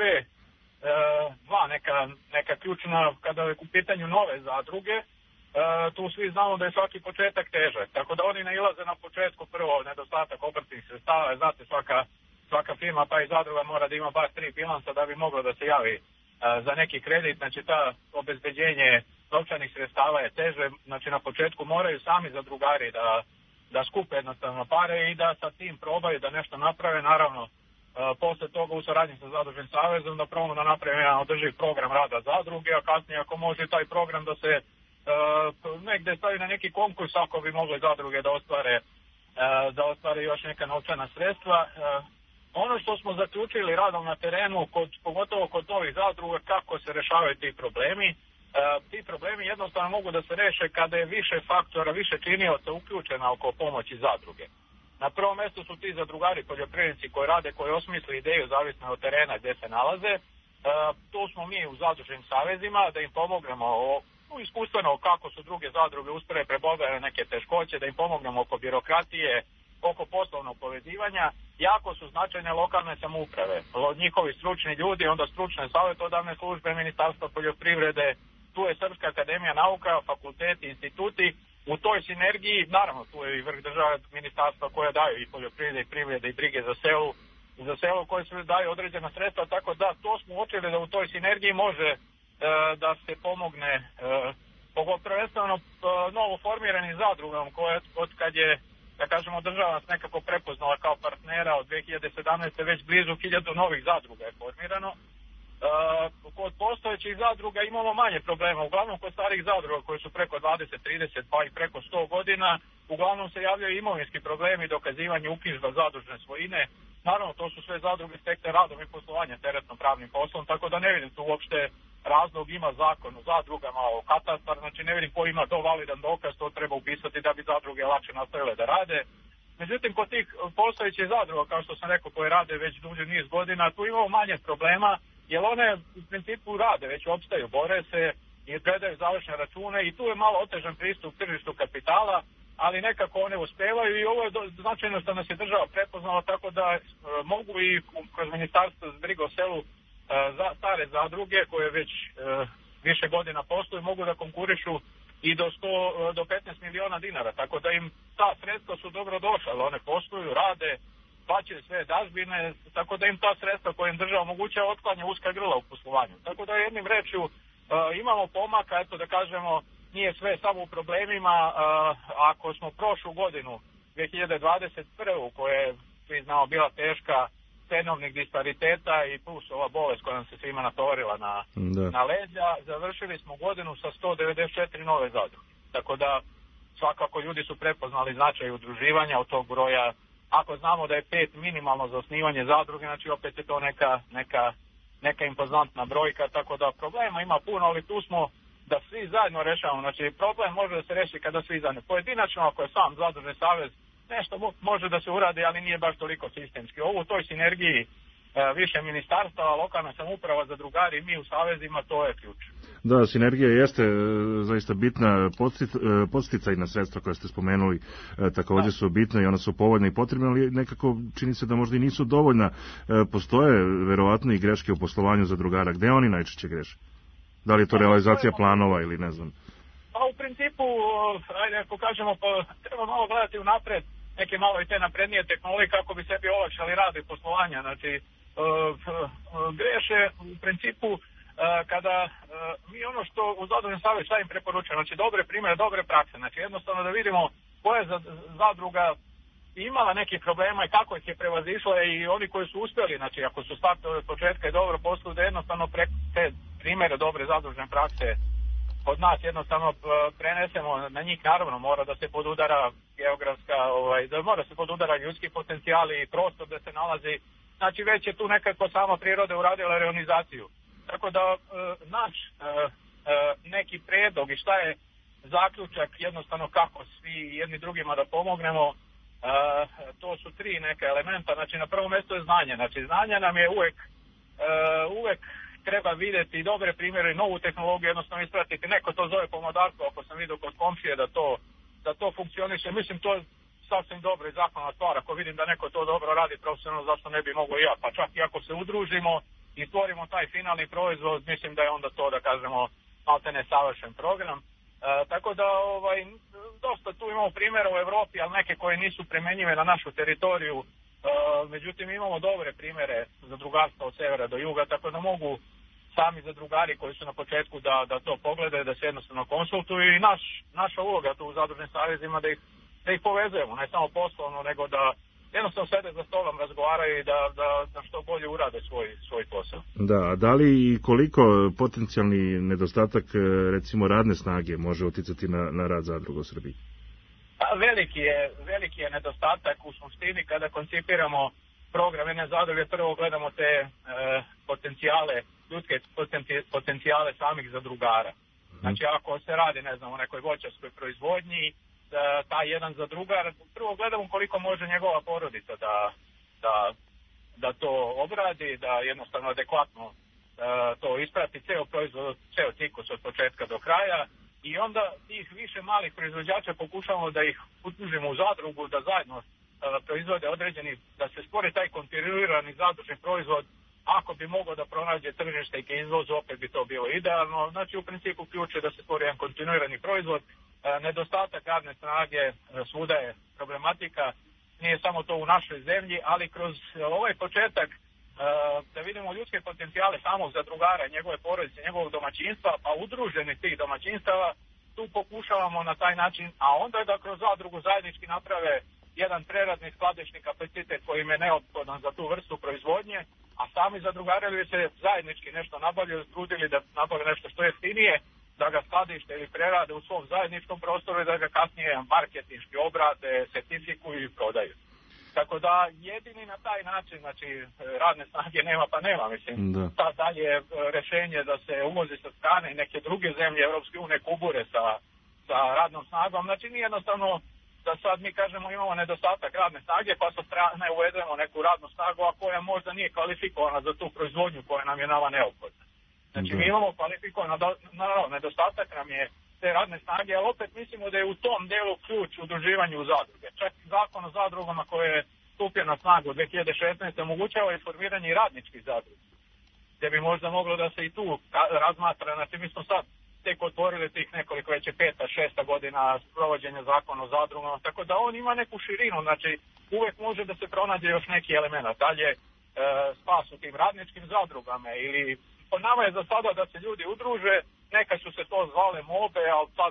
dva neka ključna kada je u pitanju nove zadruge. Tu svi znamo da je svaki početak težak, tako da oni nailaze na početku prvo nedostatak obrtnih sredstava, znate svaka firma pa i zadruga mora da ima bar 3 bilansa da bi moglo da se javi za neki kredit, znači ta obezbeđenje novčanih sredstava je teže, znači na početku moraju sami zadrugari da skupe jednostavno pare i da sa tim probaju da nešto naprave, naravno posle toga u saradnji sa Zadružnim savezom da probamo da naprave jedan održiv program rada zadruge, a kasnije ako može taj program da se negde stavi na neki konkurs ako bi mogle zadruge da ostvare još neka novčana sredstva. Ono što smo zaključili radom na terenu, pogotovo kod novih zadruga, kako se rešavaju ti problemi. Ti problemi jednostavno mogu da se reše kada je više faktora, više činioca uključena oko pomoći zadruge. Na prvom mjestu su ti zadrugari, poljoprivrednici koji osmisle ideju zavisno od terena gdje se nalaze. Tu smo mi u Zadružnim savezima da im pomognemo iskustveno kako su druge zadruge uspjele prebroditi neke teškoće, da im pomognemo oko birokratije, oko poslovnog povezivanja. Jako su značajne lokalne samouprave, njihovi stručni ljudi, onda stručne savjetodavne službe Ministarstva poljoprivrede, tu je Srpska akademija nauka, fakulteti, instituti. U toj sinergiji, naravno tu je i vrh države ministarstva koje daju i poljoprivrede i privrede i brige za selo koje su daju određena sredstva, tako da to smo uočili da u toj sinergiji može da se pomogne prvenstveno novo formiranim zadrugama koje od kad je, da kažemo, država nas nekako prepoznala kao partnera od 2017. već blizu 1000 novih zadruga je formirano. Kod postojećih zadruga imamo manje problema, uglavnom kod starih zadruga koji su preko 20, 30 pa i preko 100 godina, uglavnom se javljaju imovinski problemi, dokazivanje uknjižba zadružne svojine. Naravno, to su sve zadruge stekle radom i poslovanje teretno-pravnim poslom, tako da ne vidim tu uopšte razlog, ima zakon o zadrugama, o katastar, znači ne vidim ko ima to validan dokaz, to treba upisati da bi zadruge lakše nastavile da rade. Međutim, kod tih postojećih zadruga, kao što sam rekao, koje rade već dulji niz godina, tu imamo manje problema, jer one u principu rade, već opstaju, bore se i predaju završne račune i tu je malo otežan pristup tržištu kapitala, ali nekako one uspevaju i ovo je značajno što nas je država prepoznala, tako da mogu i kroz ministarstvo za brigu o selu stare zadruge koje već više godina posluju mogu da konkurišu i do 15 miliona dinara, tako da im ta sredstva su dobro došla, one posluju, rade, plaćaju sve dažbine, tako da im ta sredstva koja im država omogućava otklanja uska grla u poslovanju. Tako da jednim rečju imamo pomaka, eto da kažemo, nije sve samo u problemima. Ako smo prošlu godinu 2021. koja je, svi znamo, bila teška, cenovnih dispariteta i plus ova bolest koja nam se svima natovarila na leđa, završili smo godinu sa 194 nove zadruge. Tako da svakako ljudi su prepoznali značaj udruživanja od tog broja. Ako znamo da je 5 minimalno za osnivanje zadruge, znači opet je to neka impozantna brojka, tako da problema ima puno, ali tu smo da svi zajedno rešavamo. Znači problem može da se reši kada svi zajedno. Pojedinačno, ako je sam Zadružni savez, nešto može da se uradi, ali nije baš toliko sistemski. Ovo u toj sinergiji više ministarstava, lokalna samouprava, zadrugari, mi u savezima, to je ključ. Da, sinergija jeste zaista bitna, podsticajna sredstva koje ste spomenuli također su bitne i ona su povoljna i potrebna, ali nekako čini se da možda i nisu dovoljna. Postoje verovatno i greške u poslovanju zadrugara. Gde oni najčešće greše? Da li je to realizacija planova ili ne znam? Pa u principu, ajde ako kažemo, treba malo gledati unapred neke malo i te naprednije tehnologije kako bi sebi olakšali rad i poslovanja. Znači, greše u principu kada mi ono što u Zadružnom savezu šta im preporučujemo, znači dobre primjere, dobre prakse, znači jednostavno da vidimo koja je zadruga imala nekih problema i kako ih je prevazišla i oni koji su uspjeli, znači ako su startali od početka i dobro posluju, da jednostavno te primjere dobre zadružne prakse od nas jednostavno prenesemo na njih. Naravno mora da se podudara geografska, da mora se podudara ljudski potencijali i prostor da se nalazi, znači već je tu nekako sama priroda uradila reonizaciju. Tako da naš neki predlog i šta je zaključak jednostavno kako svi jedni drugima da pomognemo, to su tri neka elementa. Znači na prvom mjestu je znanje, znači znanje nam je uvek treba vidjeti dobre primjere, novu tehnologiju jednostavno ispratiti. Neko to zove pomodarstvo, ako sam vidio kod komšije da to funkcioniše, mislim to je sasvim dobro i zahvalna stvar. Ako vidim da neko to dobro radi profesionalno, zašto ne bi mogao i ja, pa čak i ako se udružimo i stvorimo taj finalni proizvod, mislim da je onda to, da kažemo, maltene savršen program. Tako da dosta tu imamo primjera u Evropi, ali neke koje nisu primenjive na našu teritoriju. Međutim, imamo dobre primjere zadrugarstva od severa do juga, tako da mogu sami zadrugari koji su na početku da to pogledaju, da se jednostavno konsultuju i naša uloga tu u zadružnim savezima da ih povezujemo, ne samo poslovno, nego da jednostavno sede za stolom, razgovaraju i da što bolje urade svoj posao. Da, da li i koliko potencijalni nedostatak recimo radne snage može uticati na rad zadruga u Srbiji? Veliki je nedostatak u suštini kada koncipiramo program jedne zadruge, prvo gledamo te potencijale, ljudske potencijale samih zadrugara. Znači ako se radi, ne znam, o nekoj voćarskoj proizvodnji, taj jedan zadrugar, prvo gledamo koliko može njegova porodica da to obradi, da jednostavno adekvatno to isprati, ceo proizvod, ceo ciklus od početka do kraja. I onda tih više malih proizvođača pokušamo da ih udružimo u zadrugu, da zajedno proizvode određeni, da se stvori taj kontinuirani zadružni proizvod. Ako bi mogao da pronađe tržište i izvoz, opet bi to bilo idealno. Znači u principu ključ je da se stvori jedan kontinuirani proizvod. Nedostatak radne snage svuda je problematika, nije samo to u našoj zemlji, ali kroz ovaj početak da vidimo ljudske potencijale samog zadrugara, njegove porodice, njegovog domaćinstva, pa udruženi tih domaćinstava, tu pokušavamo na taj način, a onda da kroz zadrugu zajednički naprave jedan preradni skladišni kapacitet koji im je neophodan za tu vrstu proizvodnje, a sami zadrugari bi se zajednički nešto nabavljaju, trudili da nabave nešto što jeftinije, da ga skladište ili prerade u svom zajedničkom prostoru i da ga kasnije marketinški obrade, sertifikuju i prodaju. Tako da jedini na taj način, znači radne snage nema pa nema, mislim. Da. Dalje rešenje da se uvozi sa strane i neke druge zemlje Evropske unije kubure sa radnom snagom, znači nije jednostavno da sad mi kažemo imamo nedostatak radne snage pa sa strane uvedemo neku radnu snagu, a koja možda nije kvalifikovana za tu proizvodnju koja nam je nama neophodna. Znači mi imamo kvalifikovan, naravno nedostatak nam je te radne snage, ali opet mislimo da je u tom delu ključ u udruživanju u zadruge. Čak zakon o zadrugama koje je stupio na snagu 2016. omogućava i formiranje radničkih zadruga, gdje bi možda moglo da se i tu razmatra. Znači mi smo sad tek otvorili tih nekoliko, već je 5. 6. godina provođenja zakona o zadrugama, tako da on ima neku širinu, znači uvek može da se pronađe još neki element. Dalje spas u tim radničkim zadrugama ili po nama je za sada da se ljudi udruže, neka su se to zvale mobe, ali sad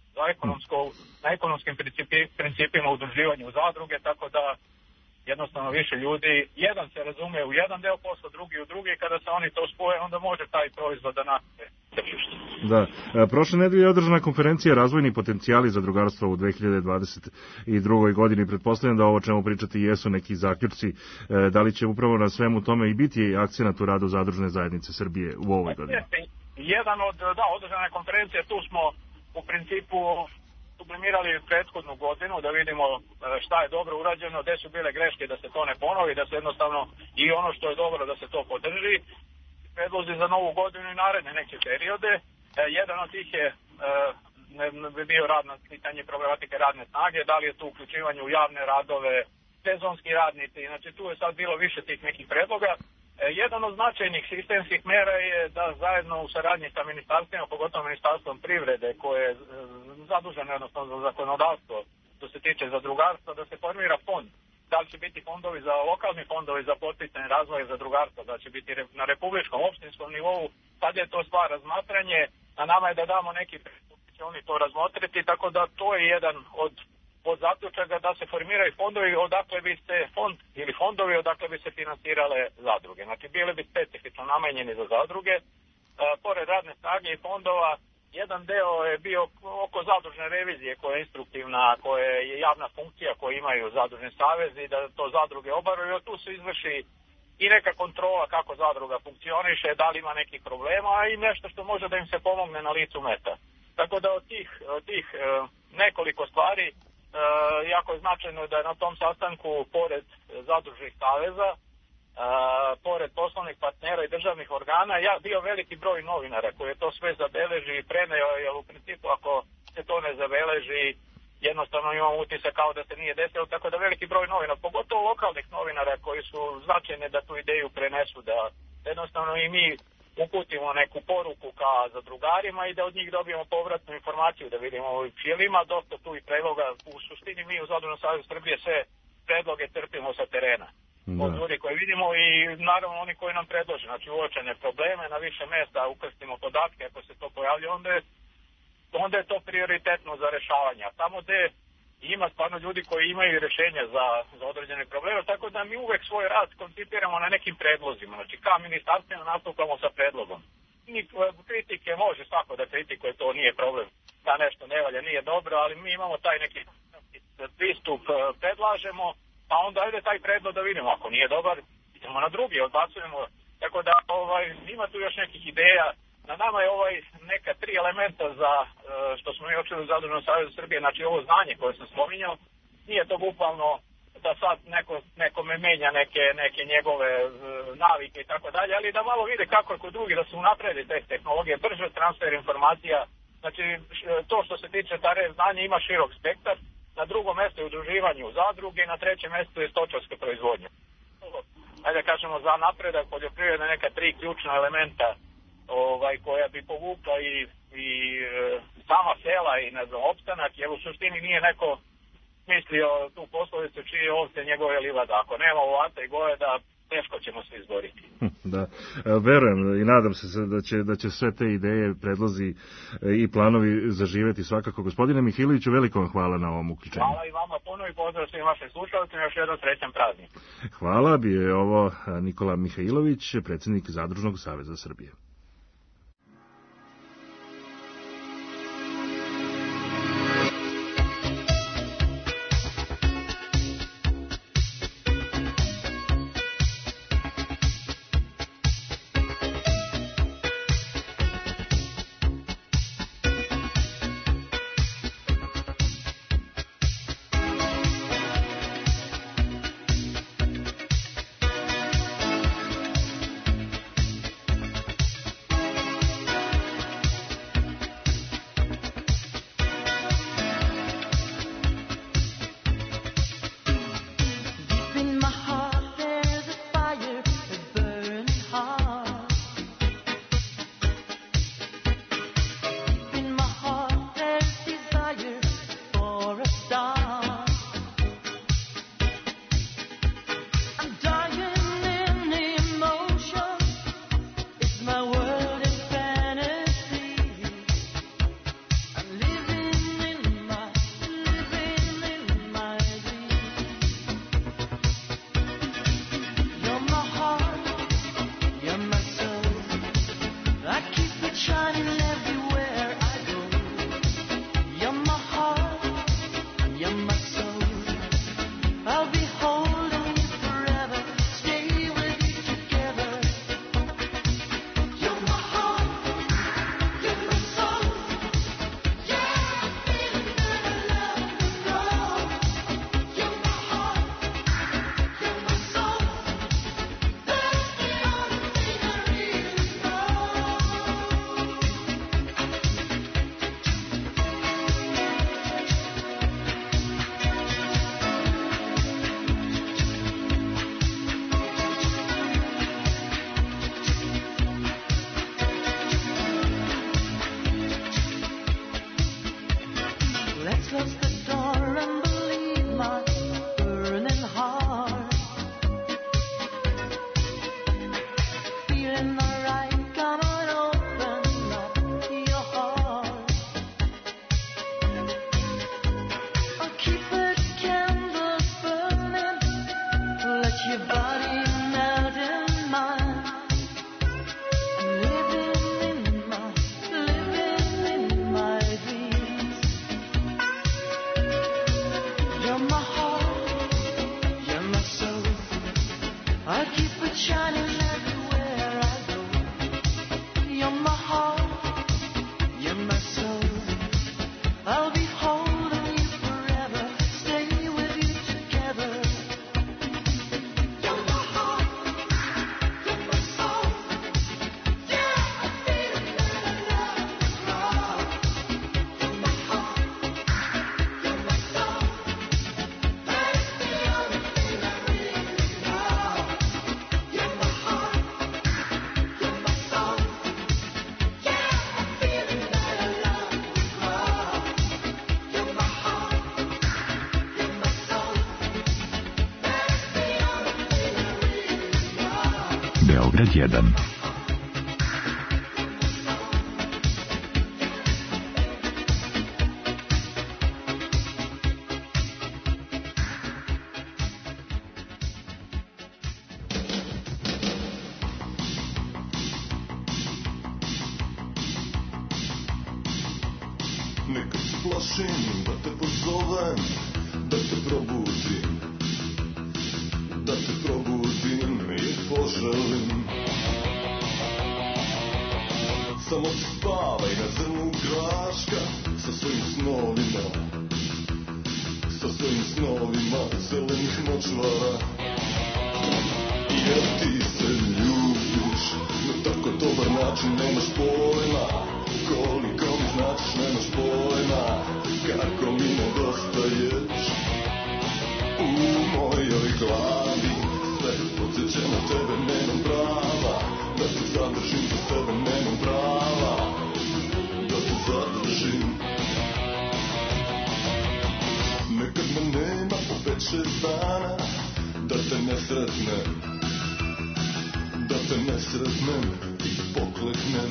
na ekonomskim principima udruživanja u zadruge, tako da jednostavno više ljudi, jedan se razume u jedan deo posla, drugi u drugi, kada se oni to spoje, onda može taj proizvod da nastaje tržište. Da, prošle nedelje je održana konferencija Razvojni potencijali zadrugarstva u 2022. godini. Pretpostavljam da ovo čemu pričati jesu neki zaključci. Da li će upravo na svemu tome i biti akcenat u radu zadružne zajednice Srbije u ovoj godini? Jedan od održane konferencije, tu smo u principu sublimirali prethodnu godinu da vidimo šta je dobro urađeno, gde su bile greške da se to ne ponovi, da se jednostavno i ono što je dobro da se to podrži, predlozi za novu godinu i naredne neke periode. Jedan od tih je bio pitanje problematike radne snage, da li je tu uključivanje u javne radove, sezonski radnici, znači tu je sad bilo više tih nekih predloga. Jedan od značajnih sistemskih mera je da zajedno u saradnji sa ministarstvima, pogotovo ministarstvom privrede koje je zaduženo jednostavno za zakonodavstvo što se tiče zadrugarstva, da se formira fond. Da li će biti fondovi za lokalni fondovi za poticanje razvoja zadrugarstva, da će biti na republičkom, opštinskom nivou, sad je to stvar razmatranje, a nama je da damo neki pristup, će oni to razmotriti, tako da to je jedan od pod zaključaka da se formiraju fondovi odakle bi se fondovi odakle bi se finansirale zadruge. Znači bili bi specifično namenjeni za zadruge. Pored radne snage i fondova, jedan deo je bio oko zadružne revizije koja je instruktivna, koja je javna funkcija koju imaju zadružni savezi, da to zadruge obavljaju. Tu se izvrši i neka kontrola kako zadruga funkcioniše, da li ima nekih problema, a i nešto što može da im se pomogne na licu mesta. Tako da od tih nekoliko stvari jako je značajno da je na tom sastanku pored zadružnih saveza, pored poslovnih partnera i državnih organa, bio veliki broj novinara koji je to sve zabeleži i preneo, jer u principu ako se to ne zabeleži, jednostavno imamo utisak kao da se nije desilo, tako da veliki broj novinara, pogotovo lokalnih novinara koji su značajni da tu ideju prenesu, da jednostavno i mi uputimo neku poruku ka zadrugarima i da od njih dobijemo povratnu informaciju, da vidimo jer ima dosta tu i predloga. U suštini mi u Zadružnom savezu Srbije sve predloge trpimo sa terena. Od ljudi koji vidimo i naravno oni koji nam predlože, znači uočene probleme na više mesta, ukrstimo podatke, ako se to pojavlja, onda je to prioritetno za rešavanje. A tamo gde ima stvarno ljudi koji imaju rešenja za određene probleme, tako da mi uvek svoj rad koncipiramo na nekim predlozima. Znači ka ministarstvima nastupamo sa predlogom. Kritike može svako da kritikuje, to nije problem. Da nešto ne valja, nije dobro, ali mi imamo taj neki pristup, predlažemo, pa onda ajde taj predlog da vidimo. Ako nije dobar, idemo na drugi, odbacujemo. Tako da ima tu još nekih ideja. Na nama je neka 3 elementa za što smo mi učili u Zadružnom savezu Srbije, znači ovo znanje koje sam spominjao, nije to bukvalno da sad nekome menja neke njegove navike i tako dalje, ali da malo vide kako je kod drugih da se unapredi te tehnologije, brže transfer informacija. Znači to što se tiče tare znanja ima širok spektar, na drugom mjestu je udruživanje u zadruge i na trećem mjestu je stočarska proizvodnja. Ajde kažemo za napredak poljoprivrede neka 3 ključna elementa koja bi povukla i sama sela i opstanak, jer u suštini nije neko mislio tu poslovicu čije ovce njegove livada. Ako nema ovata i gojeda, teško ćemo se izboriti. Da, verujem i nadam se da će sve te ideje, predlozi i planovi zaživeti svakako. Gospodine Mihajloviću, veliko vam hvala na ovom uključenju. Hvala i vama puno i pozdrav svim vašim slušalcima, još jedan srećan praznik. Hvala, bio je ovo Nikola Mihajlović, predsjednik Zadružnog saveza Srbije. Beograd 1. Nekad se plašim da te pozovem, da te probudim, i poželim. Samo spavaj na zrnu graška sa svojim snovima zelenih močvara. Jer ti se ljubiš na tako dobar način, nemaš pojma koliko mi značiš, nemaš pojma kako mi nedostaješ. U mojoj glavi sve podsjeća na tebe, nemam prava da te zadržim za sebe, nemam prava da te zadržim. Nekad me nema po 5-6 dana da te ne sretnem i pokleknem.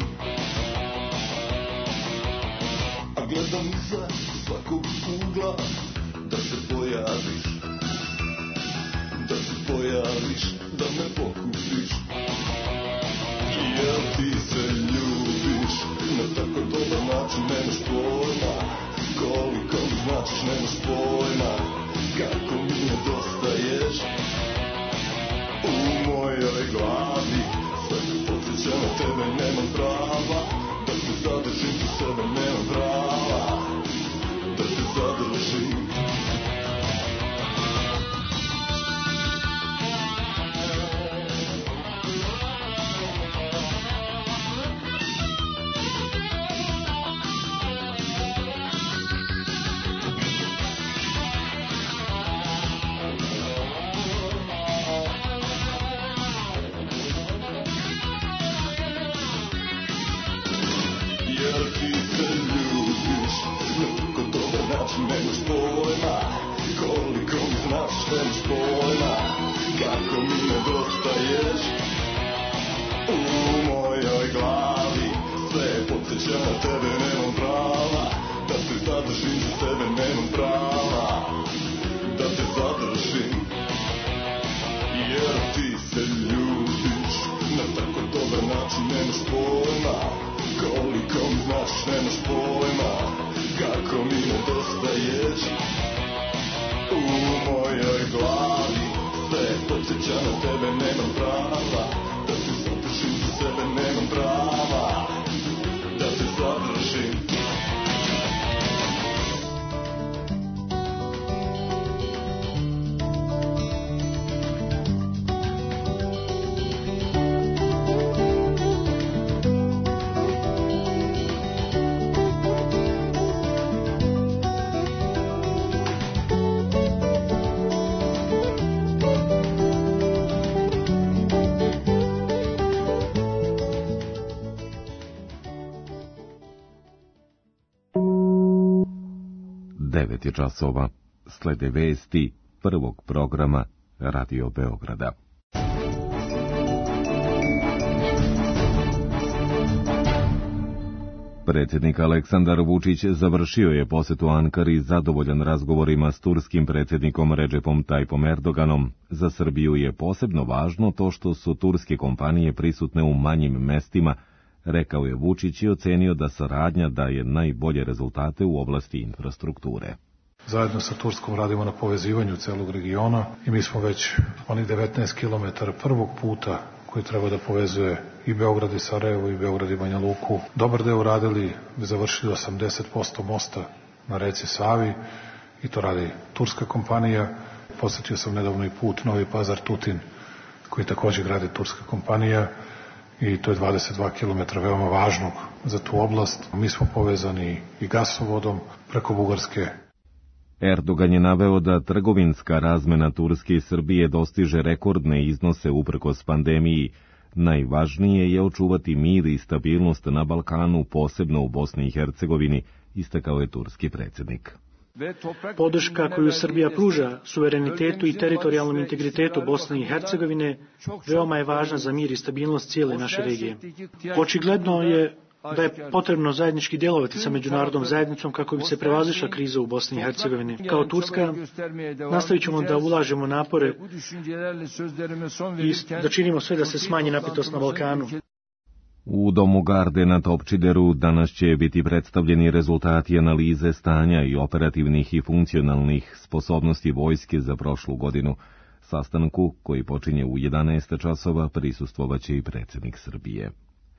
A gledam iza svakog ugla da se pojaviš, da me pokupiš. Jer ti se ljubiš na tako dobar način, nemaš pojma koliko mi značiš, nemaš pojma kako mi nedostaješ. U mojoj glavi sve se podsjeća na tebe, nemam prava da te zadržim za sebe, nemam prava da te zadržim. Nemaš pojma koliko mi značiš, nemaš pojma kako mi nedostaješ. U mojoj glavi sve podsjeća na tebe, nemam prava da te zadržim za sebe, nemam prava da te zadržim. Jer ti se ljubiš na tako dobar način, nemaš pojma koliko mi značiš, nemaš pojma kako mi nedostaješ. U mojoj glavi sve podsjeća na tebe, nemam prava da te zadržim za sebe, nemam prava da te zadržim. 9 časova, slede vesti prvog programa Radio Beograda. Predsjednik Aleksandar Vučić završio je posetu Ankari zadovoljan razgovorima s turskim predsjednikom Redžepom Tajipom Erdoganom. Za Srbiju je posebno važno to što su turske kompanije prisutne u manjim mestima, rekao je Vučić i ocenio da saradnja daje najbolje rezultate u oblasti infrastrukture. Zajedno sa Turskom radimo na povezivanju celog regiona i mi smo već onih 19 km prvog puta koji treba da povezuje i Beograd i Sarajevo i Beograd i Banja Luku. Dobar deo uradili, završili 80% mosta na reci Savi i to radi turska kompanija. Posetio sam nedavno i put Novi Pazar-Tutin koji takođe gradi turska kompanija i to je 22 km veoma važnog za tu oblast. Mi smo povezani i gasovodom preko Bugarske. Erdogan je naveo da trgovinska razmena Turske i Srbije dostiže rekordne iznose uprkos pandemiji. Najvažnije je očuvati mir i stabilnost na Balkanu, posebno u Bosni i Hercegovini, istakao je turski predsjednik. Podrška koju Srbija pruža suverenitetu i teritorijalnom integritetu Bosne i Hercegovine veoma je važna za mir i stabilnost cijele naše regije. Očigledno je da je potrebno zajednički djelovati sa međunarodnom zajednicom kako bi se prevazišla kriza u Bosni i Hercegovini. Kao Turska nastavit ćemo da ulažemo napore i da činimo sve da se smanji napetost na Balkanu. U Domu Garde na Topčideru danas će biti predstavljeni rezultati analize stanja i operativnih i funkcionalnih sposobnosti vojske za prošlu godinu. Sastanku, koji počinje u 11 časova, prisustvovaće i predsjednik Srbije.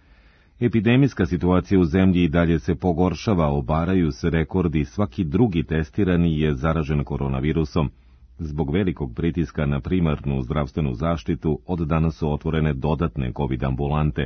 Epidemijska situacija u zemlji i dalje se pogoršava, obaraju se rekordi, svaki drugi testirani je zaražen koronavirusom. Zbog velikog pritiska na primarnu zdravstvenu zaštitu, od danas su otvorene dodatne COVID ambulante.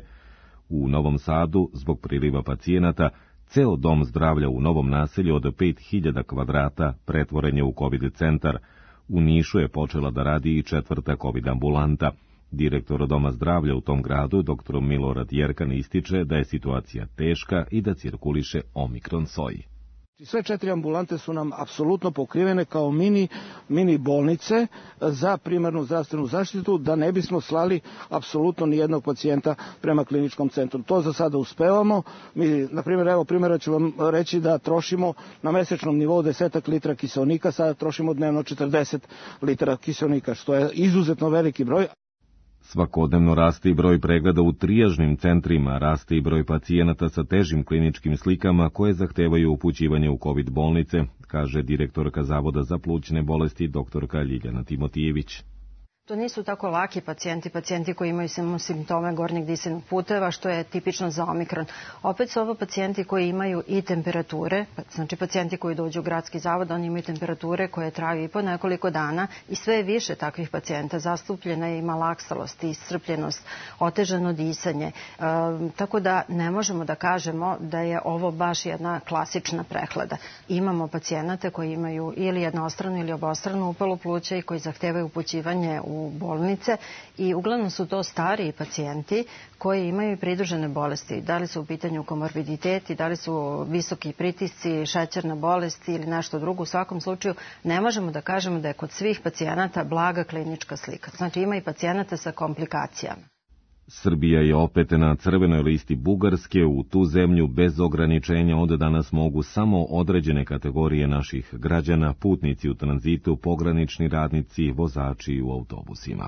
U Novom Sadu, zbog priliva pacijenata, ceo dom zdravlja u novom naselju od 5000 kvadrata pretvoren je u COVID centar. U Nišu je počela da radi i 4. COVID ambulanta. Direktor Doma zdravlja u tom gradu, dr. Milorad Jerkan, ističe da je situacija teška i da cirkuliše omikron soj. Sve 4 ambulante su nam apsolutno pokrivene kao mini bolnice za primarnu zdravstvenu zaštitu, da ne bismo slali apsolutno ni jednog pacijenta prema kliničkom centru. To za sada uspevamo. Mi, na primjer, evo primjera ću vam reći da trošimo na mesečnom nivou 10 litra kiseonika, sada trošimo dnevno 40 litara kiseonika, što je izuzetno veliki broj. Svakodnevno raste i broj pregleda u trijažnim centrima, raste i broj pacijenata sa težim kliničkim slikama koje zahtevaju upućivanje u COVID bolnice, kaže direktorka Zavoda za plućne bolesti doktorka Ljiljana Timotijević. To nisu tako laki pacijenti koji imaju simptome gornjeg disajnog puteva, što je tipično za omikron. Opet su ovo pacijenti koji imaju i temperature, znači pacijenti koji dođu u gradski zavod, oni imaju temperature koje traju i po nekoliko dana i sve je više takvih pacijenta. Zastupljena je i malaksalost, iscrpljenost, otežano disanje, tako da ne možemo da kažemo da je ovo baš jedna klasična prehlada. Imamo pacijenate koji imaju ili jednostranu ili obostranu upalu pluća i koji zahtevaju upućivanje u bolnice i uglavnom su to stariji pacijenti koji imaju pridružene bolesti. Da li su u pitanju komorbiditeti, da li su visoki pritisci, šećerna bolest ili nešto drugo. U svakom slučaju ne možemo da kažemo da je kod svih pacijenata blaga klinička slika. Znači ima i pacijenata sa komplikacijama. Srbija je opet na crvenoj listi Bugarske. U tu zemlju bez ograničenja od danas mogu samo određene kategorije naših građana, putnici u tranzitu, pogranični radnici, vozači u autobusima.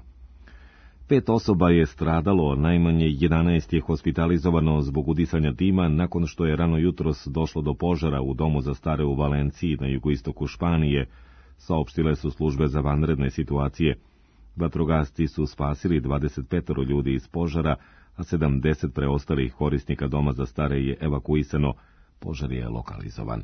5 osoba je stradalo, najmanje 11 je hospitalizovano zbog udisanja dima nakon što je rano jutros došlo do požara u domu za stare u Valenciji na jugoistoku Španije, saopštile su službe za vanredne situacije. Vatrogasci su spasili 25 ljudi iz požara, a 70 preostalih korisnika doma za stare je evakuisano. Požar je lokalizovan.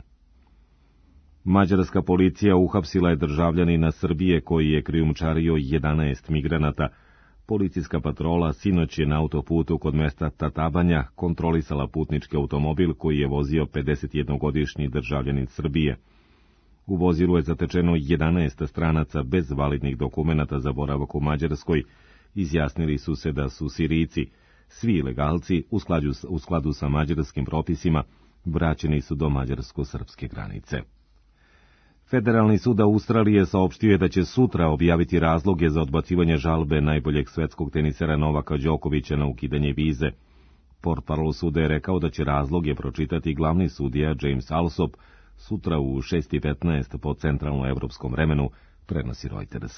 Mađarska policija uhapsila je državljanina Srbije koji je krijumčario 11 migranata. Policijska patrola sinoć je na autoputu kod mesta Tatabanja kontrolisala putnički automobil koji je vozio 51-godišnji državljanin Srbije. U vozilu je zatečeno 11 stranaca bez validnih dokumenata za boravak u Mađarskoj. Izjasnili su se da su Sirijci. Svi ilegalci, u skladu sa mađarskim propisima, vraćeni su do mađarsko-srpske granice. Federalni sud Australije saopštio je da će sutra objaviti razloge za odbacivanje žalbe najboljeg svetskog tenisera Novaka Đokovića na ukidanje vize. Portparol suda je rekao da će razloge pročitati glavni sudija James Alsop sutra u 6:15 po centralnoevropskom vremenu, prenosi Reuters.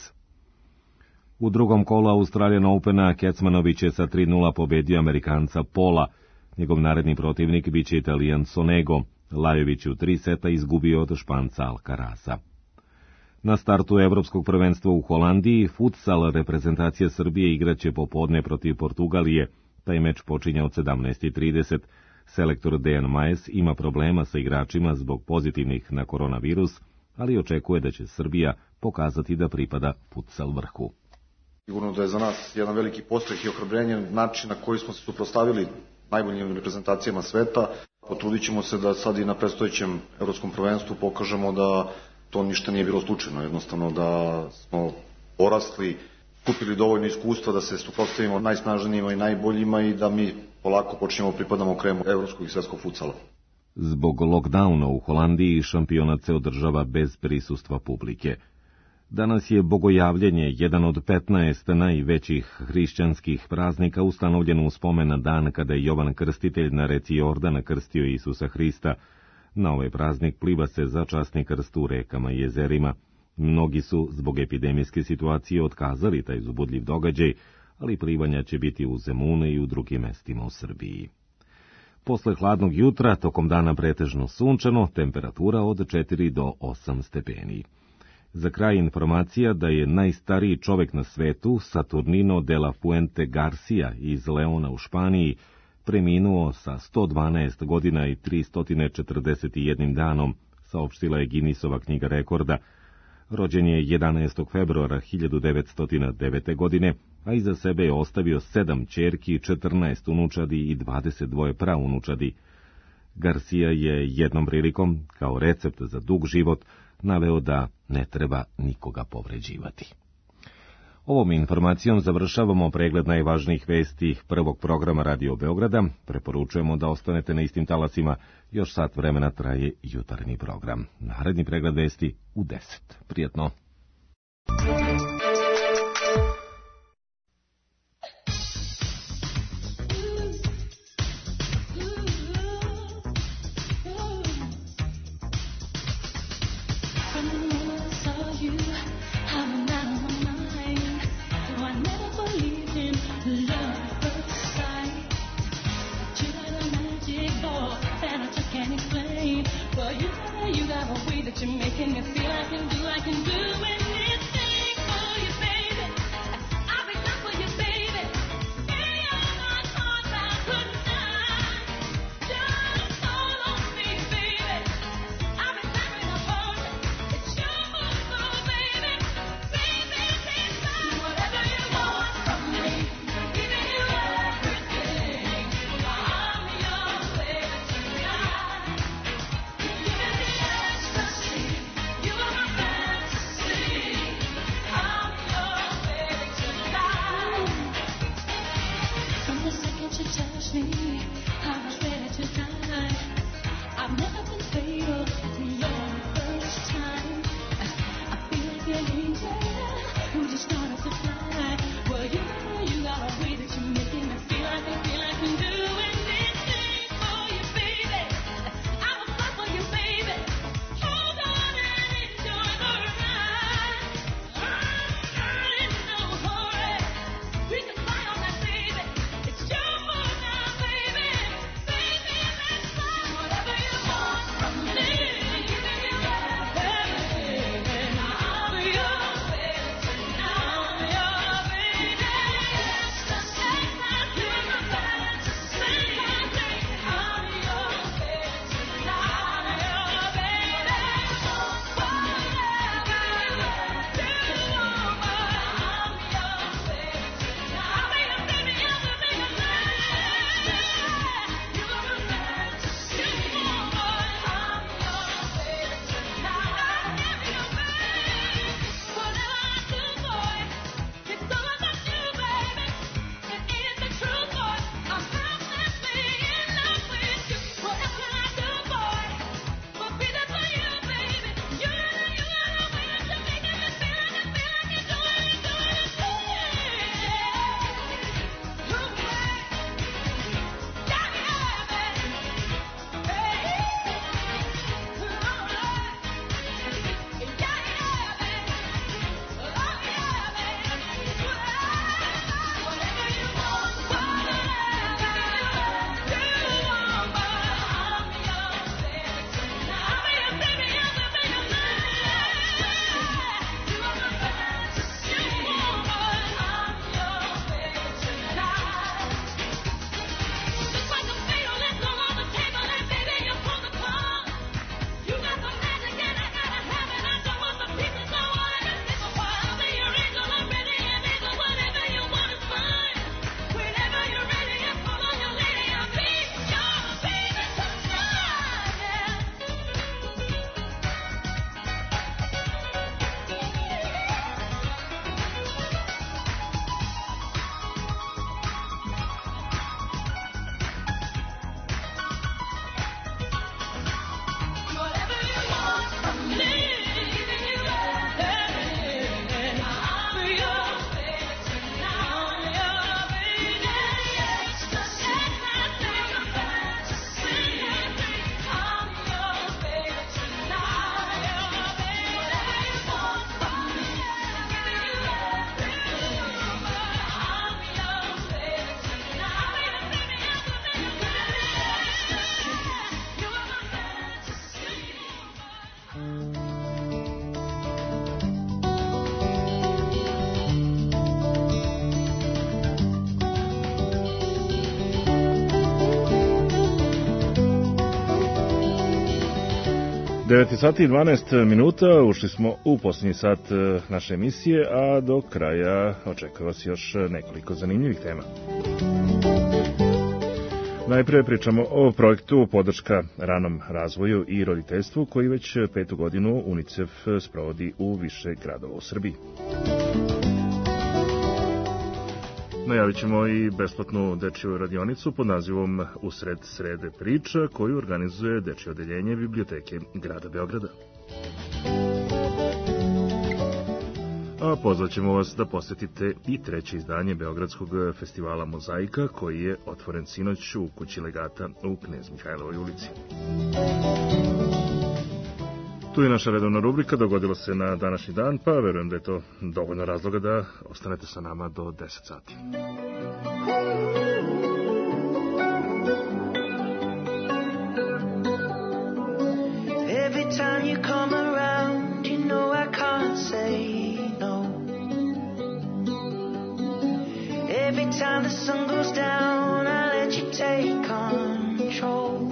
U drugom kolu Australian Opena Kecmanović je sa 3:0 pobedio Amerikanca Pola. Njegov naredni protivnik biće Italijan Sonego. Lajović u 3 seta izgubio od Španca Alcaraza. Na startu Evropskog prvenstva u Holandiji, futsal reprezentacija Srbije igraće popodne protiv Portugalije. Taj meč počinje od 17:30. Selektor Dejan Majes ima problema sa igračima zbog pozitivnih na koronavirus, ali očekuje da će Srbija pokazati da pripada futsal vrhu. Sigurno da je za nas jedan veliki postreh i ohrabrenje način na koji smo se suprotstavili najboljim reprezentacijama sveta. Potrudit ćemo se da sad i na predstojećem Evropskom prvenstvu pokažemo da to ništa nije bilo slučajno, jednostavno da smo porasli, kupili dovoljno iskustva da se suprotstavimo najsnažnijima i najboljima i da mi polako počnemo pripadamo kremu evropskog i svetskog futsala. Zbog lockdowna u Holandiji šampionat se održava bez prisustva publike. Danas je Bogojavljenje, jedan od 15 najvećih hrišćanskih praznika ustanovljen u spomen na dan kada je Jovan Krstitelj na reci Jordan krstio Isusa Hrista. Na ovaj praznik pliva se za časni krst u rekama i jezerima. Mnogi su zbog epidemijske situacije otkazali taj uzbudljiv događaj, ali plivanja će biti u Zemunu i u drugim mestima u Srbiji. Posle hladnog jutra, tokom dana pretežno sunčano, temperatura od 4 do 8 stepeni. Za kraj informacija da je najstariji čovek na svetu, Saturnino de la Fuente Garcia iz Leona u Španiji, preminuo sa 112 godina i 341 danom, saopštila je Guinnessova knjiga rekorda. Rođen je 11. februara 1909. godine, a iza sebe je ostavio 7 ćerki, 14 unučadi i 22 praunučadi. Garcia je jednom prilikom, kao recept za dug život, naveo da ne treba nikoga povređivati. Ovom informacijom završavamo pregled najvažnijih vesti prvog programa Radio Beograda. Preporučujemo da ostanete na istim talasima, još sat vremena traje jutarnji program. Naredni pregled vesti u 10. Prijetno! 9 sati i 12 minuta, ušli smo u posljednji sat naše emisije, a do kraja očekuje vas još nekoliko zanimljivih tema. Najprije pričamo o projektu podrška ranom razvoju i roditeljstvu koji već 5. godinu UNICEF sprovodi u više gradova u Srbiji. Najavit ćemo i besplatnu dečiju radionicu pod nazivom Usred srede priča koju organizuje dečije odeljenje Biblioteke grada Beograda. A pozvaćemo vas da posjetite i 3. izdanje Beogradskog festivala Mozaika koji je otvoren sinoć u kući legata u Knez Mihajlovoj ulici. Tu je naša redovna rubrika, dogodilo se na današnji dan, pa verujem da je to dovoljno razloga da ostanete sa nama do 10 sati. Every time you come around, you know I can't say no. Every time the sun goes down, I let you take control.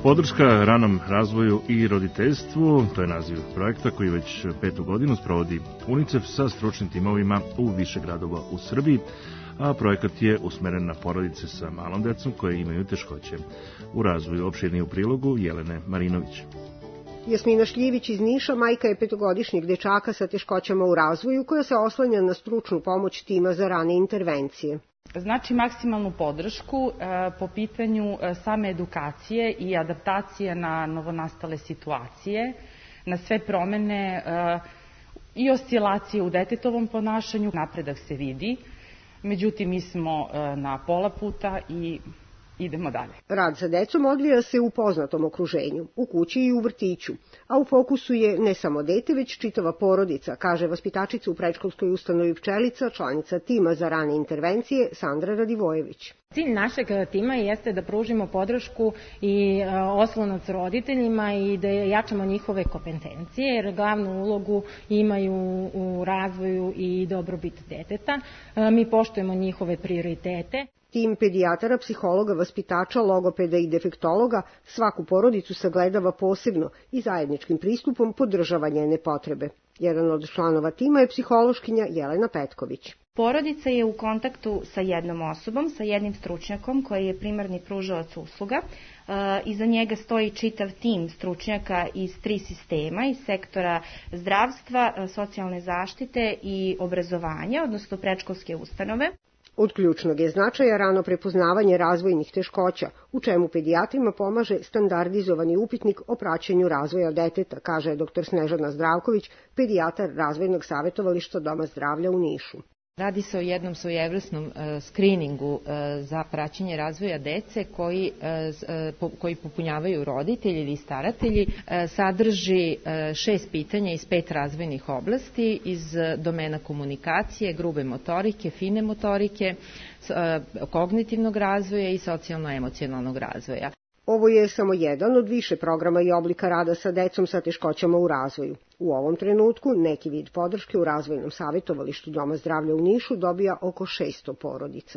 Podrška ranom razvoju i roditeljstvu, to je naziv projekta koji već 5. godinu sprovodi UNICEF sa stručnim timovima u više gradova u Srbiji, a projekat je usmeren na porodice sa malom decom koje imaju teškoće u razvoju. Opširnije u prilogu Jelene Marinović. Jasmina Šljivić iz Niša majka je 5-godišnjeg dečaka sa teškoćama u razvoju koja se oslanja na stručnu pomoć tima za rane intervencije. Znači maksimalnu podršku po pitanju same edukacije i adaptacije na novonastale situacije, na sve promene i oscilacije u detetovom ponašanju. Napredak se vidi, međutim mi smo na pola puta i idemo dalje. Rad sa decom odvija se u poznatom okruženju, u kući i u vrtiću, a u fokusu je ne samo dete, već čitava porodica, kaže vaspitačica u predškolskoj ustanovi Pčelica, članica tima za rane intervencije Sandra Radivojević. Cilj našeg tima jeste da pružimo podršku i oslonac roditeljima i da jačamo njihove kompetencije, jer glavnu ulogu imaju u razvoju i dobrobit deteta. Mi poštujemo njihove prioritete. Tim pedijatara, psihologa, vaspitača, logopeda i defektologa svaku porodicu sagledava posebno i zajedničkim pristupom podržava njene potrebe. Jedan od članova tima je psihološkinja Jelena Petković. Porodica je u kontaktu sa jednom osobom, sa jednim stručnjakom koji je primarni pružalac usluga. Iza njega stoji čitav tim stručnjaka iz 3 sistema, iz sektora zdravstva, socijalne zaštite i obrazovanja, odnosno predškolske ustanove. Od ključnog je značaja rano prepoznavanje razvojnih teškoća, u čemu pedijatrima pomaže standardizovani upitnik o praćenju razvoja deteta, kaže dr. Snežana Zdravković, pedijatar razvojnog savjetovališta Doma zdravlja u Nišu. Radi se o jednom svojevrsnom skriningu za praćenje razvoja dece koji popunjavaju roditelji ili staratelji. Sadrži 6 pitanja iz 5 razvojnih oblasti, iz domena komunikacije, grube motorike, fine motorike, kognitivnog razvoja i socijalno-emocionalnog razvoja. Ovo je samo jedan od više programa i oblika rada sa decom sa teškoćama u razvoju. U ovom trenutku neki vid podrške u razvojnom savjetovalištu Doma zdravlja u Nišu dobija oko 600 porodica.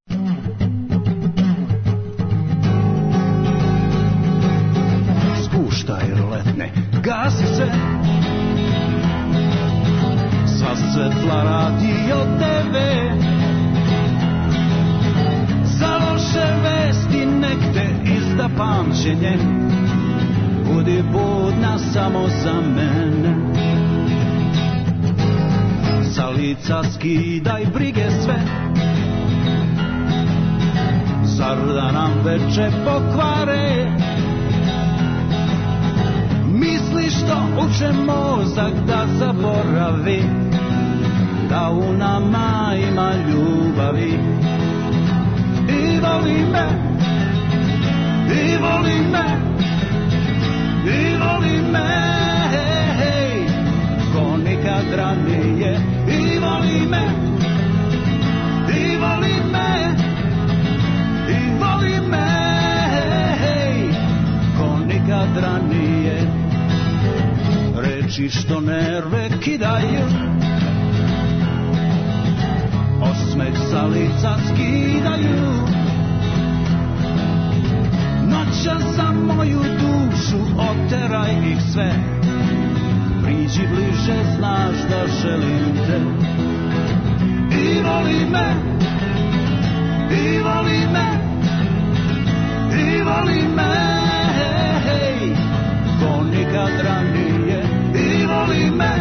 Spuštaj roletne, gasi se, sva svetla radio tebe, za loše vesti nek te izda pamćenje, budi budna samo za mene. Sa lica skidaj brige sve, zar da nam veče pokvare. Misliš to uče mozak da zaboravi, da u nama ima ljubavi. I voli me, i voli me, i voli me, hej, ko nikad ranije. I voli me, i voli me, i voli me, hej, ko nikad ranije. Reči što nerve kidaju, osmeh sa lica skidaju. Noća za moju dušu, oteraj ih sve. Priđi bliže, znaš da želim te. I voli me, i voli me, i voli me, hej, ko nikad ranije. I voli me,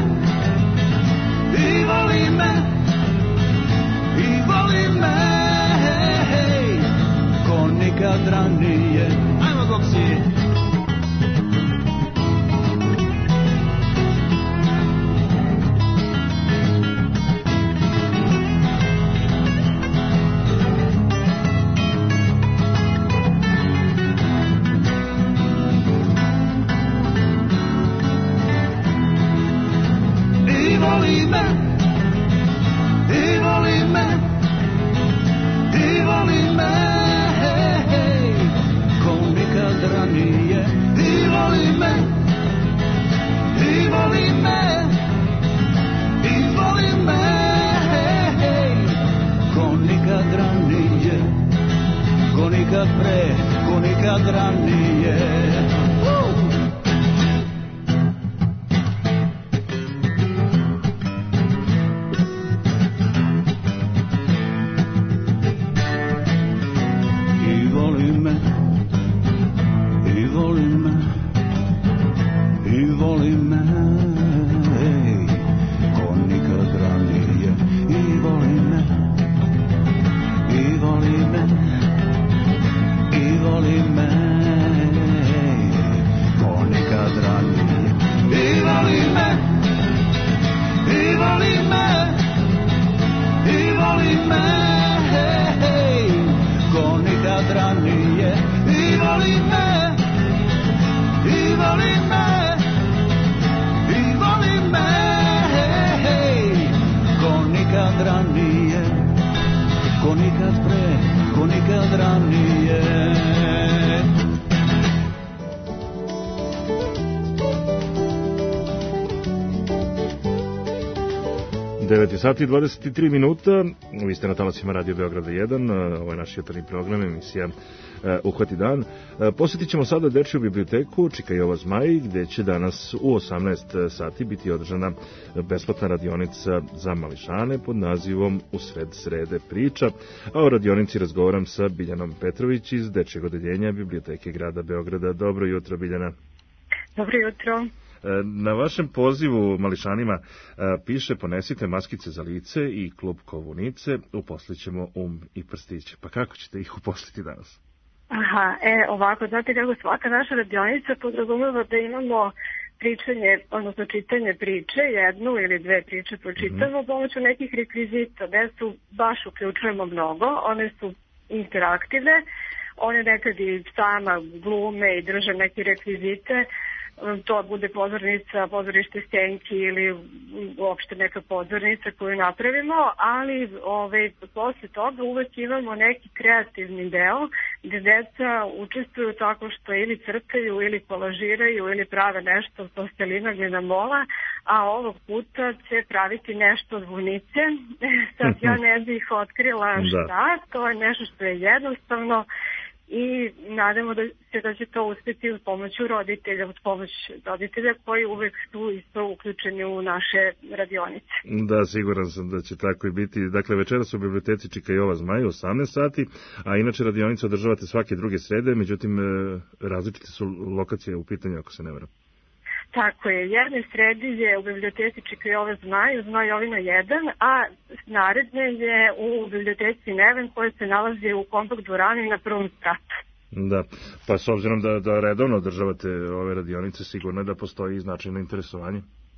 i voli me, i voli me, hej, ko nikad ranije. Ajmo, Goksi! I voli me, i voli me, i voli me, hej, ko nikad ranije. I voli me, i voli me, i voli me, hej, ko nikad ranije, ko nikad pre, ko nikad ranije. I voli me, i voli me, i voli me, ej, ko nikad ranije. I voli me, i voli me, i voli me, ko nikad ranije. I voli me, i voli me, i voli me, ko nikad ranije. I voli me, i voli me, i voli me, ko nikad ranije, ko nikad pre, ko nikad ranije. 9 sati i 23 minuta, vi ste na talasima Radio Beograda 1, ovo je naš jutarnji program, emisija Uhvati dan. Posjetit ćemo sada Dečiju biblioteku Čika Jova Zmaj, gde će danas u 18 sati biti održana besplatna radionica za mališane pod nazivom Usred srede priča, a o radionici razgovaram sa Biljanom Petrović iz Dečijeg odeljenja Biblioteke grada Beograda. Dobro jutro, Biljana. Dobro jutro. Na vašem pozivu mališanima piše ponesite maskice za lice i klub kovunice, uposlićemo i prstiće. Pa kako ćete ih uposliti danas? Aha, ovako, znate kako svaka naša radionica podrazumeva da imamo pričanje, odnosno čitanje priče, jednu ili dve priče pročitamo pomoću nekih rekvizita, gde su baš uključujemo mnogo, one su interaktivne, one nekad i sama glume i drže neke rekvizite, to bude pozornica, pozorište Senki ili uopšte neka pozornica koju napravimo, ali posle toga uvek imamo neki kreativni deo gde deca učestvuju tako što ili crtaju ili kolažiraju ili prave nešto od plastelina glinamola, a ovog puta će praviti nešto od vunice. Sad ja ne bih otkrila šta, to je nešto što je jednostavno i nadamo da će to uspjeti uz pomoću roditelja, uz pomoć roditelja koji uvek su isto uključeni u naše radionice. Da, siguran sam da će tako i biti. Dakle, večeras u biblioteci Čika Jova Zmaj u 18 sati, a inače radionice održavate svake druge srede, međutim različite su lokacije u pitanju, ako se ne varam. Tako je, jedne sredi je u biblioteci Čika Jova Zmaj, u Zmajovina 1, a naredne je u biblioteci Neven koja se nalazi u kompakt dvorani na prvom spratu. Da, pa s obzirom da redovno održavate ove radionice, sigurno je da postoji značajno interesovanje.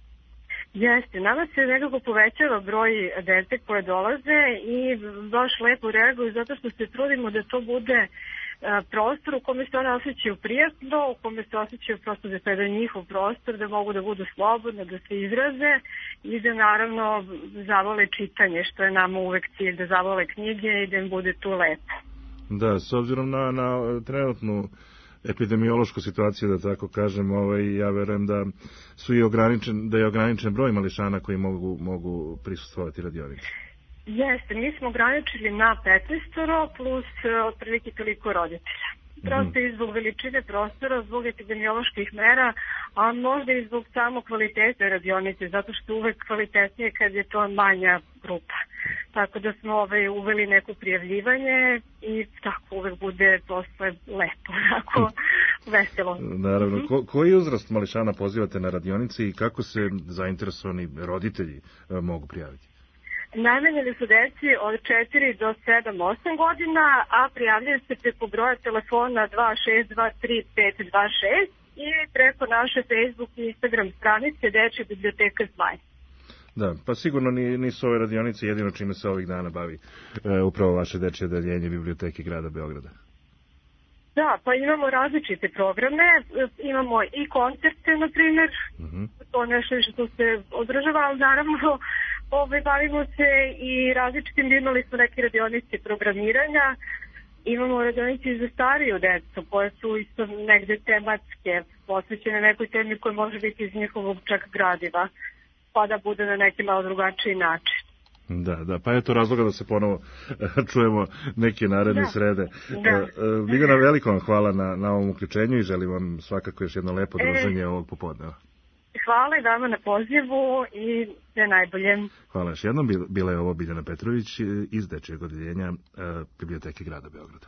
Jeste, nama se nekako povećava broj dece koje dolaze i baš lepo reaguju zato što se trudimo da to bude prostor u kome se one osjećaju prijatno, u kome se osjećaju prosto da je njihov prostor, da mogu da budu slobodne, da se izraze i da naravno zavole čitanje, što je nama uvek cilj, da zavole knjige i da im bude tu lepo. Da, s obzirom na trenutnu epidemiološku situaciju, da tako kažem, ja verujem da je ograničen broj mališana koji mogu prisustvovati radionici. Jeste, mi smo ograničili na 15 plus otprilike toliko roditelja. Prosto i zbog veličine prostora, zbog epidemioloških mera, a možda i zbog samo kvalitete radionice, zato što uvek kvalitetnije kad je to manja grupa. Tako da smo uveli neko prijavljivanje i tako uvek bude posle lepo, onako veselo. Naravno, koji uzrast mališana pozivate na radionici i kako se zainteresovani roditelji mogu prijaviti? Namenjeni su deci od 4 do 7-8 godina, a prijavljaju se preko broja telefona 2623-526 i preko naše Facebook i Instagram stranice Dečja biblioteka Zmaj. Da, pa sigurno nisu ove radionice jedino čime se ovih dana bavi upravo vaše Dečje odeljenje Biblioteke grada Beograda. Da, pa imamo različite programe, imamo i koncerte, na primjer, to nešto što se održava, ali naravno bavimo se i različitim, imali smo neke radionice programiranja, imamo radionice za stariju decu koje su isto negde tematske, posvećene nekoj temi koja može biti iz njihovog čak gradiva, pa da bude na neki malo drugačiji način. Da, pa je to razloga da se ponovo čujemo neke naredne srede. Biljana, veliko vam hvala na ovom uključenju i želim vam svakako još jedno lepo druženje ovog popodneva. Hvala i vama na pozivu i sve najbolje. Hvala još jednom. Bila je ovo Biljana Petrović iz Dečijeg odeljenja Biblioteke grada Beograda.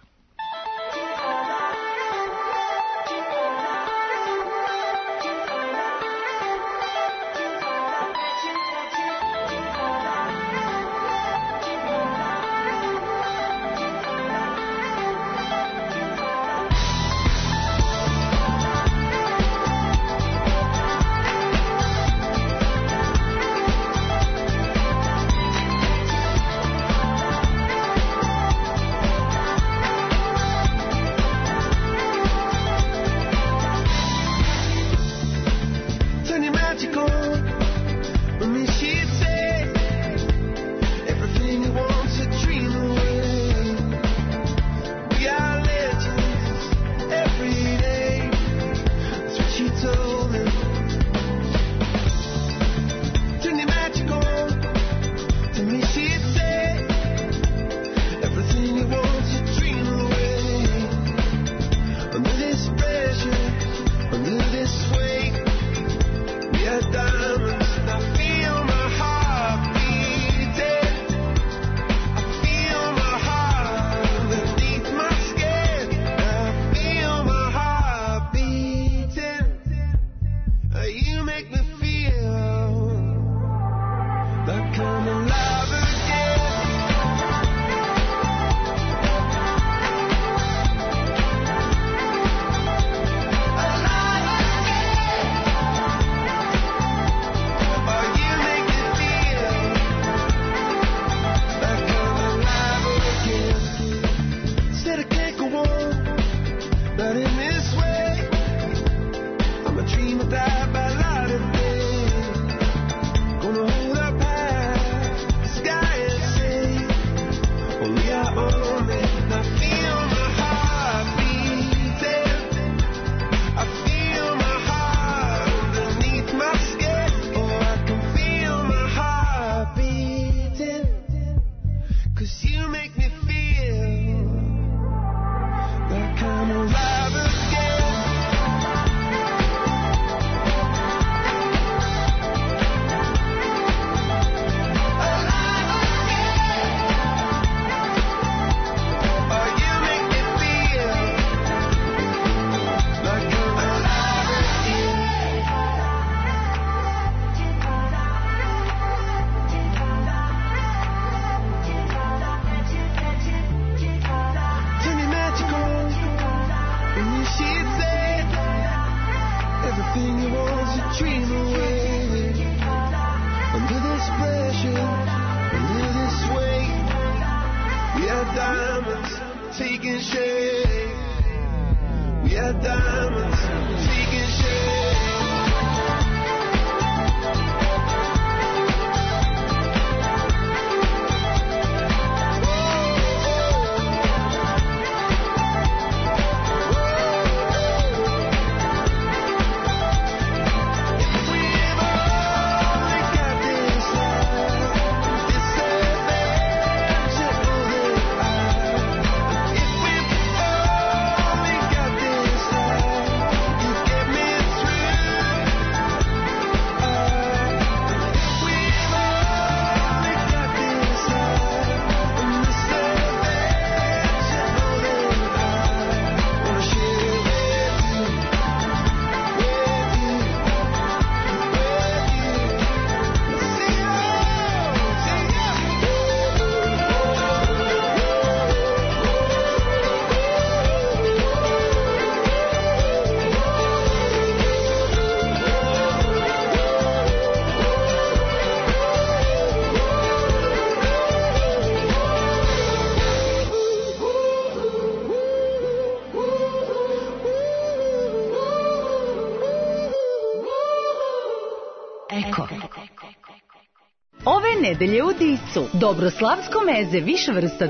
Ove nedelje u Disu Dobroslavsko meze više vrsta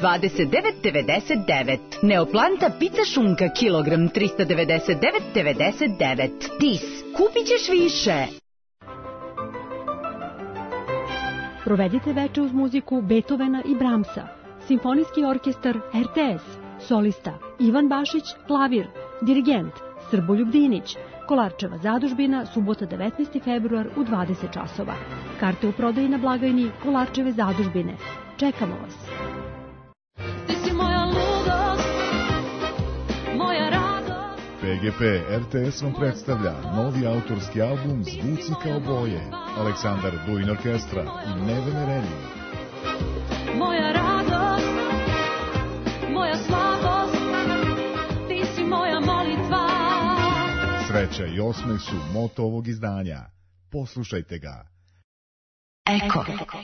229,99. Neoplanta pita šunka kilogram 399,99. Dis, kupit ćeš više. Provedite veče uz muziku Beethovena i Brahmsa. Simfonijski orkestar RTS. Solista Ivan Bašić, klavir. Dirigent Srboljub Dinić. Kolarčeva zadužbina, subota 19. februar u 20 časova. Karte u prodaji na blagajni Kolarčeve zadužbine. Čekamo vas. Ti si moja ludost, moja radost. PGP RTS vam predstavlja novi autorski album Zvuci kao boje. Aleksandar Duin Orkestra i Nevene Relije. Moja radost, moja slabost, ti si moja molitva. Sreća i osmeh su moto ovog izdanja. Poslušajte ga. Eko.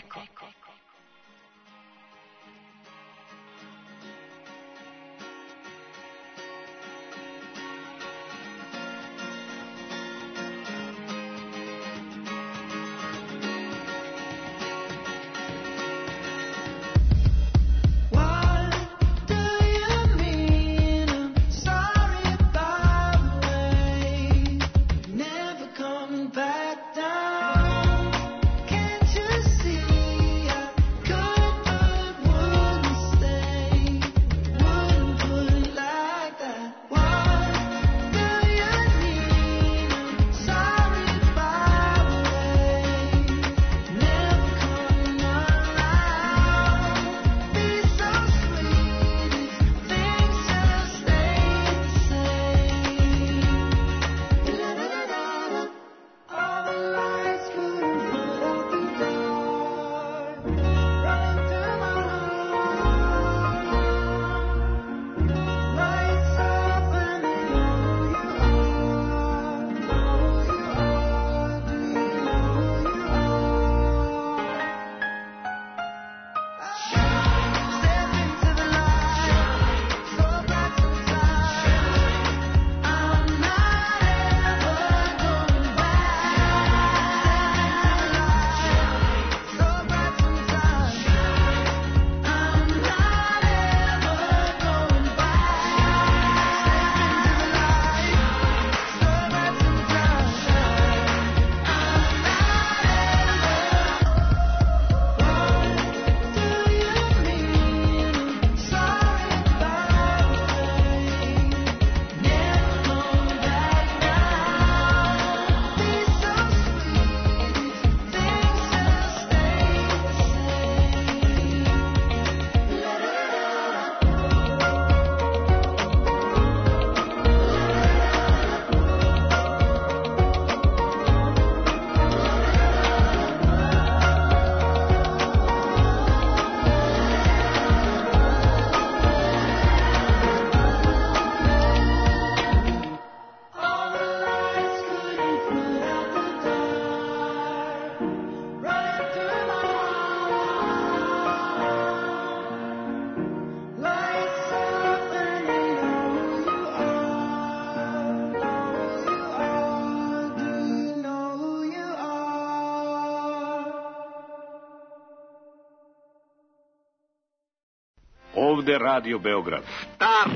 Ovde Radio Beograd. Stop!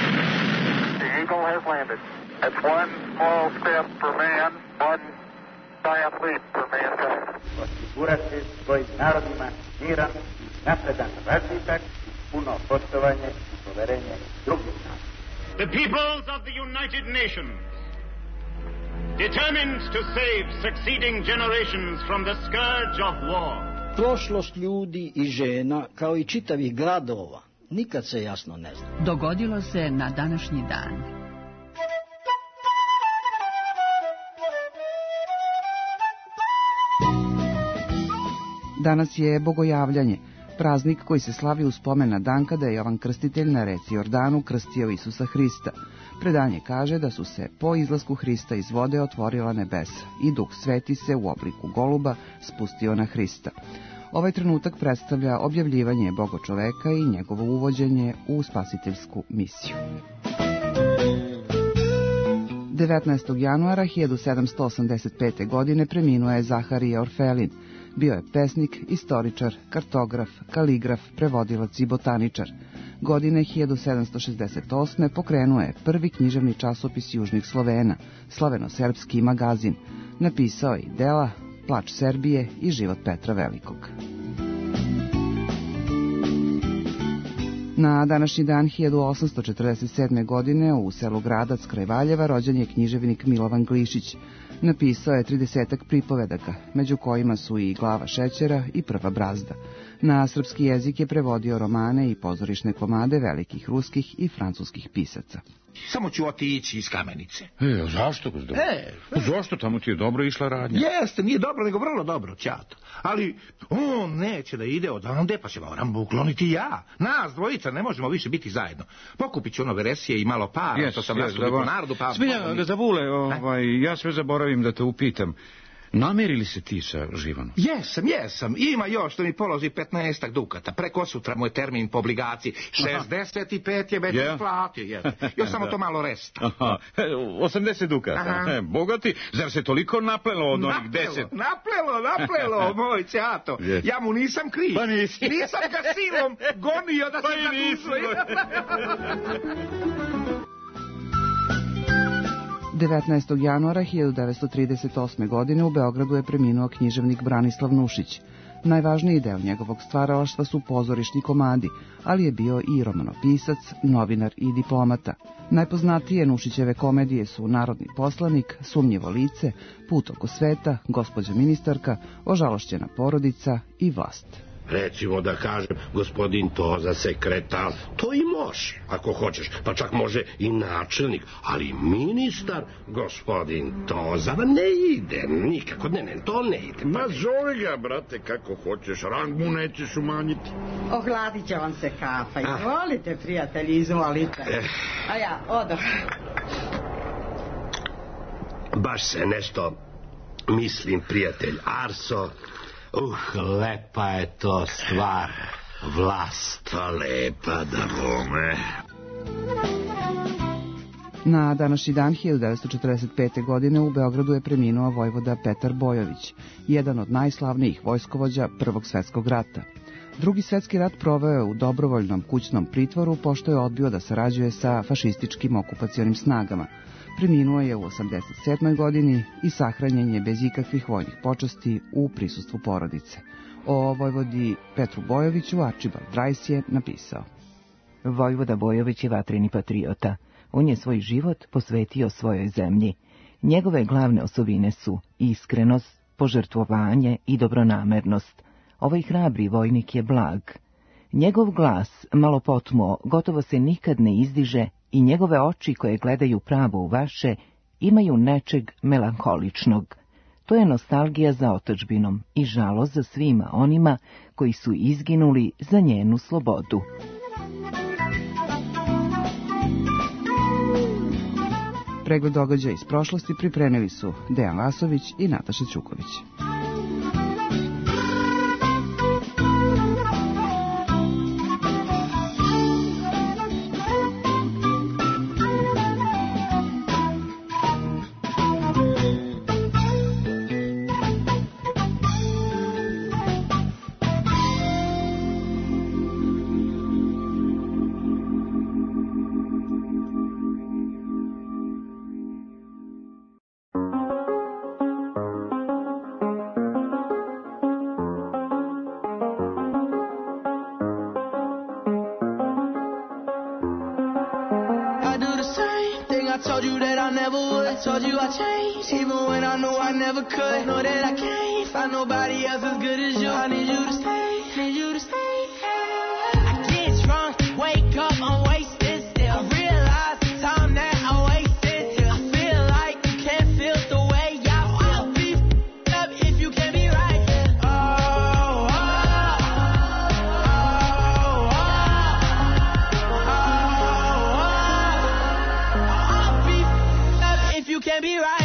The Eagle has landed. It's one small step for man, one giant leap for mankind. Osigurati svojim narodima miran, napredan razvitak, puno poštovanje i poverenje drugih naroda. The peoples of the United Nations, determined to save succeeding generations from the scourge of war. Prošlost ljudi i žena, kao i čitavih gradova, nikad se jasno ne zna. Dogodilo se na današnji dan. Danas je Bogojavljanje, praznik koji se slavi u spomen na dan kada je Jovan Krstitelj na reci Jordanu krstio Isusa Hrista. Predanje kaže da su se po izlasku Hrista iz vode otvorila nebesa i Duh Sveti se u obliku goluba spustio na Hrista. Ovaj trenutak predstavlja objavljivanje Boga čoveka i njegovo uvođenje u spasiteljsku misiju. 19. januara 1785. godine preminuo je Zaharije Orfelin. Bio je pesnik, istoričar, kartograf, kaligraf, prevodilac i botaničar. Godine 1768. pokrenuo je prvi književni časopis Južnih Slovena, Slaveno-serbski magazin. Napisao je i dela Plač Serbije i Život Petra Velikog. Na današnji dan 1847. godine u selu Gradac kraj Valjeva rođen je književnik Milovan Glišić. Napisao je 30-ak pripovedaka, među kojima su i Glava šećera i Prva brazda. Na srpski jezik je prevodio romane i pozorišne komade velikih ruskih i francuskih pisaca. Samo ću otići iz Kamenice. Zašto? Zašto? Tamo ti je dobro išla radnja. Jeste, nije dobro, nego vrlo dobro, ćato. Ali on neće da ide odande, pa se moram ukloniti ja. Nas dvojica ne možemo više biti zajedno. Pokupit ću ono veresije i malo para, što sam nasludio po narodu, pa... Smilja, da Vule, ja sve zaboravim da te upitam. Nameri li se ti sa Živanom? Jesam. Ima još što mi položi 15 dukata. Preko sutra moj termin po obligaciji. 65 je već isplatio. Još samo to malo resta. 80 dukata. Bogati, zar se toliko naplelo od onih 10? Naplelo, moj ćato. Ja mu nisam kriv. Pa nisi. Nisam ga silom gonio da se zadužuje. 19. januara 1938. godine u Beogradu je preminuo književnik Branislav Nušić. Najvažniji deo njegovog stvaralaštva su pozorišni komadi, ali je bio i romanopisac, novinar i diplomata. Najpoznatije Nušićeve komedije su Narodni poslanik, Sumnjivo lice, Put oko sveta, Gospođa ministarka, Ožalošćena porodica i Vlast. Recimo da kažem, gospodin Toza, sekretar, to i može, ako hoćeš, pa čak može i načelnik, ali ministar, gospodin Toza, ne ide, nikako, ne, to ne ide. Ma zove ga, brate, kako hoćeš, rang mu nećeš umanjiti. Ohladit će vam se kafa, izvolite, prijatelji, izvolite. A ja, odo. Baš se nešto, mislim, prijatelj Arso, lepa je to stvar, vlast. Lepa da bome. Na današnji dan 1945. godine u Beogradu je preminuo vojvoda Petar Bojović, jedan od najslavnijih vojskovođa Prvog svjetskog rata. Drugi svjetski rat proveo je u dobrovoljnom kućnom pritvoru, pošto je odbio da sarađuje sa fašističkim okupacionim snagama. Preminuo je u 87. godini i sahranjen je bez ikakvih vojnih počasti u prisustvu porodice. O vojvodi Petru Bojoviću Arčibald Drajs je napisao. Vojvoda Bojović je vatreni patriota. On je svoj život posvetio svojoj zemlji. Njegove glavne osobine su iskrenost, požrtvovanje i dobronamernost. Ovaj hrabri vojnik je blag. Njegov glas, malo potmuo, gotovo se nikad ne izdiže i njegove oči koje gledaju pravo u vaše imaju nečeg melankoličnog. To je nostalgija za otadžbinom i žalost za svima onima koji su izginuli za njenu slobodu. Pregled događaja iz prošlosti pripremili su Dejan Vasović i Nataša Ćuković.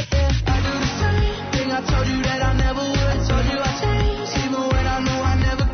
I told you that I never would. I told you I changed, even when I knew I never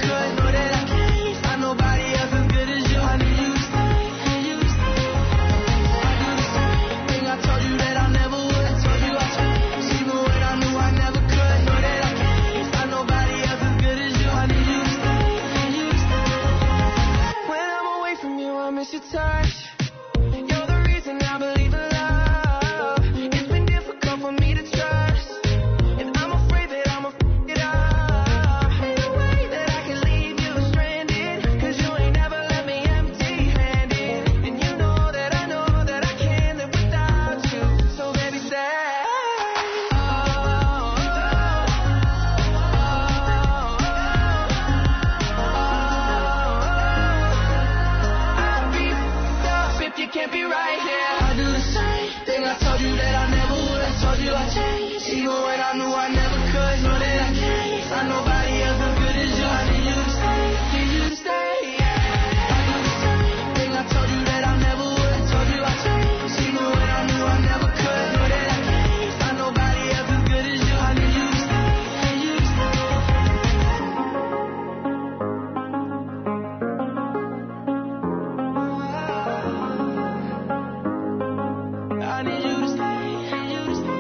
right here. I do the same thing I told you that I never would. I told you I changed, even when I knew I never could. Know that I can't find nobody else as good as you. I need you to stay, need you to stay. Yeah. I do the same thing I told you that I never would. I told you I changed, even when I knew I never could. Know that I can't find nobody else as good as you. I need you to stay, need you to stay. I need you to stay, need you to stay.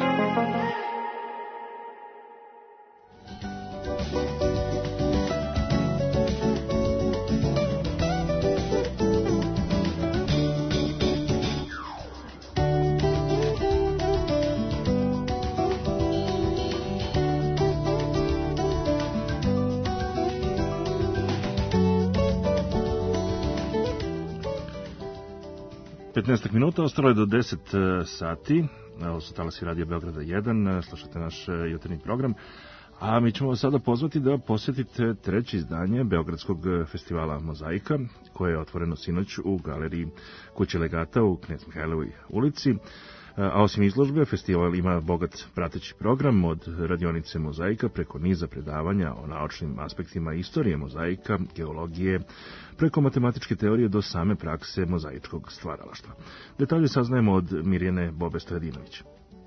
15 minuta, ostalo je do 10 sati. Ovo su talasi Radio Beograda 1, slušate naš jutarnji program. A mi ćemo vas sada pozvati da posjetite treće izdanje Beogradskog festivala Mozaika, koje je otvoreno sinoć u galeriji Kuće legata u Knez Mihajlovoj ulici. A osim izložbe, festival ima bogat prateći program od radionice mozaika preko niza predavanja o naučnim aspektima istorije mozaika, geologije, preko matematičke teorije do same prakse mozaičkog stvaralaštva. Detalje saznajemo od Mirjane Bobe-Stojadinović.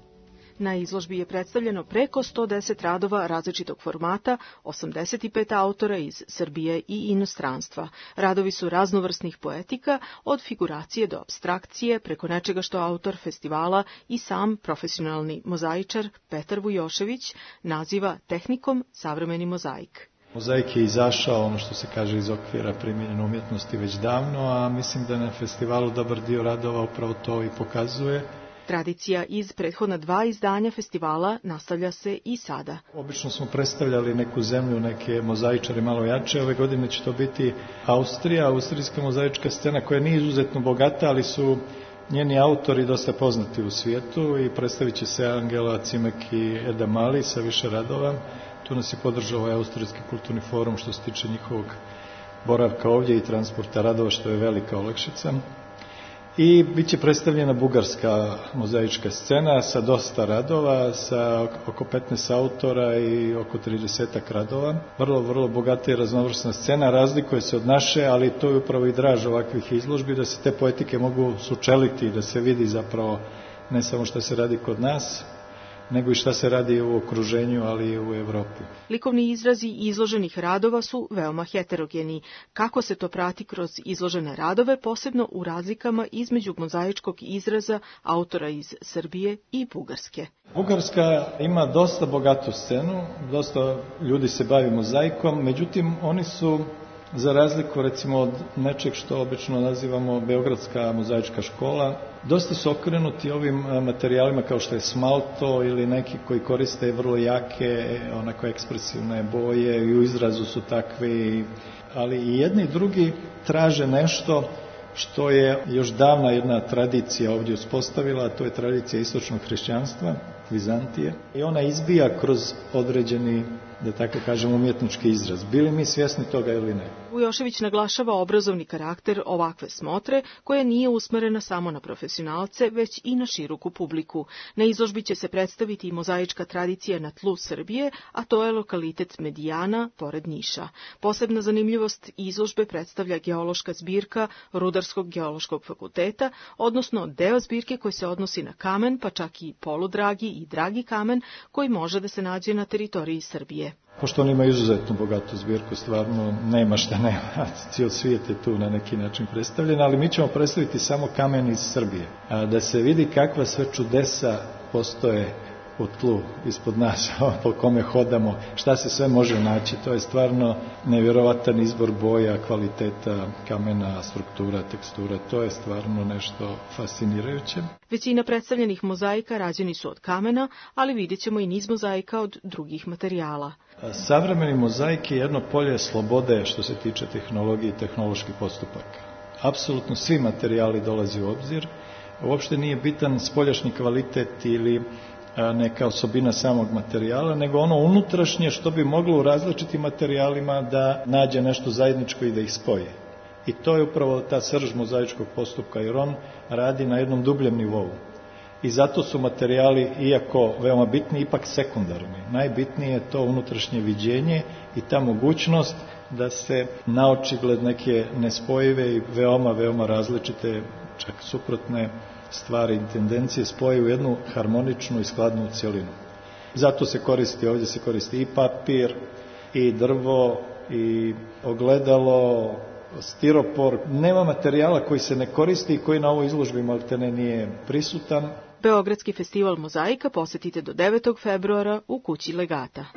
Na izložbi je predstavljeno preko 110 radova različitog formata, 85 autora iz Srbije i inostranstva. Radovi su raznovrsnih poetika, od figuracije do apstrakcije, preko nečega što autor festivala i sam profesionalni mozaičar Petar Vujošević naziva tehnikom savremeni mozaik. Mozaik je izašao, ono što se kaže, iz okvira primijenjene umjetnosti već davno, a mislim da na festivalu dobar dio radova upravo to i pokazuje. Tradicija iz prethodna 2 izdanja festivala nastavlja se i sada. Obično smo predstavljali neku zemlju, neke mozaičare malo jače. Ove godine će to biti Austrija, austrijska mozaička scena koja nije izuzetno bogata, ali su njeni autori dosta poznati u svijetu i predstavit će se Angela Cimek i Eda Mali sa više radova. Tu nas je podržao ovaj Austrijski kulturni forum što se tiče njihovog boravka ovdje i transporta radova, što je velika olakšica. I bit će predstavljena bugarska mozaička scena sa dosta radova, sa oko 15 autora i oko 30 radova. Vrlo bogata i raznovrsna scena, razlikuje se od naše, ali to je upravo i draž ovakvih izložbi, da se te poetike mogu sučeliti, da se vidi zapravo ne samo šta se radi kod nas, nego i šta se radi u okruženju, ali i u Evropi. Likovni izrazi izloženih radova su veoma heterogeni. Kako se to prati kroz izložene radove, posebno u razlikama između mozaičkog izraza autora iz Srbije i Bugarske? Bugarska ima dosta bogatu scenu, dosta ljudi se bavi mozaikom, međutim oni su, za razliku recimo od nečeg što obično nazivamo Beogradska mozaička škola, dosta su okrenuti ovim materijalima kao što je smalto ili neki koji koriste vrlo jake, onako ekspresivne boje i u izrazu su takvi, ali i jedni i drugi traže nešto što je još davna jedna tradicija ovdje uspostavila, a to je tradicija istočnog hrišćanstva, Vizantije, i ona izbija kroz određeni, da tako kažem, umjetnički izraz. Bili mi svjesni toga ili ne? Vujošević naglašava obrazovni karakter ovakve smotre, koja nije usmerena samo na profesionalce, već i na široku publiku. Na izložbi će se predstaviti i mozaička tradicija na tlu Srbije, a to je lokalitet Medijana, pored Niša. Posebna zanimljivost izložbe predstavlja geološka zbirka Rudarskog geološkog fakulteta, odnosno deo zbirke koji se odnosi na kamen, pa čak i poludragi i dragi kamen, koji može da se nađe na teritoriji Srbije. Pošto on ima izuzetno bogatu zbirku, stvarno nema šta nema, cijel svijet je tu na neki način predstavljen, ali mi ćemo predstaviti samo kamen iz Srbije, da se vidi kakva sve čudesa postoje u tlu ispod nas, po kome hodamo, šta se sve može naći. To je stvarno nevjerovatan izbor boja, kvaliteta kamena, struktura, tekstura, to je stvarno nešto fascinirajuće. Većina predstavljenih mozaika rađeni su od kamena, ali vidjet ćemo i niz mozaika od drugih materijala. Savremeni mozaik je jedno polje slobode što se tiče tehnologije i tehnoloških postupaka. Apsolutno svi materijali dolazi u obzir, uopšte nije bitan spoljašnji kvalitet ili neka osobina samog materijala, nego ono unutrašnje što bi moglo u različitim materijalima da nađe nešto zajedničko i da ih spoje. I to je upravo ta srž mozaičkog postupka, jer on radi na jednom dubljem nivou. I zato su materijali, iako veoma bitni, ipak sekundarni. Najbitnije je to unutrašnje viđenje i ta mogućnost da se na očigled neke nespojive i veoma različite, čak suprotne stvari i tendencije spoje u jednu harmoničnu i skladnu cjelinu. Zato se koristi, ovdje se koristi i papir, i drvo, i ogledalo, stiropor. Nema materijala koji se ne koristi i koji na ovoj izložbi maltene nije prisutan. Beogradski festival mozaika posetite do 9. februara u kući Legata.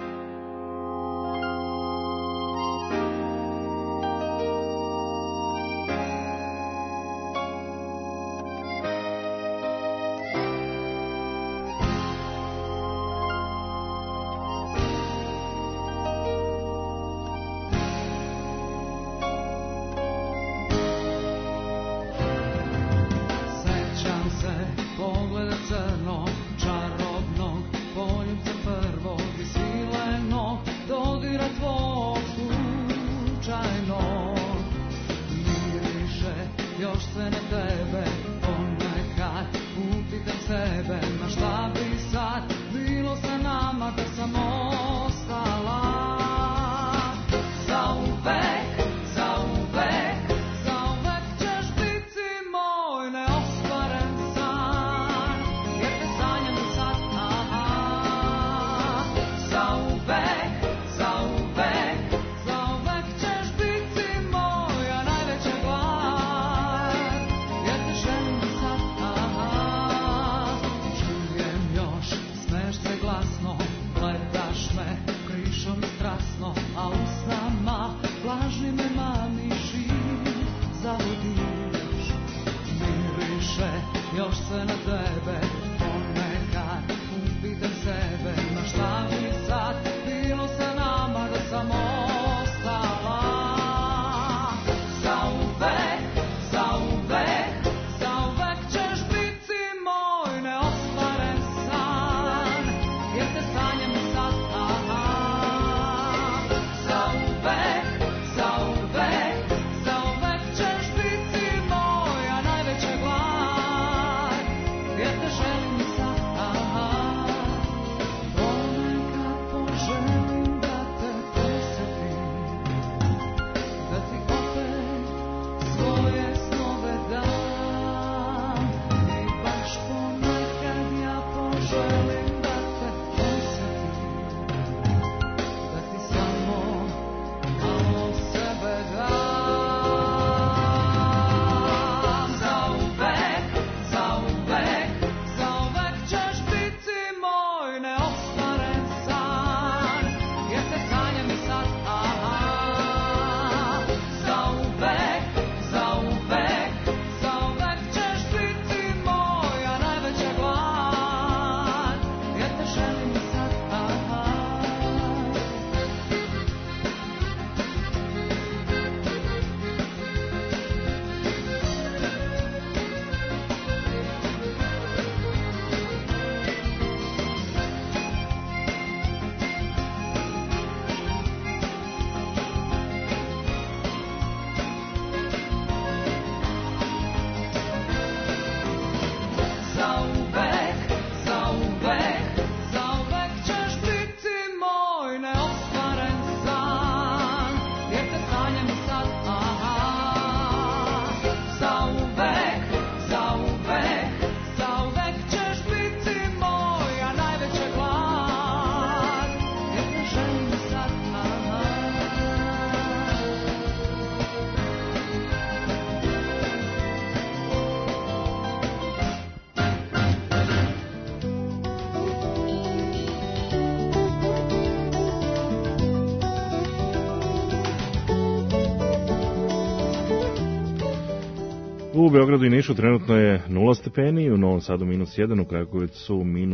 U Beogradu i Nišu trenutno je 0 stepeni, u Novom Sadu -1, u Kragujevcu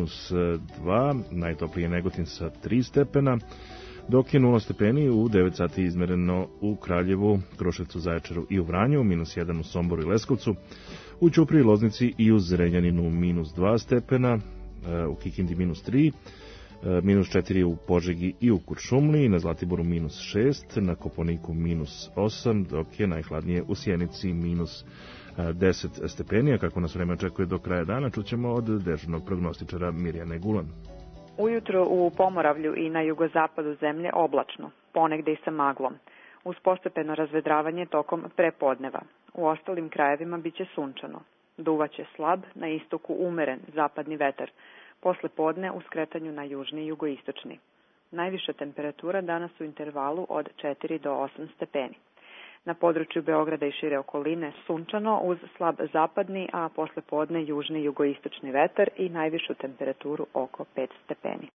-2, najtoplije Negotin sa 3 stepena, dok je 0 stepeni u 9 sati izmereno u Kraljevu, Kruševcu, Zaječaru i u Vranju, -1 u Somboru i Leskovcu, u Ćupriji, Loznici i u Zrenjaninu -2 stepena, u Kikindi -3, minus 4 u Požegi i u Kuršumliji, na Zlatiboru minus 6, na Kopaoniku minus 8, dok je najhladnije u Sjenici minus 10 stepeni, a kako nas vreme očekuje do kraja dana, čućemo od dežurnog prognostičara Mirjane Gulan. Ujutro u Pomoravlju i na jugozapadu zemlje oblačno, ponegde i sa maglom, uz postepeno razvedravanje tokom prepodneva. U ostalim krajevima biće sunčano. Duvaće slab, na istoku umeren zapadni vetar, posle podne u skretanju na južni i jugoistočni. Najviša temperatura danas u intervalu od 4 do 8 stepeni. Na području Beograda i šire okoline sunčano uz slab zapadni, a posle podne južni i jugoistočni vetar i najvišu temperaturu oko 5 stepeni.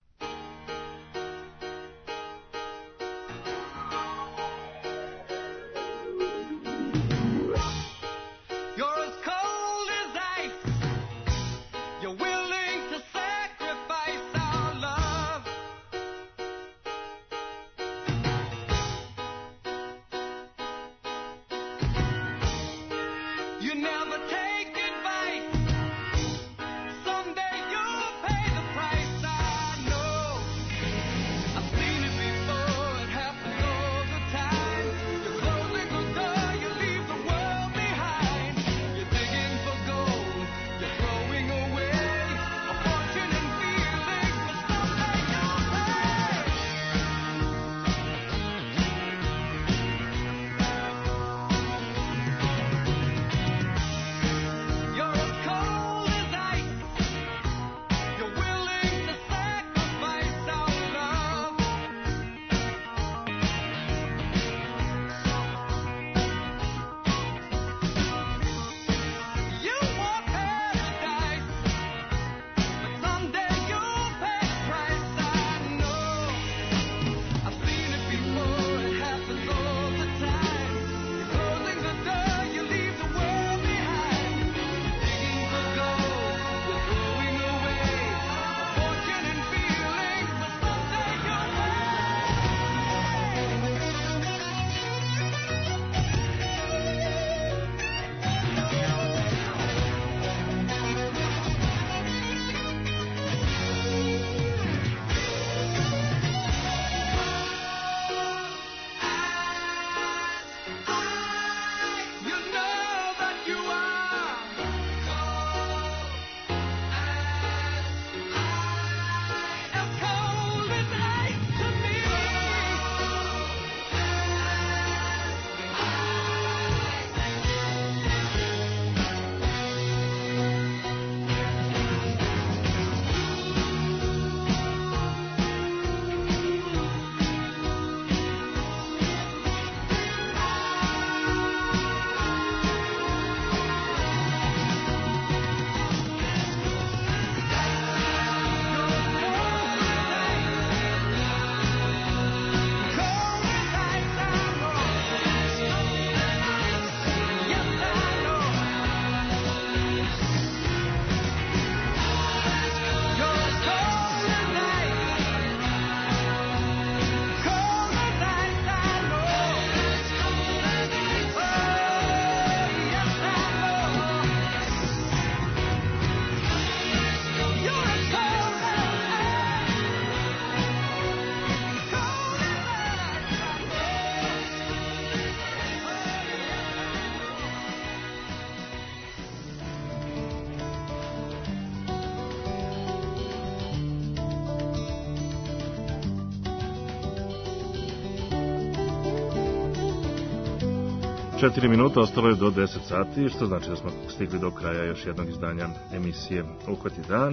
Četiri minuta, ostalo je do 10 sati, što znači da smo stigli do kraja još jednog izdanja emisije Ukvati dan.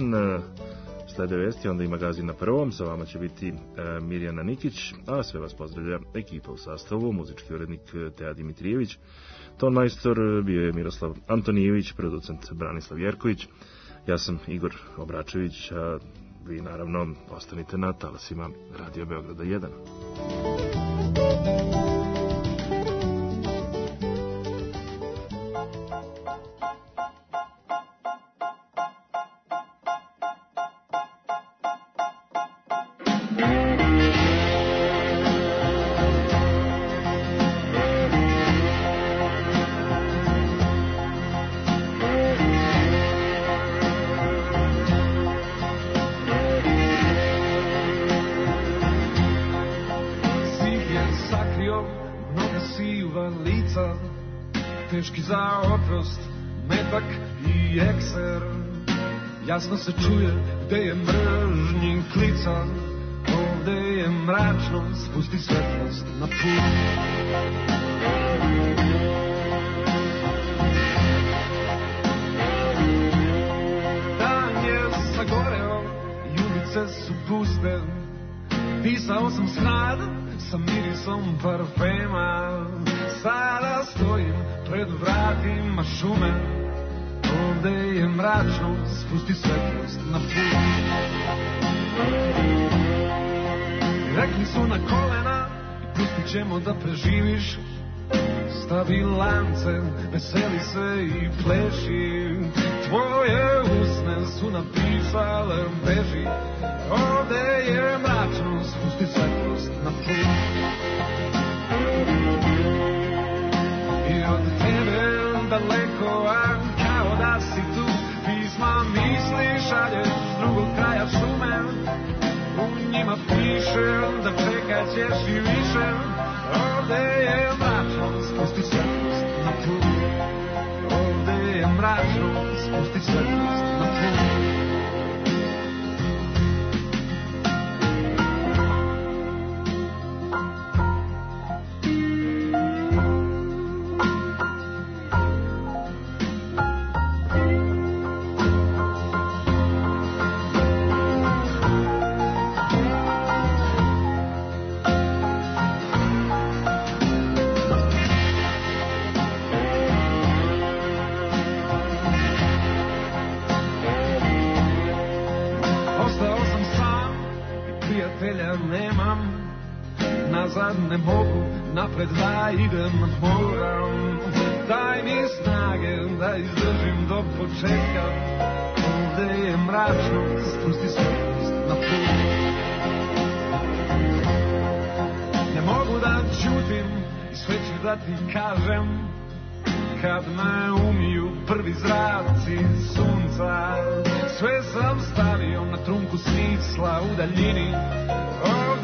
Slede vesti, onda i magazin na prvom, sa vama će biti Mirjana Nikić, a sve vas pozdravlja ekipa u sastavu, muzički urednik Teja Dimitrijević, ton majstor bio je Miroslav Antonijević, producent Branislav Jerković, ja sam Igor Obračević, a vi naravno ostanite na talasima Radio Beograda 1. klica, teški za oprost, metak i ekser. Jasno se čuje gde je mržnjin klica, ovde je mračno, spusti svetlost na put. Dan je sagoreo i ulice su puste, pisao sam snad sa mirisom parfema. Sada stojim pred vratima šume, ovde je mračno, spusti svetlost na put. Rekli su na kolena i pustit ćemo da preživiš. Stavi lance, veseli se i pleši. Tvoje usne su napisale beži. Ovde je mračno, spusti svetlost na put. I od tebe daleko, a kao da si tu, pisma misli šalješ s drugog kraja šume. U njima piše da čekat ćeš i više. Ovde je mračno, spusti svetlost na put. Ovde je mračno, spusti svetlost na put. Ne mogu, napred da idem moram. Daj mi snage da izdržim do početka. Ovde je mračno, spusti svetlost na put. Ne mogu da ćutim i sve ću da ti kažem. Kad me umiju prvi zraci sunca, sve sam stavio na trunku smisla u daljini.